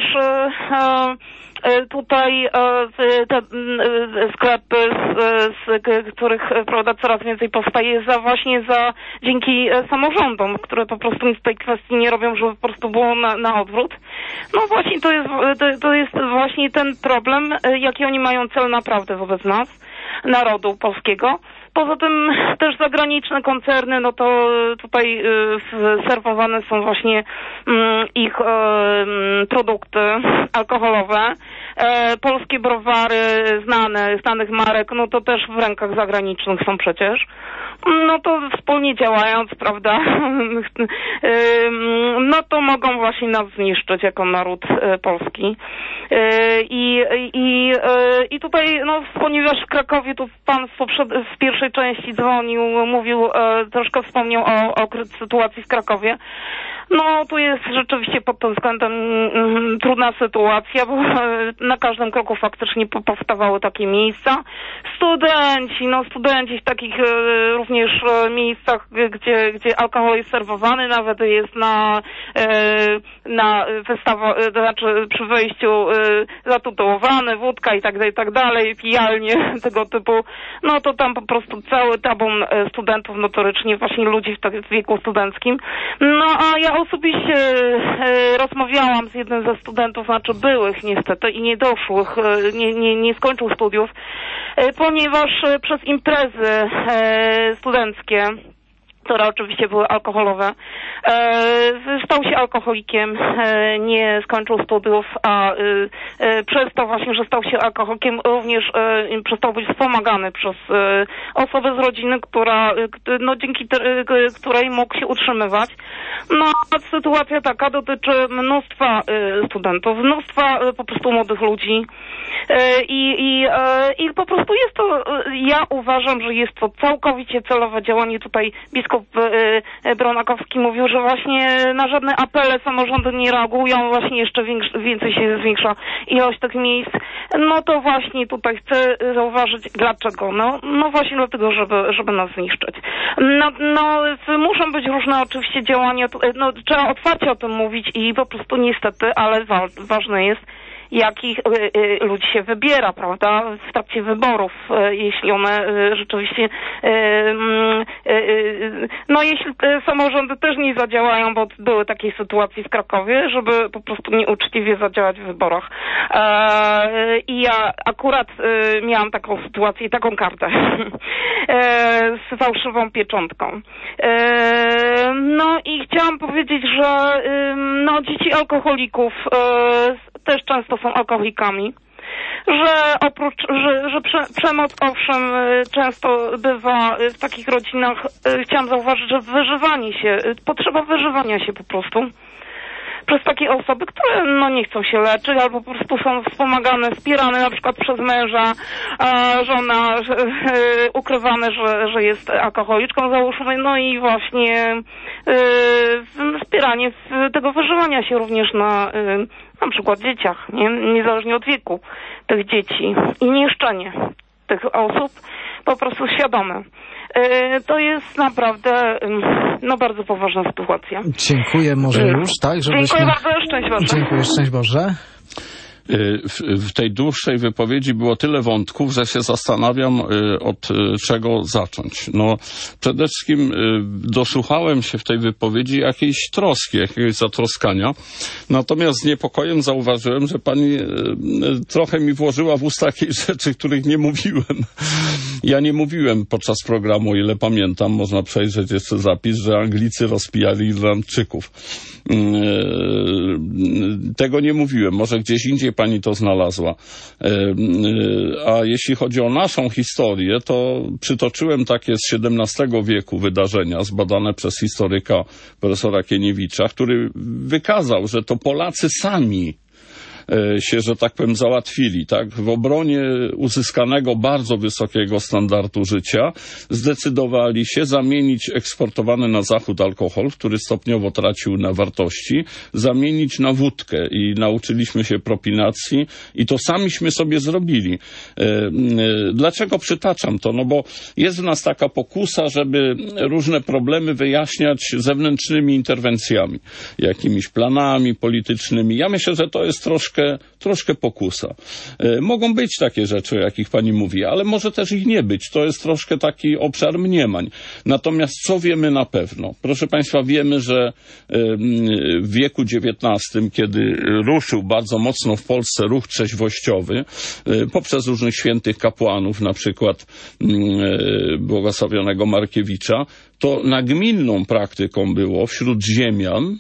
tutaj te sklepy, z których prawda coraz więcej powstaje dzięki samorządom, które po prostu nic w tej kwestii nie robią, żeby po prostu było na odwrót. No właśnie to jest właśnie ten problem, jaki oni mają cel naprawdę wobec nas, narodu polskiego. Poza tym też zagraniczne koncerny, no to tutaj serwowane są właśnie ich produkty alkoholowe. Polskie browary znanych marek, no to też w rękach zagranicznych są przecież. No to wspólnie działając, prawda, no to mogą właśnie nas zniszczyć jako naród polski. I tutaj, no ponieważ w Krakowie tu pan w pierwszej części dzwonił, mówił, troszkę wspomniał o sytuacji w Krakowie. No tu jest rzeczywiście pod tym względem trudna sytuacja, bo na każdym kroku faktycznie powstawały takie miejsca. Studenci w takich również miejscach, gdzie alkohol jest serwowany, nawet jest na wystawę, to znaczy przy wejściu zatytułowany, wódka i tak dalej, pijalnie tego typu, no to tam po prostu cały tabun studentów notorycznie, właśnie ludzi w wieku studenckim. No a ja osobiście rozmawiałam z jednym ze studentów, znaczy byłych niestety i niedoszłych, nie skończył studiów, ponieważ przez imprezy studenckie, które oczywiście były alkoholowe, stał się alkoholikiem, nie skończył studiów, a przez to właśnie, że stał się alkoholikiem, również przestał być wspomagany przez osobę z rodziny, dzięki której mógł się utrzymywać. No a sytuacja taka dotyczy mnóstwa studentów, mnóstwa po prostu młodych ludzi i po prostu jest to, ja uważam, że jest to całkowicie celowe działanie. Tutaj biskup Bronakowski mówił, że właśnie na żadne apele samorządy nie reagują, właśnie jeszcze więcej się zwiększa ilość tych miejsc. No to właśnie tutaj chcę zauważyć dlaczego. No właśnie dlatego, żeby nas zniszczyć. Muszą być różne oczywiście działania, trzeba otwarcie o tym mówić i po prostu niestety, ale ważne jest, jakich ludzi się wybiera, prawda, w trakcie wyborów, jeśli one rzeczywiście, no jeśli samorządy też nie zadziałają, bo były takie sytuacje w Krakowie, żeby po prostu nieuczciwie zadziałać w wyborach. I ja akurat miałam taką sytuację i taką kartę z fałszywą pieczątką. No i chciałam powiedzieć, że no, dzieci alkoholików też często są alkoholikami. Że przemoc, owszem, często bywa w takich rodzinach. Chciałam zauważyć, że potrzeba wyżywania się po prostu przez takie osoby, które no nie chcą się leczyć albo po prostu są wspomagane, wspierane na przykład przez męża, żona ukrywane, że jest alkoholiczką, załóżmy, no i właśnie wspieranie tego wyżywania się również na przykład dzieciach, niezależnie od wieku tych dzieci i niszczenie tych osób po prostu świadome. To jest naprawdę no bardzo poważna sytuacja. Dziękuję, może już, tak? Dziękuję bardzo, szczęść Boże. Dziękuję, szczęść Boże. W tej dłuższej wypowiedzi było tyle wątków, że się zastanawiam, od czego zacząć. No, przede wszystkim dosłuchałem się w tej wypowiedzi jakiejś troski, jakiegoś zatroskania. Natomiast z niepokojem zauważyłem, że pani trochę mi włożyła w usta jakieś rzeczy, których nie mówiłem. Ja nie mówiłem podczas programu, o ile pamiętam, można przejrzeć jeszcze zapis, że Anglicy rozpijali Irlandczyków. Tego nie mówiłem. Może gdzieś indziej pani to znalazła. A jeśli chodzi o naszą historię, to przytoczyłem takie z XVII wieku wydarzenia zbadane przez historyka profesora Kieniewicza, który wykazał, że to Polacy sami się, że tak powiem, załatwili, tak? W obronie uzyskanego bardzo wysokiego standardu życia zdecydowali się zamienić eksportowany na zachód alkohol, który stopniowo tracił na wartości, zamienić na wódkę i nauczyliśmy się propinacji i to samiśmy sobie zrobili. Dlaczego przytaczam to? No bo jest w nas taka pokusa, żeby różne problemy wyjaśniać zewnętrznymi interwencjami, jakimiś planami politycznymi. Ja myślę, że to jest troszkę pokusa. Mogą być takie rzeczy, o jakich pani mówi, ale może też ich nie być. To jest troszkę taki obszar mniemań. Natomiast co wiemy na pewno? Proszę państwa, wiemy, że w wieku XIX, kiedy ruszył bardzo mocno w Polsce ruch trzeźwościowy, poprzez różnych świętych kapłanów, na przykład błogosławionego Markiewicza, to nagminną praktyką było wśród ziemian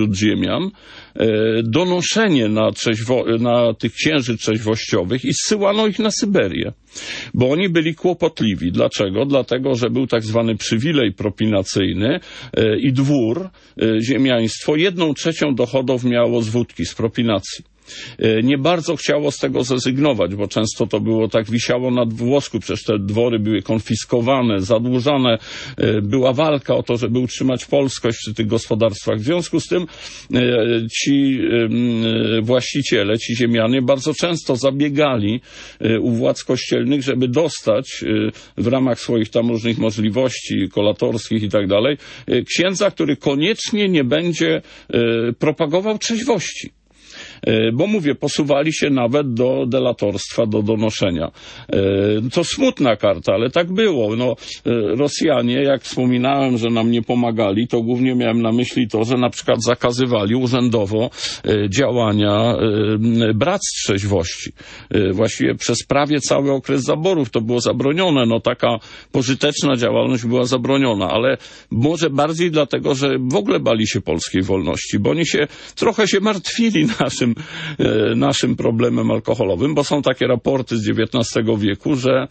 donoszenie na tych księży trzeźwościowych i zsyłano ich na Syberię, bo oni byli kłopotliwi. Dlaczego? Dlatego, że był tak zwany przywilej propinacyjny i dwór, ziemiaństwo, 1/3 dochodów miało z wódki, z propinacji. Nie bardzo chciało z tego zrezygnować, bo często to było tak, wisiało nad włosku, przecież te dwory były konfiskowane, zadłużane, była walka o to, żeby utrzymać polskość przy tych gospodarstwach. W związku z tym ci właściciele, ci ziemianie bardzo często zabiegali u władz kościelnych, żeby dostać w ramach swoich tam różnych możliwości kolatorskich i tak dalej księdza, który koniecznie nie będzie propagował trzeźwości. Bo mówię, posuwali się nawet do delatorstwa, do donoszenia. To smutna karta, ale tak było. No, Rosjanie, jak wspominałem, że nam nie pomagali, to głównie miałem na myśli to, że na przykład zakazywali urzędowo działania bractw trzeźwości. Właściwie przez prawie cały okres zaborów to było zabronione. No, taka pożyteczna działalność była zabroniona, ale może bardziej dlatego, że w ogóle bali się polskiej wolności, bo oni trochę się martwili naszym problemem alkoholowym, bo są takie raporty z XIX wieku, że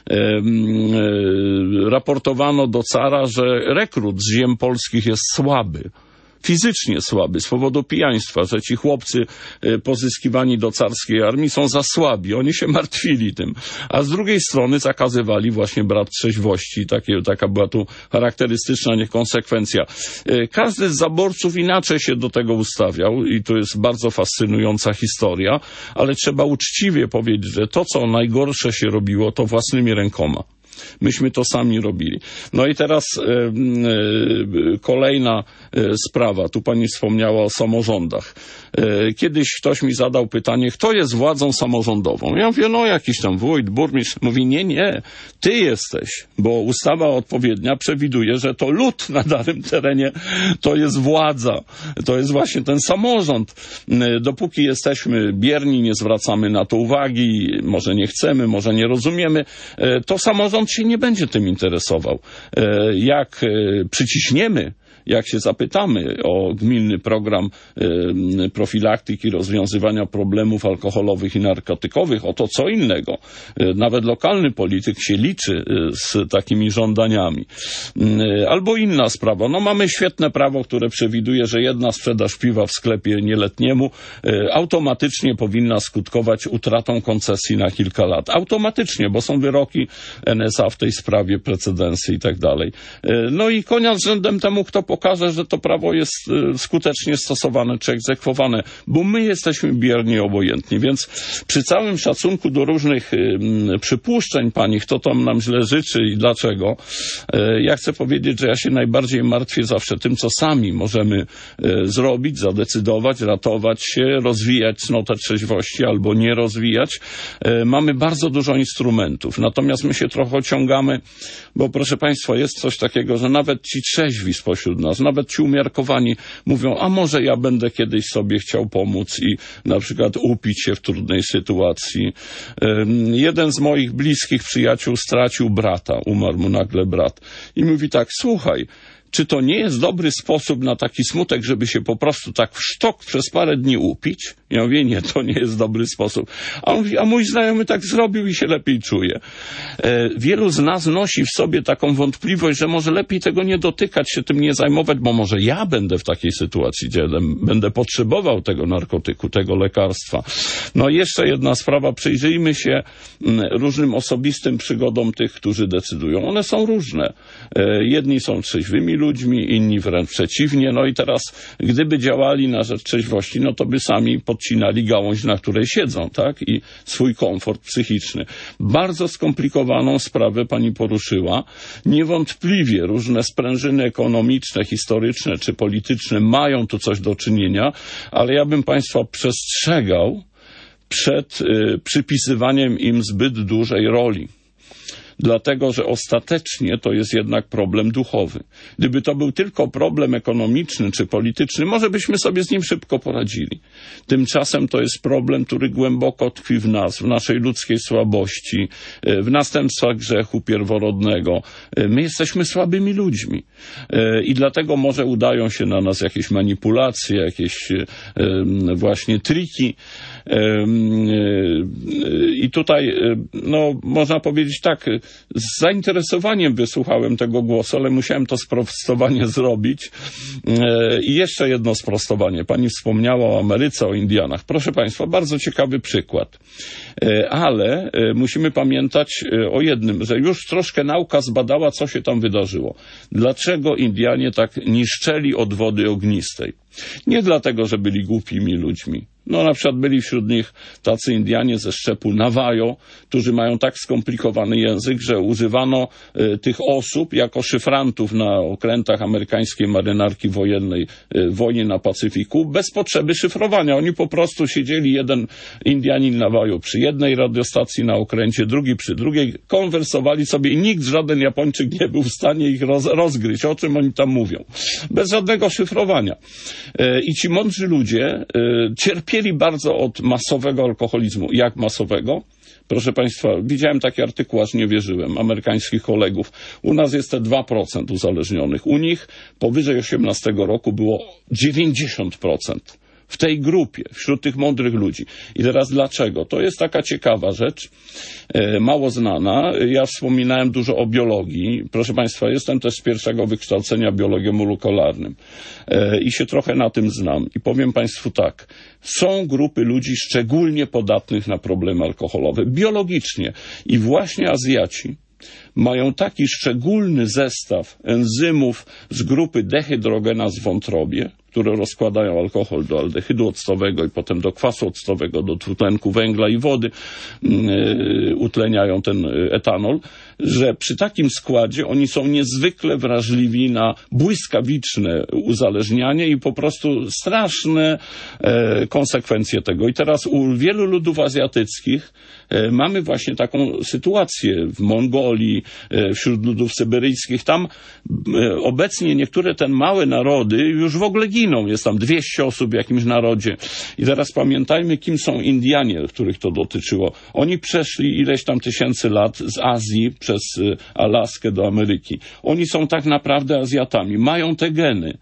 raportowano do cara, że rekrut z ziem polskich jest słaby. Fizycznie słaby z powodu pijaństwa, że ci chłopcy pozyskiwani do carskiej armii są za słabi. Oni się martwili tym. A z drugiej strony zakazywali właśnie brat trzeźwości. Taka była tu charakterystyczna niekonsekwencja. Każdy z zaborców inaczej się do tego ustawiał i to jest bardzo fascynująca historia, ale trzeba uczciwie powiedzieć, że to, co najgorsze się robiło, to własnymi rękoma. Myśmy to sami robili. No i teraz kolejna sprawa. Tu pani wspomniała o samorządach. Kiedyś ktoś mi zadał pytanie, kto jest władzą samorządową? Ja mówię, no jakiś tam wójt, burmistrz. Mówi, nie, ty jesteś, bo ustawa odpowiednia przewiduje, że to lud na danym terenie to jest władza. To jest właśnie ten samorząd. Dopóki jesteśmy bierni, nie zwracamy na to uwagi, może nie chcemy, może nie rozumiemy, to samorząd się nie będzie tym interesował. Jak przyciśniemy, jak się zapytamy o gminny program profilaktyki, rozwiązywania problemów alkoholowych i narkotykowych, o to co innego. Nawet lokalny polityk się liczy z takimi żądaniami. Albo inna sprawa. No mamy świetne prawo, które przewiduje, że jedna sprzedaż piwa w sklepie nieletniemu automatycznie powinna skutkować utratą koncesji na kilka lat. Automatycznie, bo są wyroki NSA w tej sprawie, precedensy i tak dalej. No i konia z rzędem temu, kto pokaże, że to prawo jest skutecznie stosowane czy egzekwowane, bo my jesteśmy biernie obojętni, więc przy całym szacunku do różnych przypuszczeń pani, kto tam nam źle życzy i dlaczego, ja chcę powiedzieć, że ja się najbardziej martwię zawsze tym, co sami możemy zrobić, zadecydować, ratować się, rozwijać cnotę trzeźwości albo nie rozwijać. Mamy bardzo dużo instrumentów, natomiast my się trochę ociągamy, bo proszę państwa, jest coś takiego, że nawet ci trzeźwi spośród nas, nawet ci umiarkowani mówią, a może ja będę kiedyś sobie chciał pomóc i na przykład upić się w trudnej sytuacji. Jeden z moich bliskich przyjaciół stracił brata, umarł mu nagle brat i mówi tak, słuchaj, czy to nie jest dobry sposób na taki smutek, żeby się po prostu tak w sztok przez parę dni upić? Ja mówię, nie, to nie jest dobry sposób. A on mówi, a mój znajomy tak zrobił i się lepiej czuje. Wielu z nas nosi w sobie taką wątpliwość, że może lepiej tego nie dotykać, się tym nie zajmować, bo może ja będę w takiej sytuacji, gdzie będę potrzebował tego narkotyku, tego lekarstwa. No i jeszcze jedna sprawa, przyjrzyjmy się różnym osobistym przygodom tych, którzy decydują. One są różne. Jedni są trzeźwymi ludźmi, inni wręcz przeciwnie. No i teraz, gdyby działali na rzecz trzeźwości, no to by sami podcinali gałąź, na której siedzą, tak? I swój komfort psychiczny. Bardzo skomplikowaną sprawę pani poruszyła. Niewątpliwie różne sprężyny ekonomiczne, historyczne czy polityczne mają tu coś do czynienia, ale ja bym państwa przestrzegał przed przypisywaniem im zbyt dużej roli. Dlatego, że ostatecznie to jest jednak problem duchowy. Gdyby to był tylko problem ekonomiczny czy polityczny, może byśmy sobie z nim szybko poradzili. Tymczasem to jest problem, który głęboko tkwi w nas, w naszej ludzkiej słabości, w następstwach grzechu pierworodnego. My jesteśmy słabymi ludźmi i dlatego może udają się na nas jakieś manipulacje, jakieś właśnie triki. I tutaj, no, można powiedzieć tak, z zainteresowaniem wysłuchałem tego głosu, ale musiałem to sprostowanie zrobić. I jeszcze jedno sprostowanie. Pani wspomniała o Ameryce, o Indianach. Proszę państwa, bardzo ciekawy przykład. Ale musimy pamiętać o jednym, że już troszkę nauka zbadała, co się tam wydarzyło. Dlaczego Indianie tak niszczeli od wody ognistej? Nie dlatego, że byli głupimi ludźmi. No na przykład byli wśród nich tacy Indianie ze szczepu Navajo, którzy mają tak skomplikowany język, że używano tych osób jako szyfrantów na okrętach amerykańskiej marynarki wojennej w wojnie na Pacyfiku bez potrzeby szyfrowania. Oni po prostu siedzieli, jeden Indianin Navajo przy jednej radiostacji na okręcie, drugi przy drugiej, konwersowali sobie i nikt, żaden Japończyk nie był w stanie ich rozgryźć, o czym oni tam mówią. Bez żadnego szyfrowania. I ci mądrzy ludzie cierpieli bardzo od masowego alkoholizmu. Jak masowego? Proszę państwa, widziałem taki artykuł, aż nie wierzyłem, amerykańskich kolegów. U nas jest te 2% uzależnionych. U nich powyżej 18 roku było 90%. W tej grupie, wśród tych mądrych ludzi. I teraz dlaczego? To jest taka ciekawa rzecz, mało znana. Ja wspominałem dużo o biologii. Proszę państwa, jestem też z pierwszego wykształcenia biologiem molekularnym i się trochę na tym znam. I powiem państwu tak, są grupy ludzi szczególnie podatnych na problemy alkoholowe, biologicznie. I właśnie Azjaci mają taki szczególny zestaw enzymów z grupy dehydrogenaz w wątrobie, które rozkładają alkohol do aldehydu octowego i potem do kwasu octowego, do dwutlenku węgla i wody, utleniają ten etanol, że przy takim składzie oni są niezwykle wrażliwi na błyskawiczne uzależnianie i po prostu straszne konsekwencje tego. I teraz u wielu ludów azjatyckich mamy właśnie taką sytuację w Mongolii, wśród ludów syberyjskich. Tam obecnie niektóre te małe narody już w ogóle giną. Jest tam 200 osób w jakimś narodzie. I teraz pamiętajmy, kim są Indianie, których to dotyczyło. Oni przeszli ileś tam tysięcy lat z Azji przez Alaskę do Ameryki. Oni są tak naprawdę Azjatami. Mają te geny.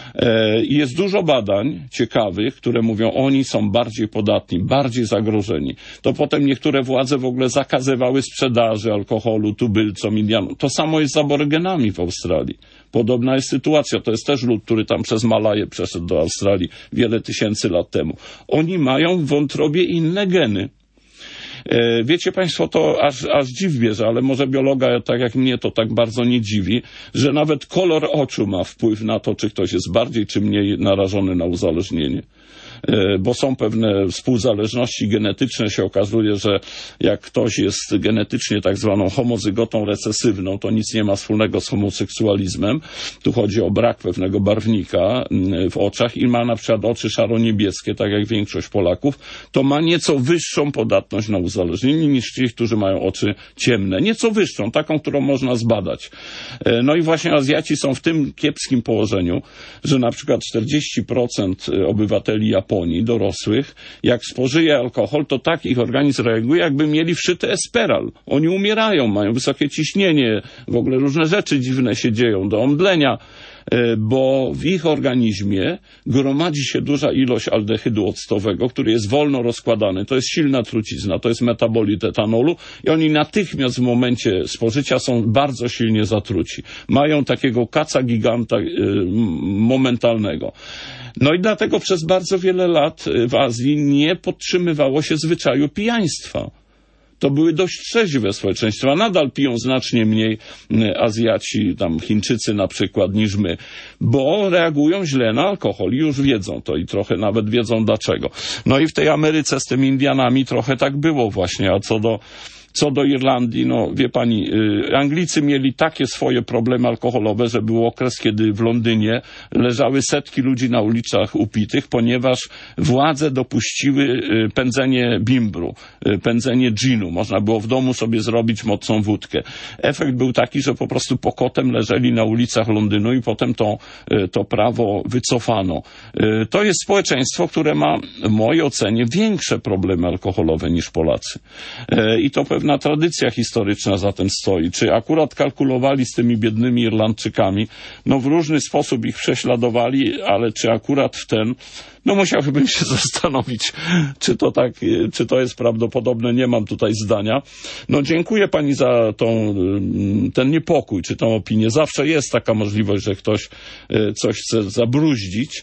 I jest dużo badań ciekawych, które mówią, oni są bardziej podatni, bardziej zagrożeni. To potem niektóre władze w ogóle zakazywały sprzedaży alkoholu tubylcom, Indianom. To samo jest z aborygenami w Australii. Podobna jest sytuacja. To jest też lud, który tam przez Malaję przeszedł do Australii wiele tysięcy lat temu. Oni mają w wątrobie inne geny. Wiecie Państwo, to aż dziw bierze, ale może biologa, tak jak mnie, to tak bardzo nie dziwi, że nawet kolor oczu ma wpływ na to, czy ktoś jest bardziej czy mniej narażony na uzależnienie. Bo są pewne współzależności genetyczne. Się okazuje, że jak ktoś jest genetycznie tak zwaną homozygotą recesywną, to nic nie ma wspólnego z homoseksualizmem. Tu chodzi o brak pewnego barwnika w oczach i ma na przykład oczy szaro-niebieskie, tak jak większość Polaków, to ma nieco wyższą podatność na uzależnienie niż ci, którzy mają oczy ciemne. Nieco wyższą, taką, którą można zbadać. No i właśnie Azjaci są w tym kiepskim położeniu, że na przykład 40% obywateli Japonii, dorosłych, jak spożyje alkohol, to tak ich organizm reaguje, jakby mieli wszyty Esperal. Oni umierają, mają wysokie ciśnienie, w ogóle różne rzeczy dziwne się dzieją, do omdlenia, bo w ich organizmie gromadzi się duża ilość aldehydu octowego, który jest wolno rozkładany. To jest silna trucizna, to jest metabolit etanolu i oni natychmiast w momencie spożycia są bardzo silnie zatruci. Mają takiego kaca giganta momentalnego. No i dlatego przez bardzo wiele lat w Azji nie podtrzymywało się zwyczaju pijaństwa. To były dość trzeźwe społeczeństwa. Nadal piją znacznie mniej Azjaci, tam Chińczycy na przykład, niż my, bo reagują źle na alkohol i już wiedzą to i trochę nawet wiedzą dlaczego. No i w tej Ameryce z tymi Indianami trochę tak było właśnie, a co do Irlandii, no wie pani, Anglicy mieli takie swoje problemy alkoholowe, że był okres, kiedy w Londynie leżały setki ludzi na ulicach upitych, ponieważ władze dopuściły pędzenie bimbru, pędzenie ginu. Można było w domu sobie zrobić mocną wódkę. Efekt był taki, że po prostu pokotem leżeli na ulicach Londynu i potem to prawo wycofano. To jest społeczeństwo, które ma w mojej ocenie większe problemy alkoholowe niż Polacy. I to pewna tradycja historyczna za tym stoi. Czy akurat kalkulowali z tymi biednymi Irlandczykami? No w różny sposób ich prześladowali, ale czy akurat w ten... No musiałbym się zastanowić, czy to jest prawdopodobne. Nie mam tutaj zdania. No dziękuję pani za ten niepokój, czy tą opinię. Zawsze jest taka możliwość, że ktoś coś chce zabruździć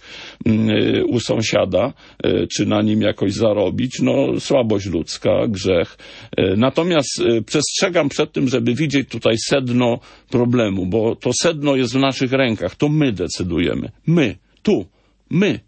u sąsiada, czy na nim jakoś zarobić. No słabość ludzka, grzech. Natomiast przestrzegam przed tym, żeby widzieć tutaj sedno problemu, bo to sedno jest w naszych rękach. To my decydujemy. My.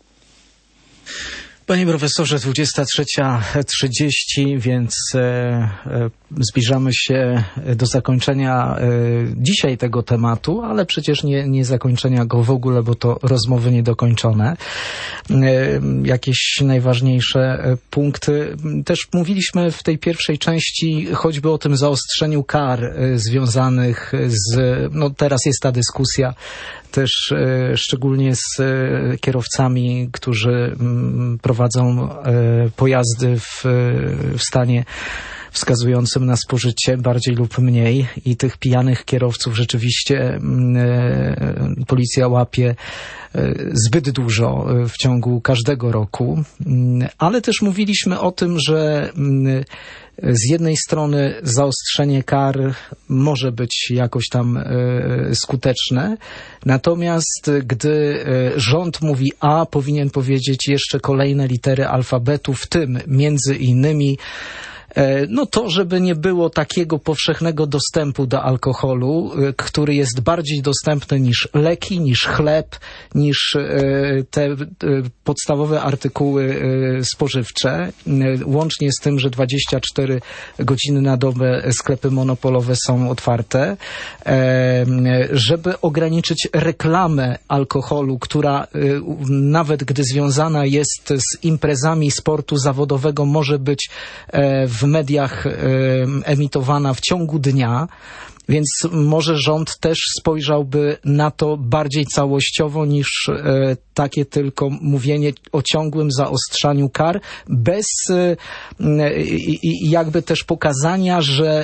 Panie profesorze, 23:30, więc zbliżamy się do zakończenia dzisiaj tego tematu, ale przecież nie zakończenia go w ogóle, bo to rozmowy niedokończone. Jakieś najważniejsze punkty. Też mówiliśmy w tej pierwszej części choćby o tym zaostrzeniu kar związanych z... No teraz jest ta dyskusja też szczególnie z kierowcami, którzy prowadzą pojazdy w stanie wskazującym na spożycie bardziej lub mniej i tych pijanych kierowców rzeczywiście policja łapie zbyt dużo w ciągu każdego roku. Ale też mówiliśmy o tym, że z jednej strony zaostrzenie kar może być jakoś tam skuteczne, natomiast gdy rząd mówi A, powinien powiedzieć jeszcze kolejne litery alfabetu, w tym między innymi No to, żeby nie było takiego powszechnego dostępu do alkoholu, który jest bardziej dostępny niż leki, niż chleb, niż te podstawowe artykuły spożywcze, łącznie z tym, że 24 godziny na dobę sklepy monopolowe są otwarte, żeby ograniczyć reklamę alkoholu, która nawet gdy związana jest z imprezami sportu zawodowego, może być w mediach emitowana w ciągu dnia. Więc może rząd też spojrzałby na to bardziej całościowo niż takie tylko mówienie o ciągłym zaostrzaniu kar, bez jakby też pokazania,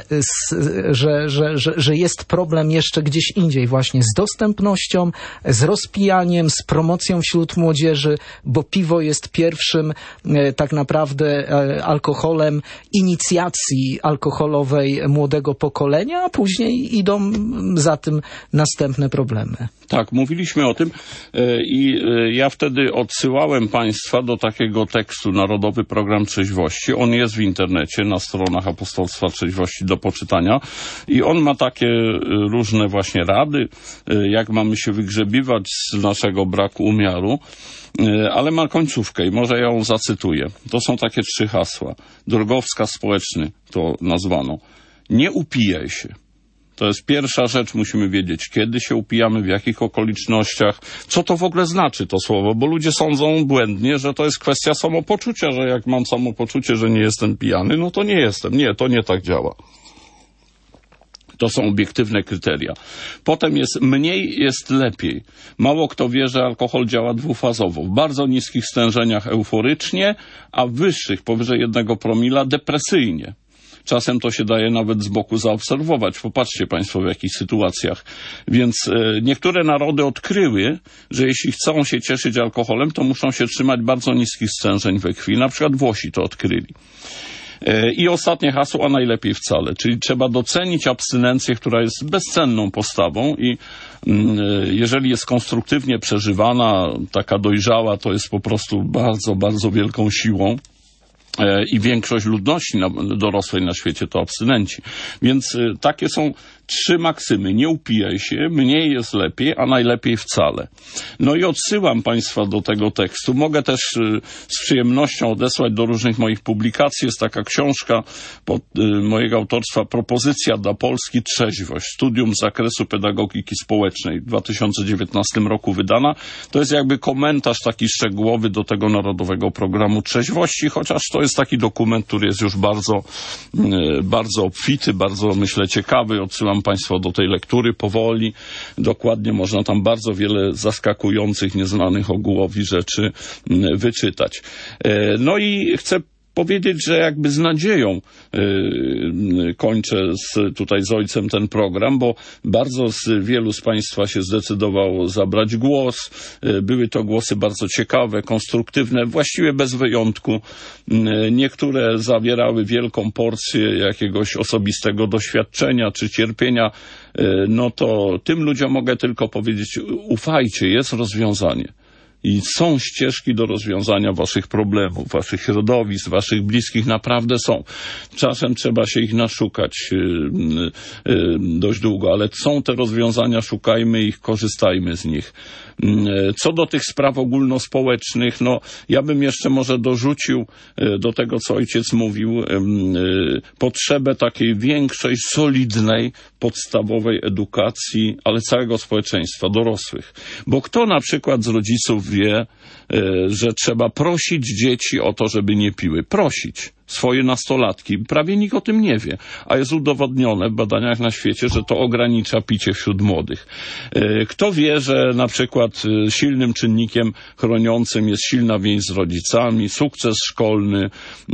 że jest problem jeszcze gdzieś indziej, właśnie z dostępnością, z rozpijaniem, z promocją wśród młodzieży, bo piwo jest pierwszym tak naprawdę alkoholem inicjacji alkoholowej młodego pokolenia, a później idą za tym następne problemy. Tak, mówiliśmy o tym i ja wtedy odsyłałem Państwa do takiego tekstu Narodowy Program Trzeźwości. On jest w internecie, na stronach Apostolstwa Trzeźwości do poczytania i on ma takie różne właśnie rady, jak mamy się wygrzebiwać z naszego braku umiaru, ale ma końcówkę i może ją zacytuję. To są takie 3 hasła. Drogowskaz społeczny to nazwano. Nie upijaj się. To jest pierwsza rzecz, musimy wiedzieć, kiedy się upijamy, w jakich okolicznościach, co to w ogóle znaczy to słowo, bo ludzie sądzą błędnie, że to jest kwestia samopoczucia, że jak mam samopoczucie, że nie jestem pijany, no to nie jestem. Nie, to nie tak działa. To są obiektywne kryteria. Potem jest mniej, jest lepiej. Mało kto wie, że alkohol działa dwufazowo. W bardzo niskich stężeniach euforycznie, a w wyższych, powyżej 1 promila, depresyjnie. Czasem to się daje nawet z boku zaobserwować. Popatrzcie Państwo w jakich sytuacjach. Więc niektóre narody odkryły, że jeśli chcą się cieszyć alkoholem, to muszą się trzymać bardzo niskich stężeń we krwi. Na przykład Włosi to odkryli. I ostatnie hasło, a najlepiej wcale. Czyli trzeba docenić abstynencję, która jest bezcenną postawą i jeżeli jest konstruktywnie przeżywana, taka dojrzała, to jest po prostu bardzo, bardzo wielką siłą. I większość ludności dorosłej na świecie to abstynenci. Więc takie są 3 maksymy. Nie upijaj się, mniej jest lepiej, a najlepiej wcale. No i odsyłam Państwa do tego tekstu. Mogę też z przyjemnością odesłać do różnych moich publikacji. Jest taka książka pod mojego autorstwa Propozycja dla Polski Trzeźwość. Studium z zakresu pedagogiki społecznej w 2019 roku wydana. To jest jakby komentarz taki szczegółowy do tego Narodowego Programu Trzeźwości, chociaż to jest taki dokument, który jest już bardzo, bardzo obfity, bardzo myślę ciekawy. Odsyłam Państwa do tej lektury powoli. Dokładnie można tam bardzo wiele zaskakujących, nieznanych ogółowi rzeczy wyczytać. No i chcę powiedzieć, że jakby z nadzieją kończę tutaj z ojcem ten program, bo bardzo wielu z Państwa się zdecydowało zabrać głos. Były to głosy bardzo ciekawe, konstruktywne, właściwie bez wyjątku. Niektóre zawierały wielką porcję jakiegoś osobistego doświadczenia czy cierpienia. No to tym ludziom mogę tylko powiedzieć, ufajcie, jest rozwiązanie. I są ścieżki do rozwiązania waszych problemów, waszych środowisk, waszych bliskich, naprawdę są. Czasem trzeba się ich naszukać dość długo, ale są te rozwiązania, szukajmy ich, korzystajmy z nich. Co do tych spraw ogólnospołecznych, no ja bym jeszcze może dorzucił do tego, co ojciec mówił, potrzebę takiej większej, solidnej, podstawowej edukacji, ale całego społeczeństwa, dorosłych. Bo kto na przykład z rodziców wie, że trzeba prosić dzieci o to, żeby nie piły? Prosić. Swoje nastolatki. Prawie nikt o tym nie wie. A jest udowodnione w badaniach na świecie, że to ogranicza picie wśród młodych. Kto wie, że na przykład silnym czynnikiem chroniącym jest silna więź z rodzicami, sukces szkolny,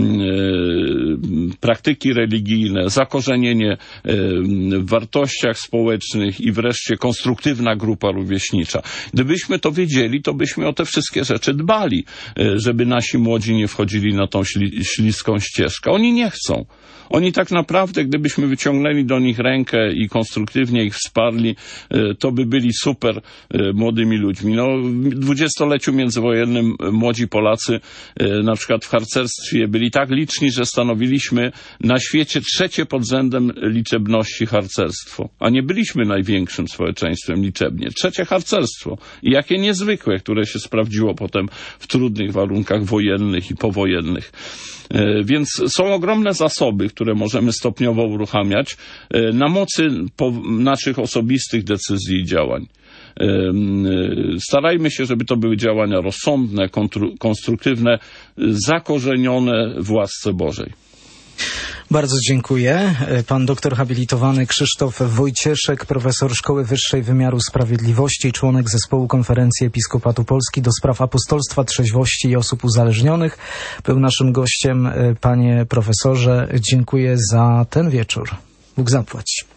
praktyki religijne, zakorzenienie w wartościach społecznych i wreszcie konstruktywna grupa rówieśnicza. Gdybyśmy to wiedzieli, to byśmy o te wszystkie rzeczy dbali, żeby nasi młodzi nie wchodzili na tą śliską ścieżkę. Oni nie chcą. Oni tak naprawdę, gdybyśmy wyciągnęli do nich rękę i konstruktywnie ich wsparli, to by byli super młodymi ludźmi. No, w dwudziestoleciu międzywojennym młodzi Polacy, na przykład w harcerstwie, byli tak liczni, że stanowiliśmy na świecie trzecie pod względem liczebności harcerstwo. A nie byliśmy największym społeczeństwem liczebnie. Trzecie harcerstwo. I jakie niezwykłe, które się sprawdziło potem w trudnych warunkach wojennych i powojennych. Więc są ogromne zasoby, które możemy stopniowo uruchamiać na mocy naszych osobistych decyzji i działań. Starajmy się, żeby to były działania rozsądne, konstruktywne, zakorzenione w łasce Bożej. Bardzo dziękuję. Pan doktor habilitowany Krzysztof Wojcieszek, profesor Szkoły Wyższej Wymiaru Sprawiedliwości, członek zespołu Konferencji Episkopatu Polski do spraw apostolstwa, trzeźwości i osób uzależnionych, był naszym gościem. Panie profesorze, dziękuję za ten wieczór. Bóg zapłać.